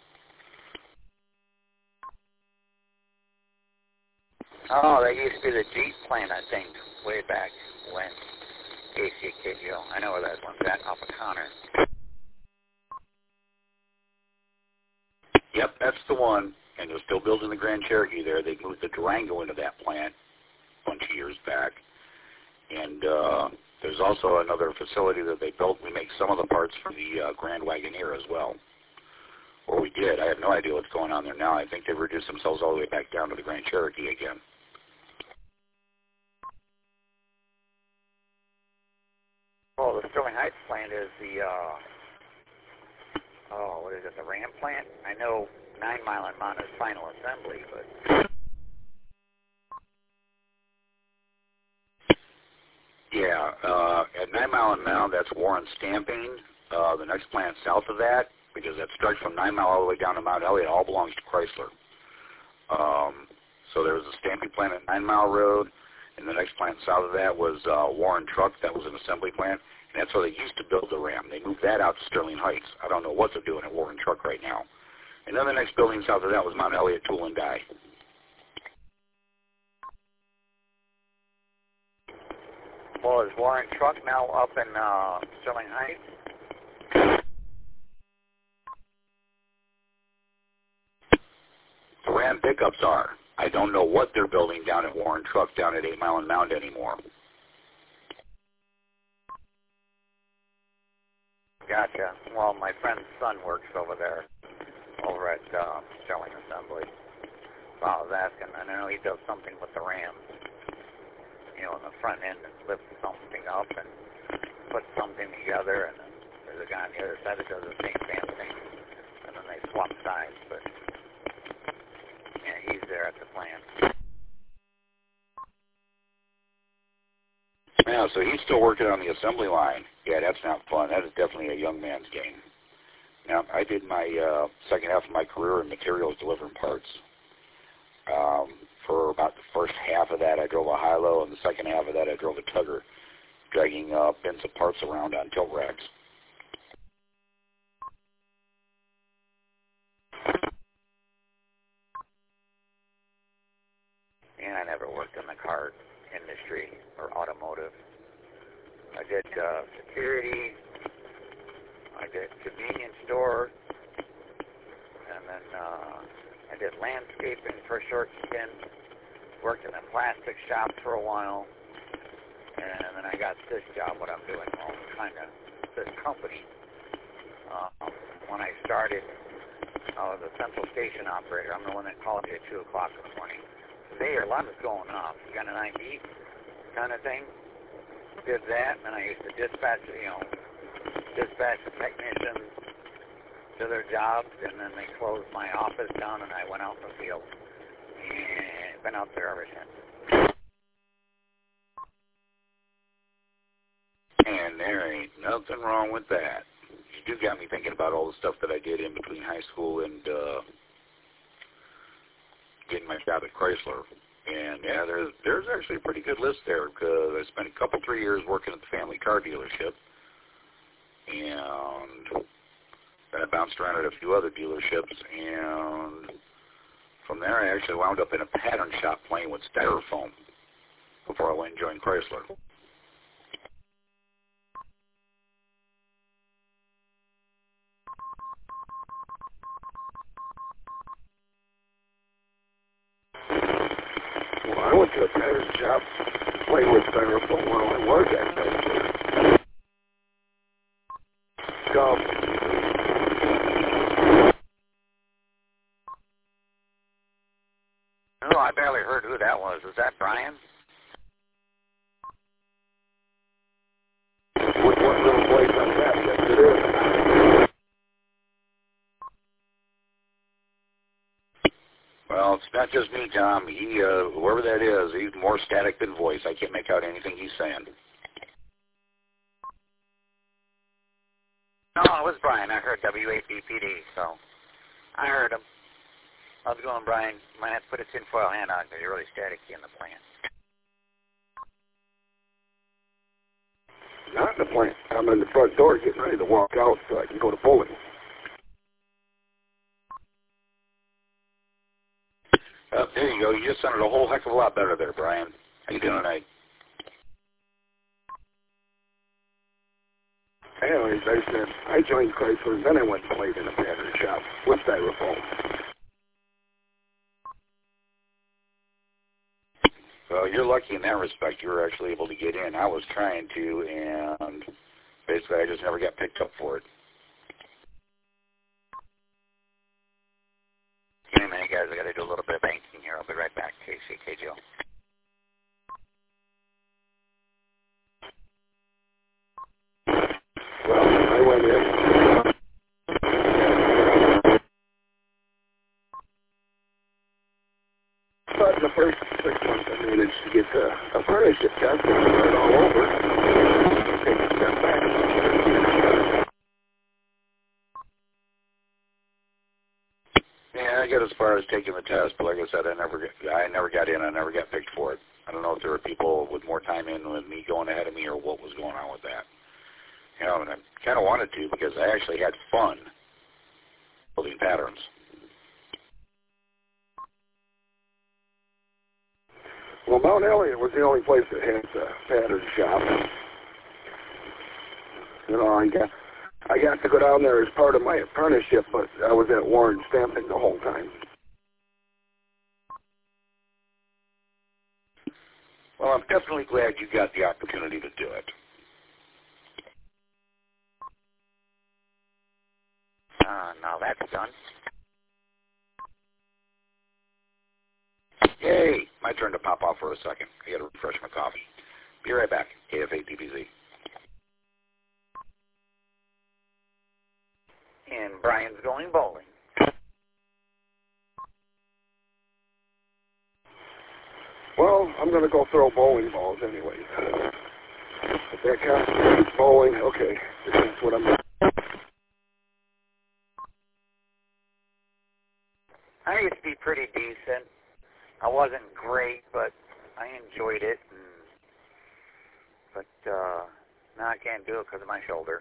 Oh, that used to be the Jeep plant, I think, way back when. Casey Kidjo. I know where that one's at, off of Connor. Yep, that's the one. And they're still building the Grand Cherokee there. They moved the Durango into that plant a bunch of years back. And uh, there's also another facility that they built. We make some of the parts for the uh, Grand Wagoneer as well. Or we did. I have no idea what's going on there now. I think they've reduced themselves all the way back down to the Grand Cherokee again. Oh, the Sterling Heights plant is the, uh, oh, what is it, the Ram plant? I know Nine Mile and Mount is final assembly, but... Yeah, uh, at Nine Mile and Mound, that's Warren Stamping. Uh, the next plant south of that, because that starts from Nine Mile all the way down to Mount Elliott, all belongs to Chrysler. Um, so there was a stamping plant at Nine Mile Road, and the next plant south of that was uh, Warren Truck. That was an assembly plant, and that's where they used to build the Ram. They moved that out to Sterling Heights. I don't know what they're doing at Warren Truck right now. And then the next building south of that was Mount Elliott Tool and Die. Well, is Warren Truck now up in uh, Sterling Heights? The Ram pickups are. I don't know what they're building down at Warren Truck down at Eight Mile and Mound anymore. Gotcha. Well, my friend's son works over there, over at uh, Sterling Assembly. So I was asking, and I know he does something with the Rams. You know, in the front end, and lifts something up and puts something together, and then there's a guy on the other side that does the same damn thing, and then they swap sides. But yeah, he's there at the plant. Yeah, so he's still working on the assembly line. Yeah, that's not fun. That is definitely a young man's game. Now, I did my uh, second half of my career in materials delivering parts. Um, for about the first half of that, I drove a high-low, and the second half of that, I drove a tugger, dragging uh, bins of parts around on tilt racks. And I never worked in the car industry or automotive. I did uh, security, I did convenience store, and then uh, I did landscaping for a short stint, worked in a plastic shop for a while, and then I got this job, what I'm doing, well, kind of this company. Uh, when I started, I was a central station operator. I'm the one that called you at two o'clock in the morning. Today your alarm is going off. You got an I D kind of thing? Did that, and I used to dispatch, you know, dispatch the technicians to their jobs, and then they closed my office down, and I went out in the field. And been out there ever since. And there ain't nothing wrong with that. You do got me thinking about all the stuff that I did in between high school and uh, getting my job at Chrysler. And, yeah, there's there's actually a pretty good list there because I spent a couple, three years working at the family car dealership. And then I bounced around at a few other dealerships. And from there, I actually wound up in a pattern shop playing with styrofoam before I went and joined Chrysler. Well, I went to a pattern shop, played with styrofoam while I was at Chrysler. Golf. Oh, I barely heard who that was. Was that Brian? What, what little place on that? Yes, it is. Well, it's not just me, Tom. He, uh, whoever that is, he's more static than voice. I can't make out anything he's saying. No, it was Brian. I heard W A P P D, so I heard him. How's it going, Brian? You might have to put a tinfoil hand on because you're really staticky in the plant. Not in the plant. I'm in the front door getting ready to walk out so I can go to bowling. Uh, there you go. You just sounded a whole heck of a lot better there, Brian. How you doing tonight? Anyways, I said, I joined Chrysler, then I went and played in a pattern shop with styrofoam. Well, you're lucky in that respect. You were actually able to get in. I was trying to, and basically I just never got picked up for it. Give me a minute, guys. I got to do a little bit of banking here. I'll be right back. K C K J O. Well, I went in. But in the first six months, I managed to get the apprenticeship test and start all over. Take a step back. Yeah, I got as far as taking the test, but like I said, I never got, I never got in. I never got picked for it. I don't know if there were people with more time in with me going ahead of me or what was going on with that. You know, and I kind of wanted to because I actually had fun building patterns. Well, Mount Elliott was the only place that had a pattern shop. You know, I got, I got to go down there as part of my apprenticeship, but I was at Warren Stamping the whole time. Well, I'm definitely glad you got the opportunity to do it. Uh, now that's done. Yay! My turn to pop off for a second. I got to refresh my coffee. Be right back. K F A D B Z. And Brian's going bowling. Well, I'm going to go throw bowling balls anyway. That constitutes bowling. Okay, that's what I'm doing. I used to be pretty decent. I wasn't great, but I enjoyed it. And, but uh, now I can't do it because of my shoulder.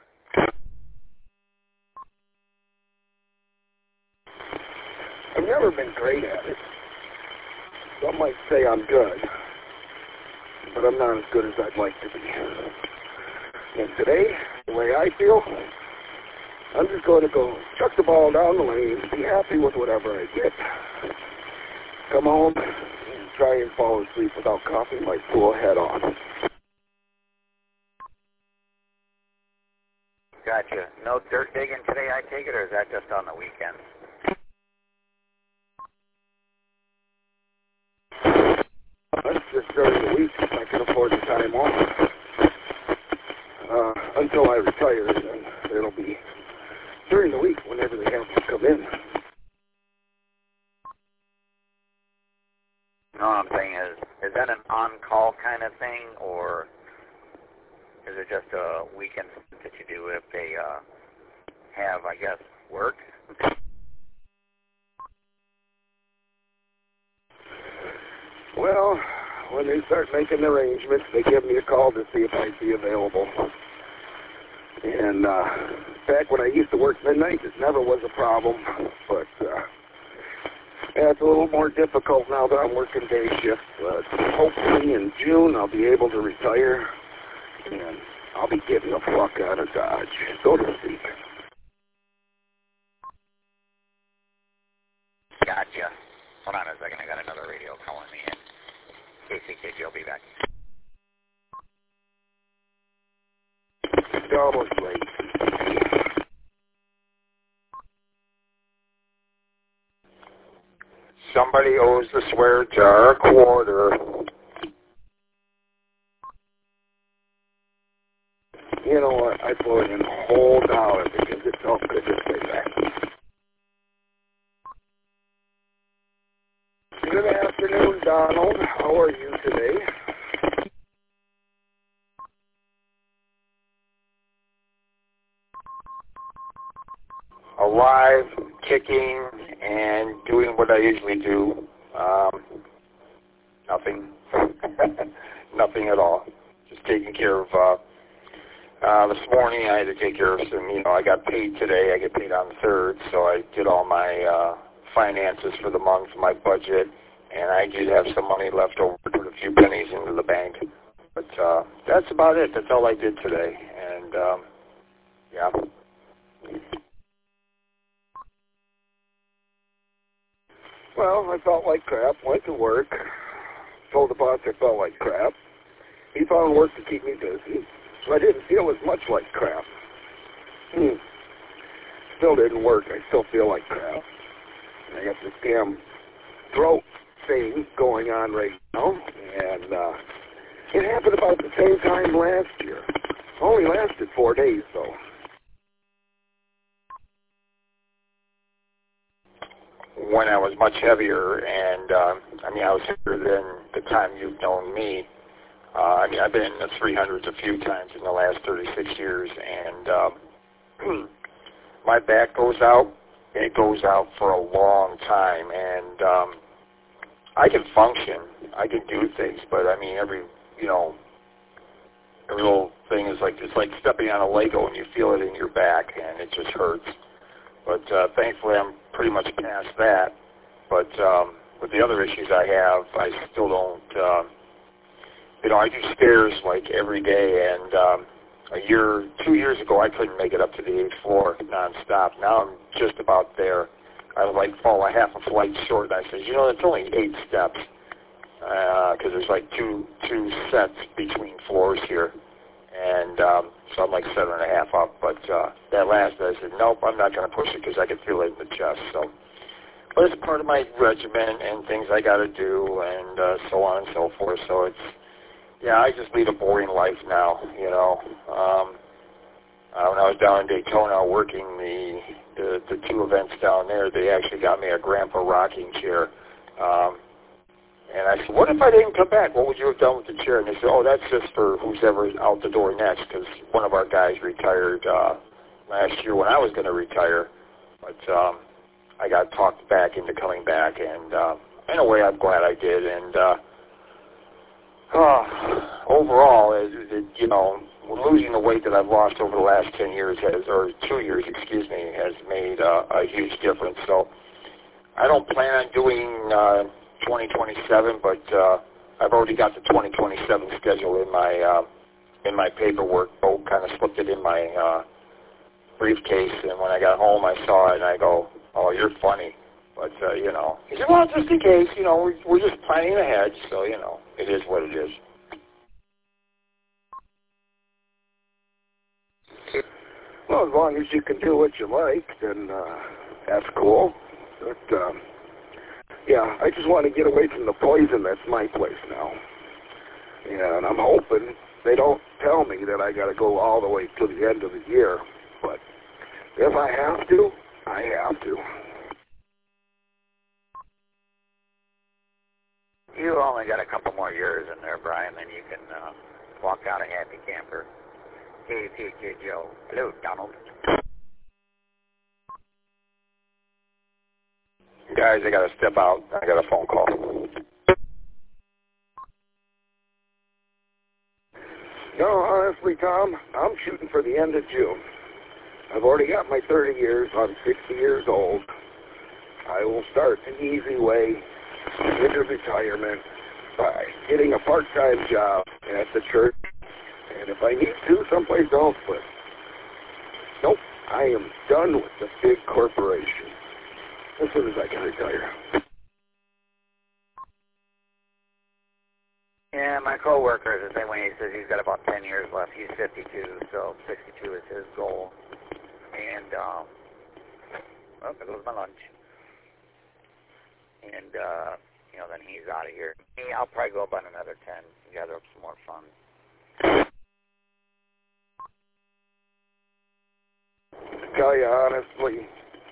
I've never been great at it. Some might say I'm good, but I'm not as good as I'd like to be. And today, the way I feel, I'm just going to go chuck the ball down the lane, be happy with whatever I get, come home, and try and fall asleep without coughing my poor head on. Gotcha. No dirt digging today, I take it, or is that just on the weekends? That's just during the week if I can afford the time off. Uh, until I retire, then it'll be during the week whenever they have to come in. No, what I'm saying is, is that an on-call kind of thing, or is it just a weekend that you do if they uh, have, I guess, work? Well, when they start making arrangements, they give me a call to see if I'd be available. And uh, back when I used to work midnight, it never was a problem. But uh, yeah, it's a little more difficult now that I'm working day shift. But hopefully in June I'll be able to retire, and I'll be getting the fuck out of Dodge, so to speak. Gotcha. Hold on a second, I got another radio calling me in. K C K G, I'll be back. It's almost late. Somebody owes the swear jar a quarter. You know what? I put in a whole dollar because it felt good to say that. Good afternoon, Donald. How are you today? Alive, kicking, and doing what I usually do. Um, nothing. Nothing at all. Just taking care of, uh, uh, this morning I had to take care of some, you know, I got paid today. I get paid on the third, so I did all my uh, finances for the month, my budget, and I did have some money left over to put a few pennies into the bank. But uh, that's about it. That's all I did today. And, um, yeah. Well, I felt like crap. Went to work. Told the boss I felt like crap. He found work to keep me busy, so I didn't feel as much like crap. Hmm. Still didn't work. I still feel like crap. I got this damn throat thing going on right now, and uh, it happened about the same time last year. Only lasted four days, though. When I was much heavier, and uh, I mean, I was heavier than the time you've known me. Uh, I mean, I've been in the three hundreds a few times in the last thirty-six years, and um, my back goes out, and it goes out for a long time, and um, I can function, I can do things, but I mean, every, you know, every little thing is like, it's like stepping on a Lego and you feel it in your back, and it just hurts. But uh, thankfully, I'm pretty much past that. But um, with the other issues I have, I still don't, uh, you know, I do stairs like every day, and um, a year, two years ago, I couldn't make it up to the eighth floor nonstop. Now I'm just about there. I would like fall a half a flight short, and I said, you know, it's only eight steps, because uh, there's like two two sets between floors here. And um, so I'm like seven and a half up. But uh, that last, I said, nope, I'm not going to push it because I can feel it in the chest. So, but it's part of my regimen and things I got to do, and uh, so on and so forth. So it's, yeah, I just lead a boring life now. You know, um, uh, when I was down in Daytona working the, the the two events down there, they actually got me a grandpa rocking chair. Um, And I said, what if I didn't come back? What would you have done with the chair? And they said, oh, that's just for who's ever out the door next, because one of our guys retired uh, last year when I was going to retire. But um, I got talked back into coming back, and uh, in a way I'm glad I did. And uh, uh, overall, it, it, you know, losing the weight that I've lost over the last ten years, has, or two years, excuse me, has made uh, a huge difference. So I don't plan on doing uh, twenty twenty-seven, but uh, I've already got the twenty twenty-seven schedule in my uh, in my paperwork. Bo kind of slipped it in my uh, briefcase, and when I got home, I saw it, and I go, "Oh, you're funny." But uh, you know, he said, "Well, just in case, you know, we're, we're just planning ahead, so you know, it is what it is." Well, as long as you can do what you like, then uh, that's cool. But, um, yeah, I just want to get away from the poison that's my place now. And I'm hoping they don't tell me that I got to go all the way to the end of the year. But if I have to, I have to. You only got a couple more years in there, Brian, then you can uh, walk out a happy camper. K T K Joe. Hello, Donald. Guys, I got to step out. I got a phone call. No, honestly, Tom, I'm shooting for the end of June. I've already got my thirty years. I'm sixty years old. I will start the easy way into retirement by getting a part-time job at the church. And if I need to, someplace else, but nope, I am done with the big corporation as soon as I can retire. Yeah, my coworker is the same way. He says he's got about ten years left. He's fifty-two, so sixty-two is his goal. And, um, well, there goes my lunch. And, uh, you know, then he's out of here. Me, I'll probably go about another ten, gather up some more fun. To tell you honestly,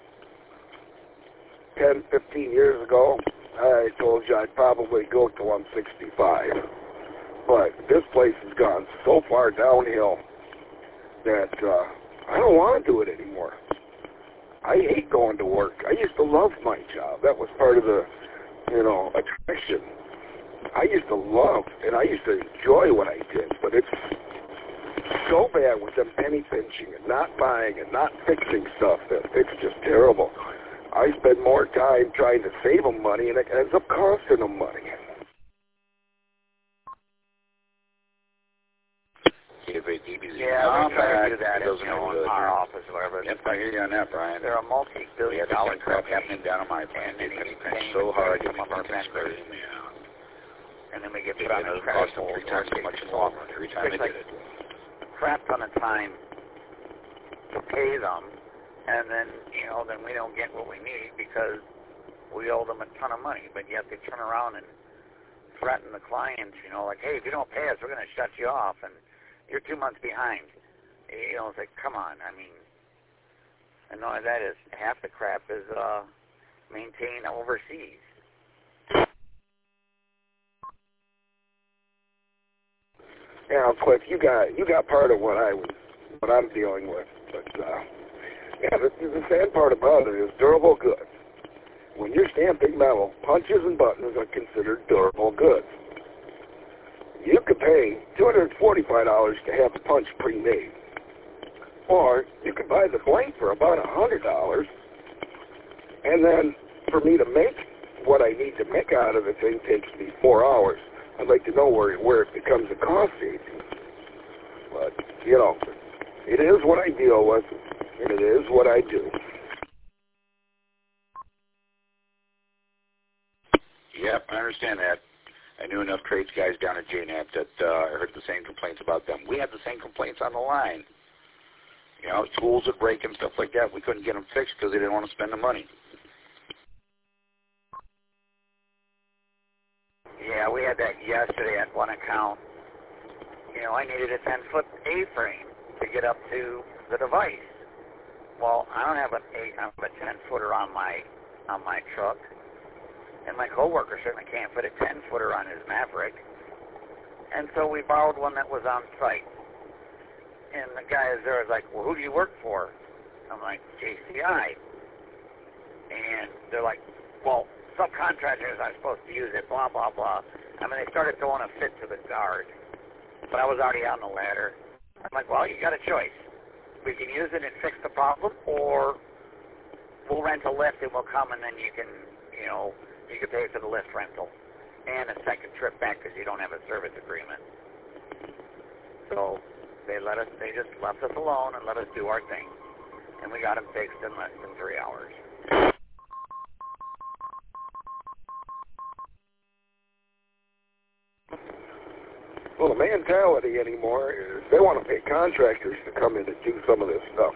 ten, fifteen years ago, I told you I'd probably go to one sixty-five. But this place has gone so far downhill that uh, I don't want to do it anymore. I hate going to work. I used to love my job. That was part of the, you know, attraction. I used to love, and I used to enjoy what I did, but it's so bad with them penny pinching and not buying and not fixing stuff that it's just terrible. I spend more time trying to save them money, and it ends up costing them money. Yeah, we try to do that, you know, in our office or whatever. Yep, I hear you on that, Brian. They're a multi-billion dollar crap happening down on my and then penny penny so hard some of our vendors. And then we get put on it those cost them credit three times as much more every time they like did it. Crap ton of time to pay them, and then, you know, then we don't get what we need because we owe them a ton of money, but yet they turn around and threaten the clients, you know, like, hey, if you don't pay us, we're going to shut you off, and you're two months behind. You know, it's like, come on. I mean, and not only that is half the crap is uh, maintained overseas. Yeah, Cliff, you got you got part of what I what I'm dealing with, but uh, yeah, the, the sad part about it is durable goods. When you're stamping metal, punches and buttons are considered durable goods. You could pay two hundred forty-five dollars to have the punch pre-made. Or you could buy the blank for about one hundred dollars, and then for me to make what I need to make out of the thing takes me four hours. I'd like to know where, where it becomes a cost saving. But, you know, it is what I deal with, and it is what I do. Yep, I understand that. I knew enough trades guys down at J NAP that uh, I heard the same complaints about them. We had the same complaints on the line. You know, tools would break and stuff like that. We couldn't get them fixed because they didn't want to spend the money. Yeah, we had that yesterday at one account. You know, I needed a ten-foot A-frame to get up to the device. Well, I don't have an eight, I have a ten-footer on my on my truck. And my coworker certainly can't fit a ten-footer on his Maverick. And so we borrowed one that was on site. And the guy is there is like, well, who do you work for? I'm like, J C I. And they're like, well, subcontractors are supposed to use it, blah, blah, blah. I mean, they started throwing a fit to the guard. But I was already on the ladder. I'm like, well, you got a choice. We can use it and fix the problem, or we'll rent a lift and we'll come and then you can, you know, you can pay for the lift rental and a second trip back because you don't have a service agreement. So they let us, they just left us alone and let us do our thing. And we got them fixed in less than three hours. Well, the mentality anymore is they want to pay contractors to come in and do some of this stuff.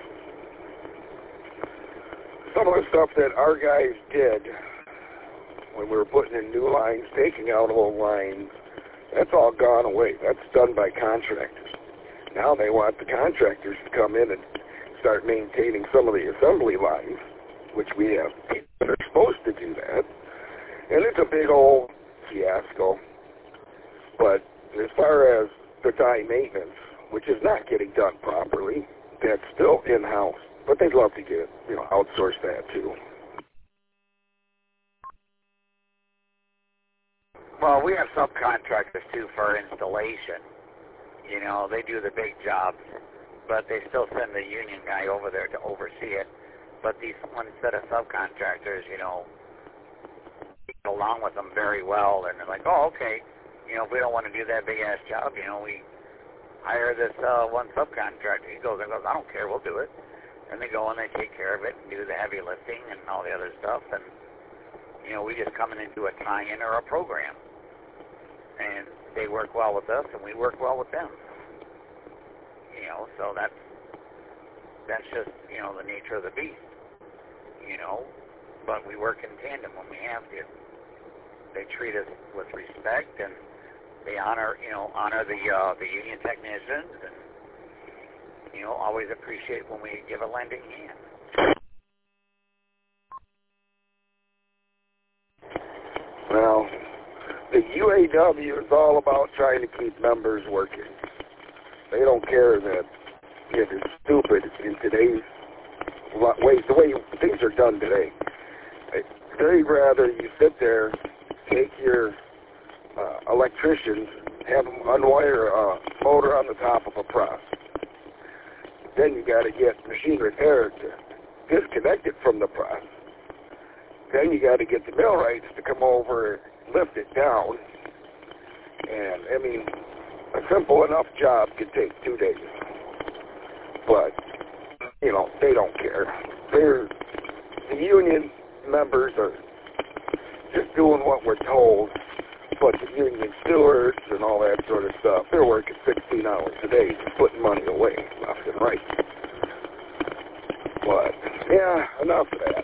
Some of the stuff that our guys did when we were putting in new lines, taking out old lines, that's all gone away. That's done by contractors. Now they want the contractors to come in and start maintaining some of the assembly lines, which we have people that are supposed to do that. And it's a big old fiasco. But as far as the die maintenance, which is not getting done properly, that's still in-house. But they'd love to get, you know, outsource that too. Well, we have subcontractors too for installation. You know, they do the big jobs, but they still send the union guy over there to oversee it. But these one set of subcontractors, you know, get along with them very well, and they're like, oh, okay. You know, if we don't want to do that big-ass job, you know, we hire this uh, one subcontractor. He goes and goes, I don't care, we'll do it. And they go and they take care of it and do the heavy lifting and all the other stuff. And, you know, we just come in and do a tie-in or a program. And they work well with us and we work well with them. You know, so that's, that's just, you know, the nature of the beast. You know, but we work in tandem when we have to. They treat us with respect and they honor, you know, honor the uh, the union technicians, and you know, always appreciate when we give a lending hand. Well, the U A W is all about trying to keep members working. They don't care that it is stupid in today's way, the way things are done today. They'd rather you sit there, take your uh, electricians, have them unwire a motor on the top of a press. Then you got to get machine repair to disconnect it from the press. Then you got to get the millwrights to come over and lift it down. And, I mean, a simple enough job could take two days. But, you know, they don't care. They're, the union members are just doing what we're told, but the union stewards and all that sort of stuff, they're working sixteen hours a day, just putting money away left and right. But, yeah, enough of that.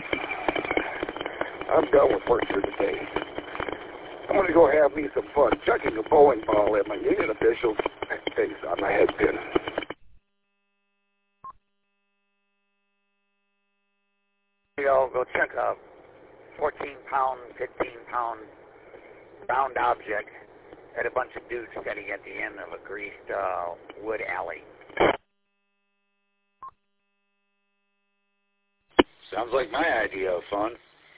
I'm done with work for today. I'm going to go have me some fun chucking a bowling ball at my union official's face on my head pin. I'll go check a fourteen pound, fifteen pound round object at a bunch of dudes sitting at the end of a greased uh, wood alley. Sounds like my idea of fun.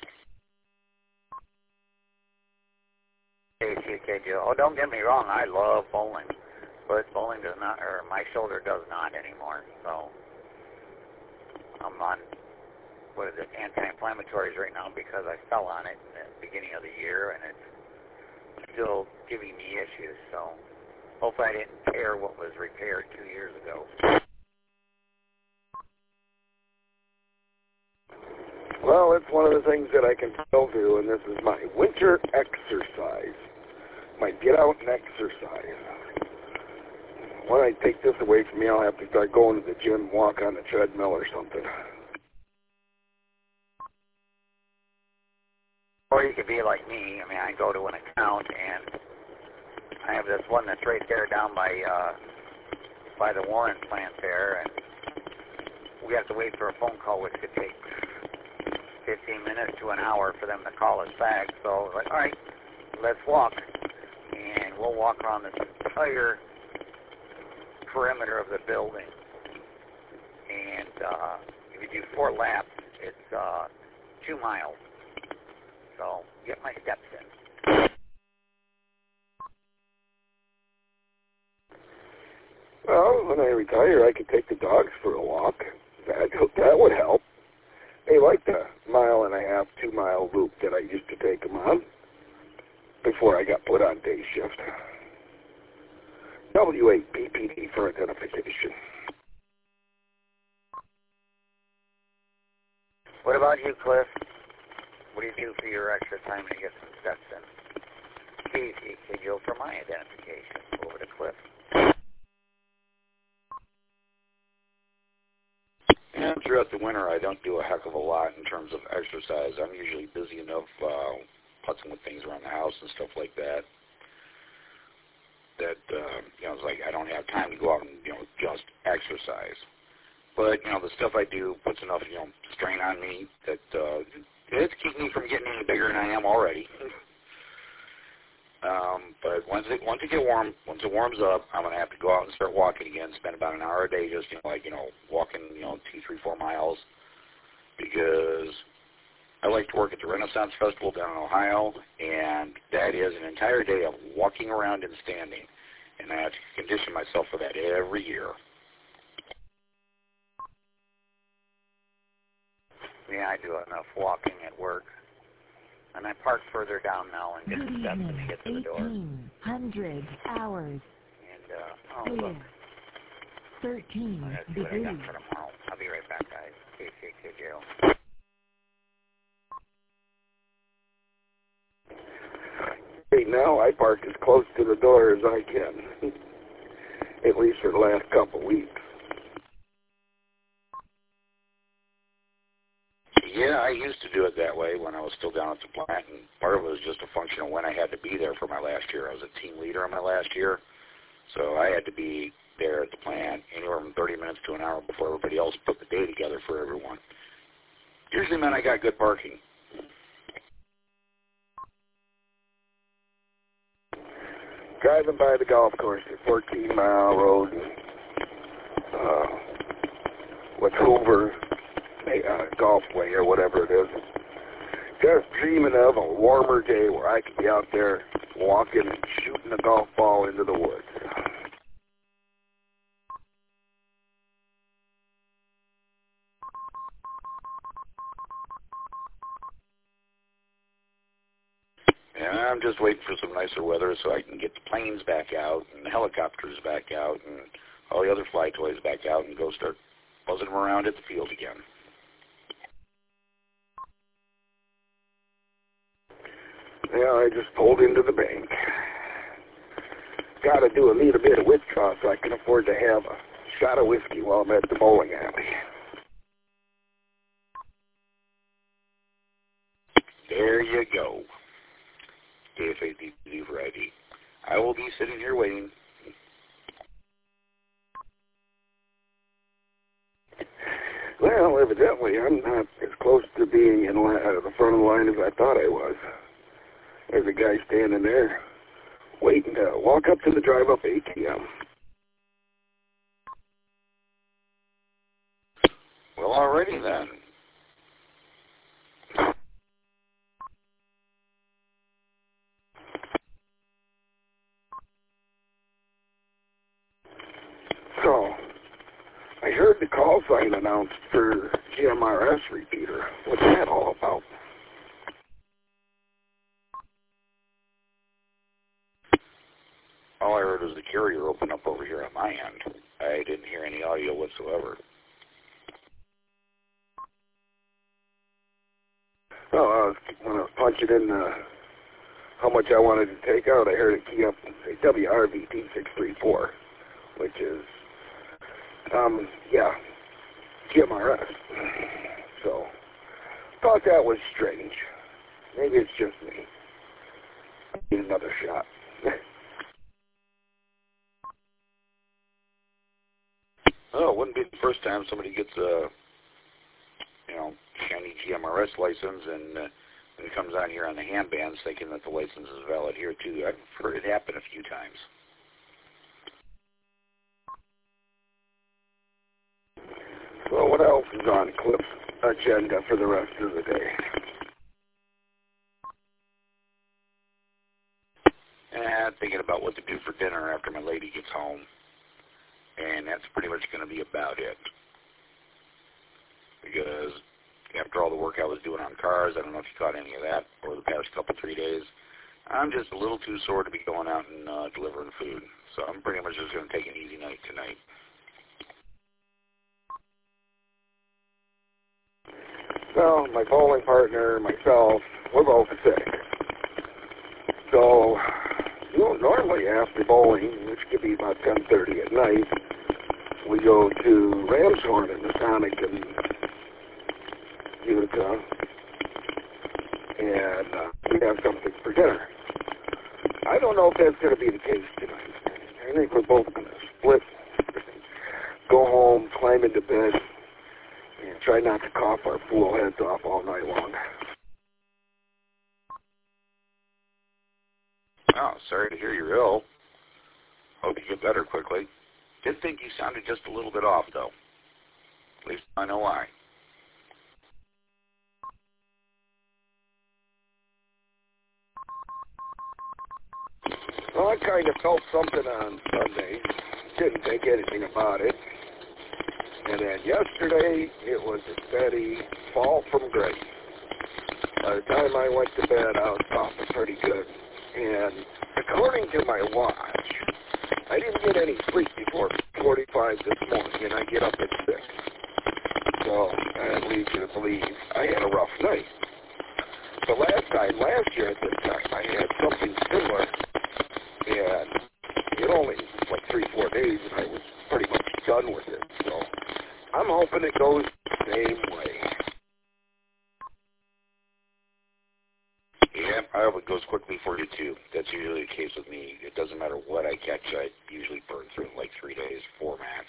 Hey, C K Joe. Oh, don't get me wrong, I love bowling, but bowling does not, or my shoulder does not anymore. So I'm on, what is it, anti-inflammatories right now because I fell on it at the beginning of the year, and it's still giving me issues. So hopefully I didn't tear what was repaired two years ago. Well, it's one of the things that I can still do, and this is my winter exercise. My get out and exercise. When I take this away from me, I'll have to start going to the gym, walk on the treadmill or something. Or you could be like me. I mean, I go to an account, and I have this one that's right there down by uh, by the Warren plant there, and we have to wait for a phone call, which could take fifteen minutes to an hour for them to call us back. So, like, all right, let's walk. And we'll walk around this entire perimeter of the building. And uh, if you do four laps, it's uh, two miles. So, get my steps in. Well, when I retire, I could take the dogs for a walk. That, that would help. They like the mile and a half, two mile loop that I used to take them on before I got put on day shift. W eight P P D for identification. What about you, Cliff? What do you do for your extra time to get some steps in? Casey, could you go for my identification? Over to Cliff. And throughout the winter, I don't do a heck of a lot in terms of exercise. I'm usually busy enough uh, putzing with things around the house and stuff like that. That uh, you know, it's like I don't have time to go out and you know just exercise. But you know, the stuff I do puts enough you know strain on me that uh, it's keeping me from getting any bigger than I am already. Um, but once it once it get warm, once it warms up, I'm gonna have to go out and start walking again. Spend about an hour a day just you know, like you know walking you know two, three, four miles because I like to work at the Renaissance Festival down in Ohio, and that is an entire day of walking around and standing, and I have to condition myself for that every year. Yeah, I do enough walking at work. And I park further down now and get Good the steps evening. and get to the door. eighteen hundred hours. And, uh, oh, Clear. look. thirteen Let's see what I degrees. got for tomorrow. I'll be right back, guys. K C K J O. Hey, now I park as close to the door as I can, at least for the last couple of weeks. Yeah, I used to do it that way when I was still down at the plant, and part of it was just a function of when I had to be there for my last year. I was a team leader in my last year, so I had to be there at the plant anywhere from thirty minutes to an hour before everybody else put the day together for everyone. Usually meant I got good parking. Driving by the golf course at fourteen mile road, uh, with Hoover uh, Golfway or whatever it is. Just dreaming of a warmer day where I could be out there walking and shooting a golf ball into the woods. And I'm just waiting for some nicer weather so I can get the planes back out and the helicopters back out and all the other fly toys back out and go start buzzing them around at the field again. Yeah, I just pulled into the bank. Got to do a little bit of withdrawal so I can afford to have a shot of whiskey while I'm at the bowling alley. There you go. K F A D P for I D. I will be sitting here waiting. Well, evidently, I'm not as close to being in line, uh, the front of the line as I thought I was. There's a guy standing there waiting to walk up to the drive-up A T M. Well, alrighty then. So, I heard the call sign announced for G M R S repeater. What's that all about? All I heard was the carrier open up over here on my end. I didn't hear any audio whatsoever. Oh, I was, when I was punching in uh, how much I wanted to take out, I heard it key up and say W R V T six three four, which is, um, yeah, G M R S. So, thought that was strange. Maybe it's just me. I need another shot. Oh, it wouldn't be the first time somebody gets a, you know, shiny T M R S license, and uh, when it comes on here on the handbands, thinking that the license is valid here too. I've heard it happen a few times. So what else is on Cliff's agenda for the rest of the day? And thinking about what to do for dinner after my lady gets home. And that's pretty much going to be about it. Because after all the work I was doing on cars, I don't know if you caught any of that over the past couple, three days, I'm just a little too sore to be going out and uh, delivering food. So I'm pretty much just going to take an easy night tonight. Well, my bowling partner, myself, we're both sick. So, you know, normally after bowling, which could be about ten thirty at night, we go to Ramshorn in the Tonic in Utica, and uh, we have something for dinner. I don't know if that's going to be the case tonight. I think we're both going to split, go home, climb into bed, and try not to cough our fool heads off all night long. Oh, sorry to hear you're ill. Hope you get better quickly. Did think you sounded just a little bit off, though. At least I know why. Well, I kind of felt something on Sunday. Didn't think anything about it. And then yesterday, it was a steady fall from grace. By the time I went to bed, I was feeling pretty good. And according to my watch, I didn't get any sleep before forty-five this morning, and I get up at six. So that leads you to believe I had a rough night. The last time, last year at this time, I had something similar, and it only like three, four days, and I was pretty much done with it. So I'm hoping it goes the same way. Yeah, I hope it goes quickly for you, too. That's usually the case with me. It doesn't matter what I catch. I usually burn through in like three days, four max.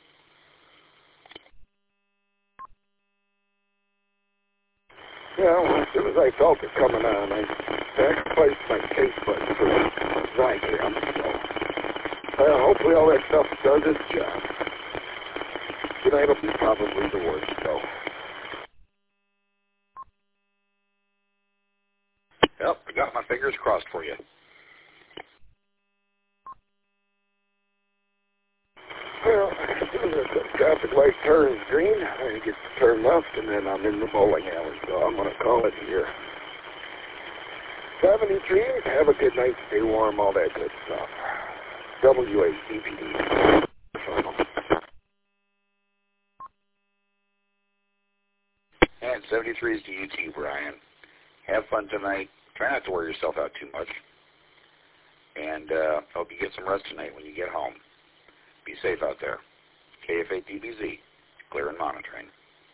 Yeah, well, as soon as I felt it coming on, I sacrificed my taste buds for Zycam. So, well, hopefully all that stuff does its job. Tonight will be probably the worst, though. Yep, I got my fingers crossed for you. Well, as soon as the traffic light turns green, I get to turn left, and then I'm in the bowling alley, so I'm going to call it here. seventy-three, have a good night, stay warm, all that good stuff. W A C P D. And seventy-three is to you too, Brian. Have fun tonight. Try not to wear yourself out too much. And uh, hope you get some rest tonight when you get home. Be safe out there. K F A T B Z, clear and monitoring.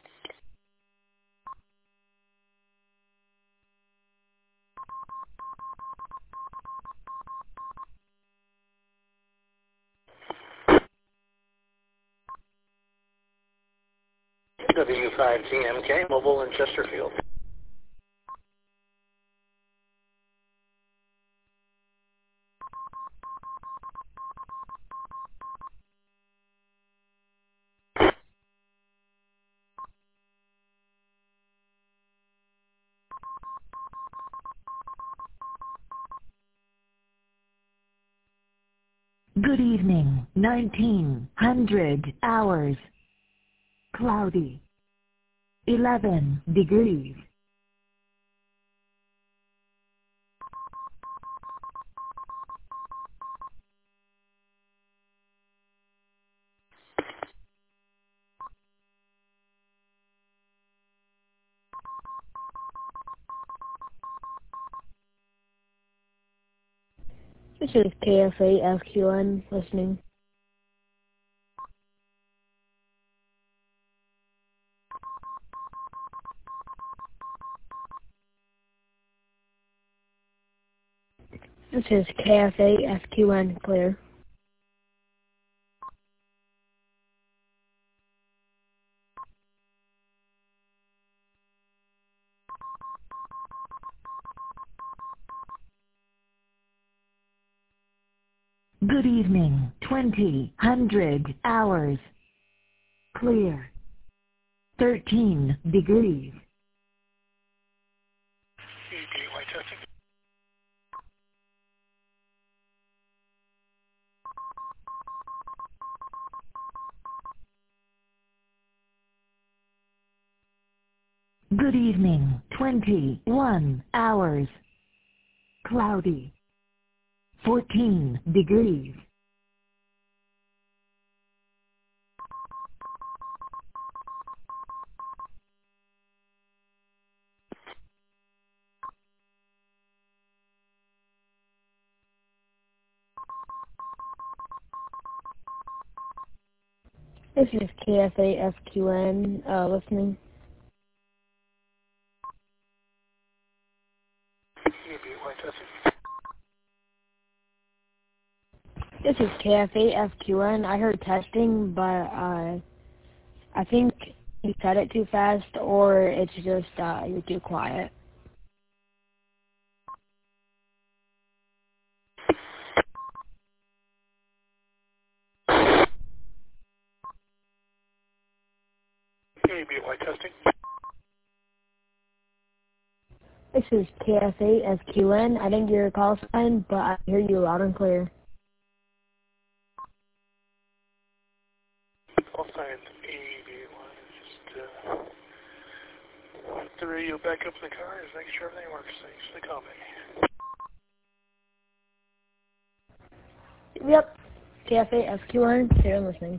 W five T M K, mobile in Chesterfield. Good evening. nineteen hundred hours. Cloudy. eleven degrees. This is K F A F Q N listening. This is K F A F Q N clear. Good evening, twenty, hundred, hours. Clear. thirteen degrees. Gateway testing. Good evening, twenty-one, hours. Cloudy. fourteen degrees. This is K F A F Q N uh, listening. Gateway testing. This is K F A F Q N. I heard testing, but uh, I think you said it too fast, or it's just uh, you're too quiet. Gateway testing. This is K F A F Q N. I didn't get your call sign, but I hear you loud and clear. Call sign A B one. Just uh, put the radio back up in the car. Just make sure everything works. Thanks for the call back. Yep. K F A F Q N. Here I'm listening.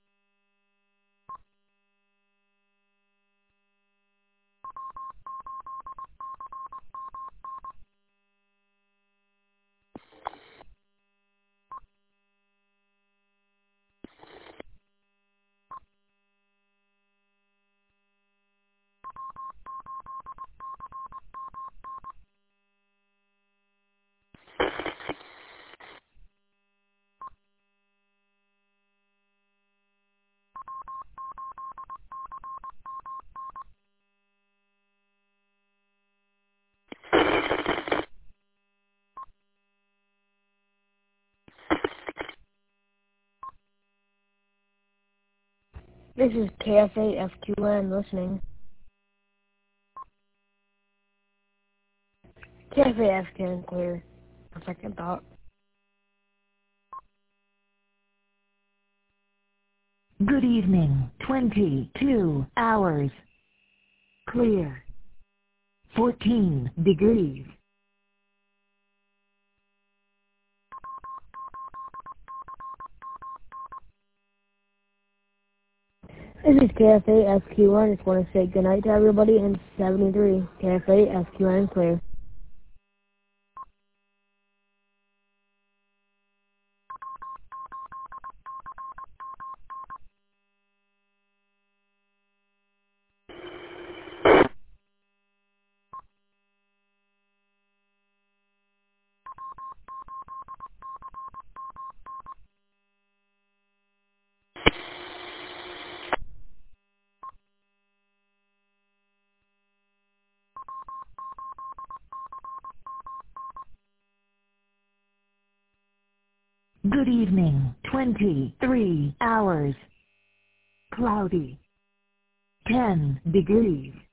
This is K F A F Q N listening. K F A F Q N clear. A second thought. Good evening, twenty-two, hours. Clear. fourteen degrees. This is K F A F Q N. I just want to say goodnight to everybody and seventy-three. K F A F Q N clear. Good evening, twenty-three, hours. Cloudy. ten degrees.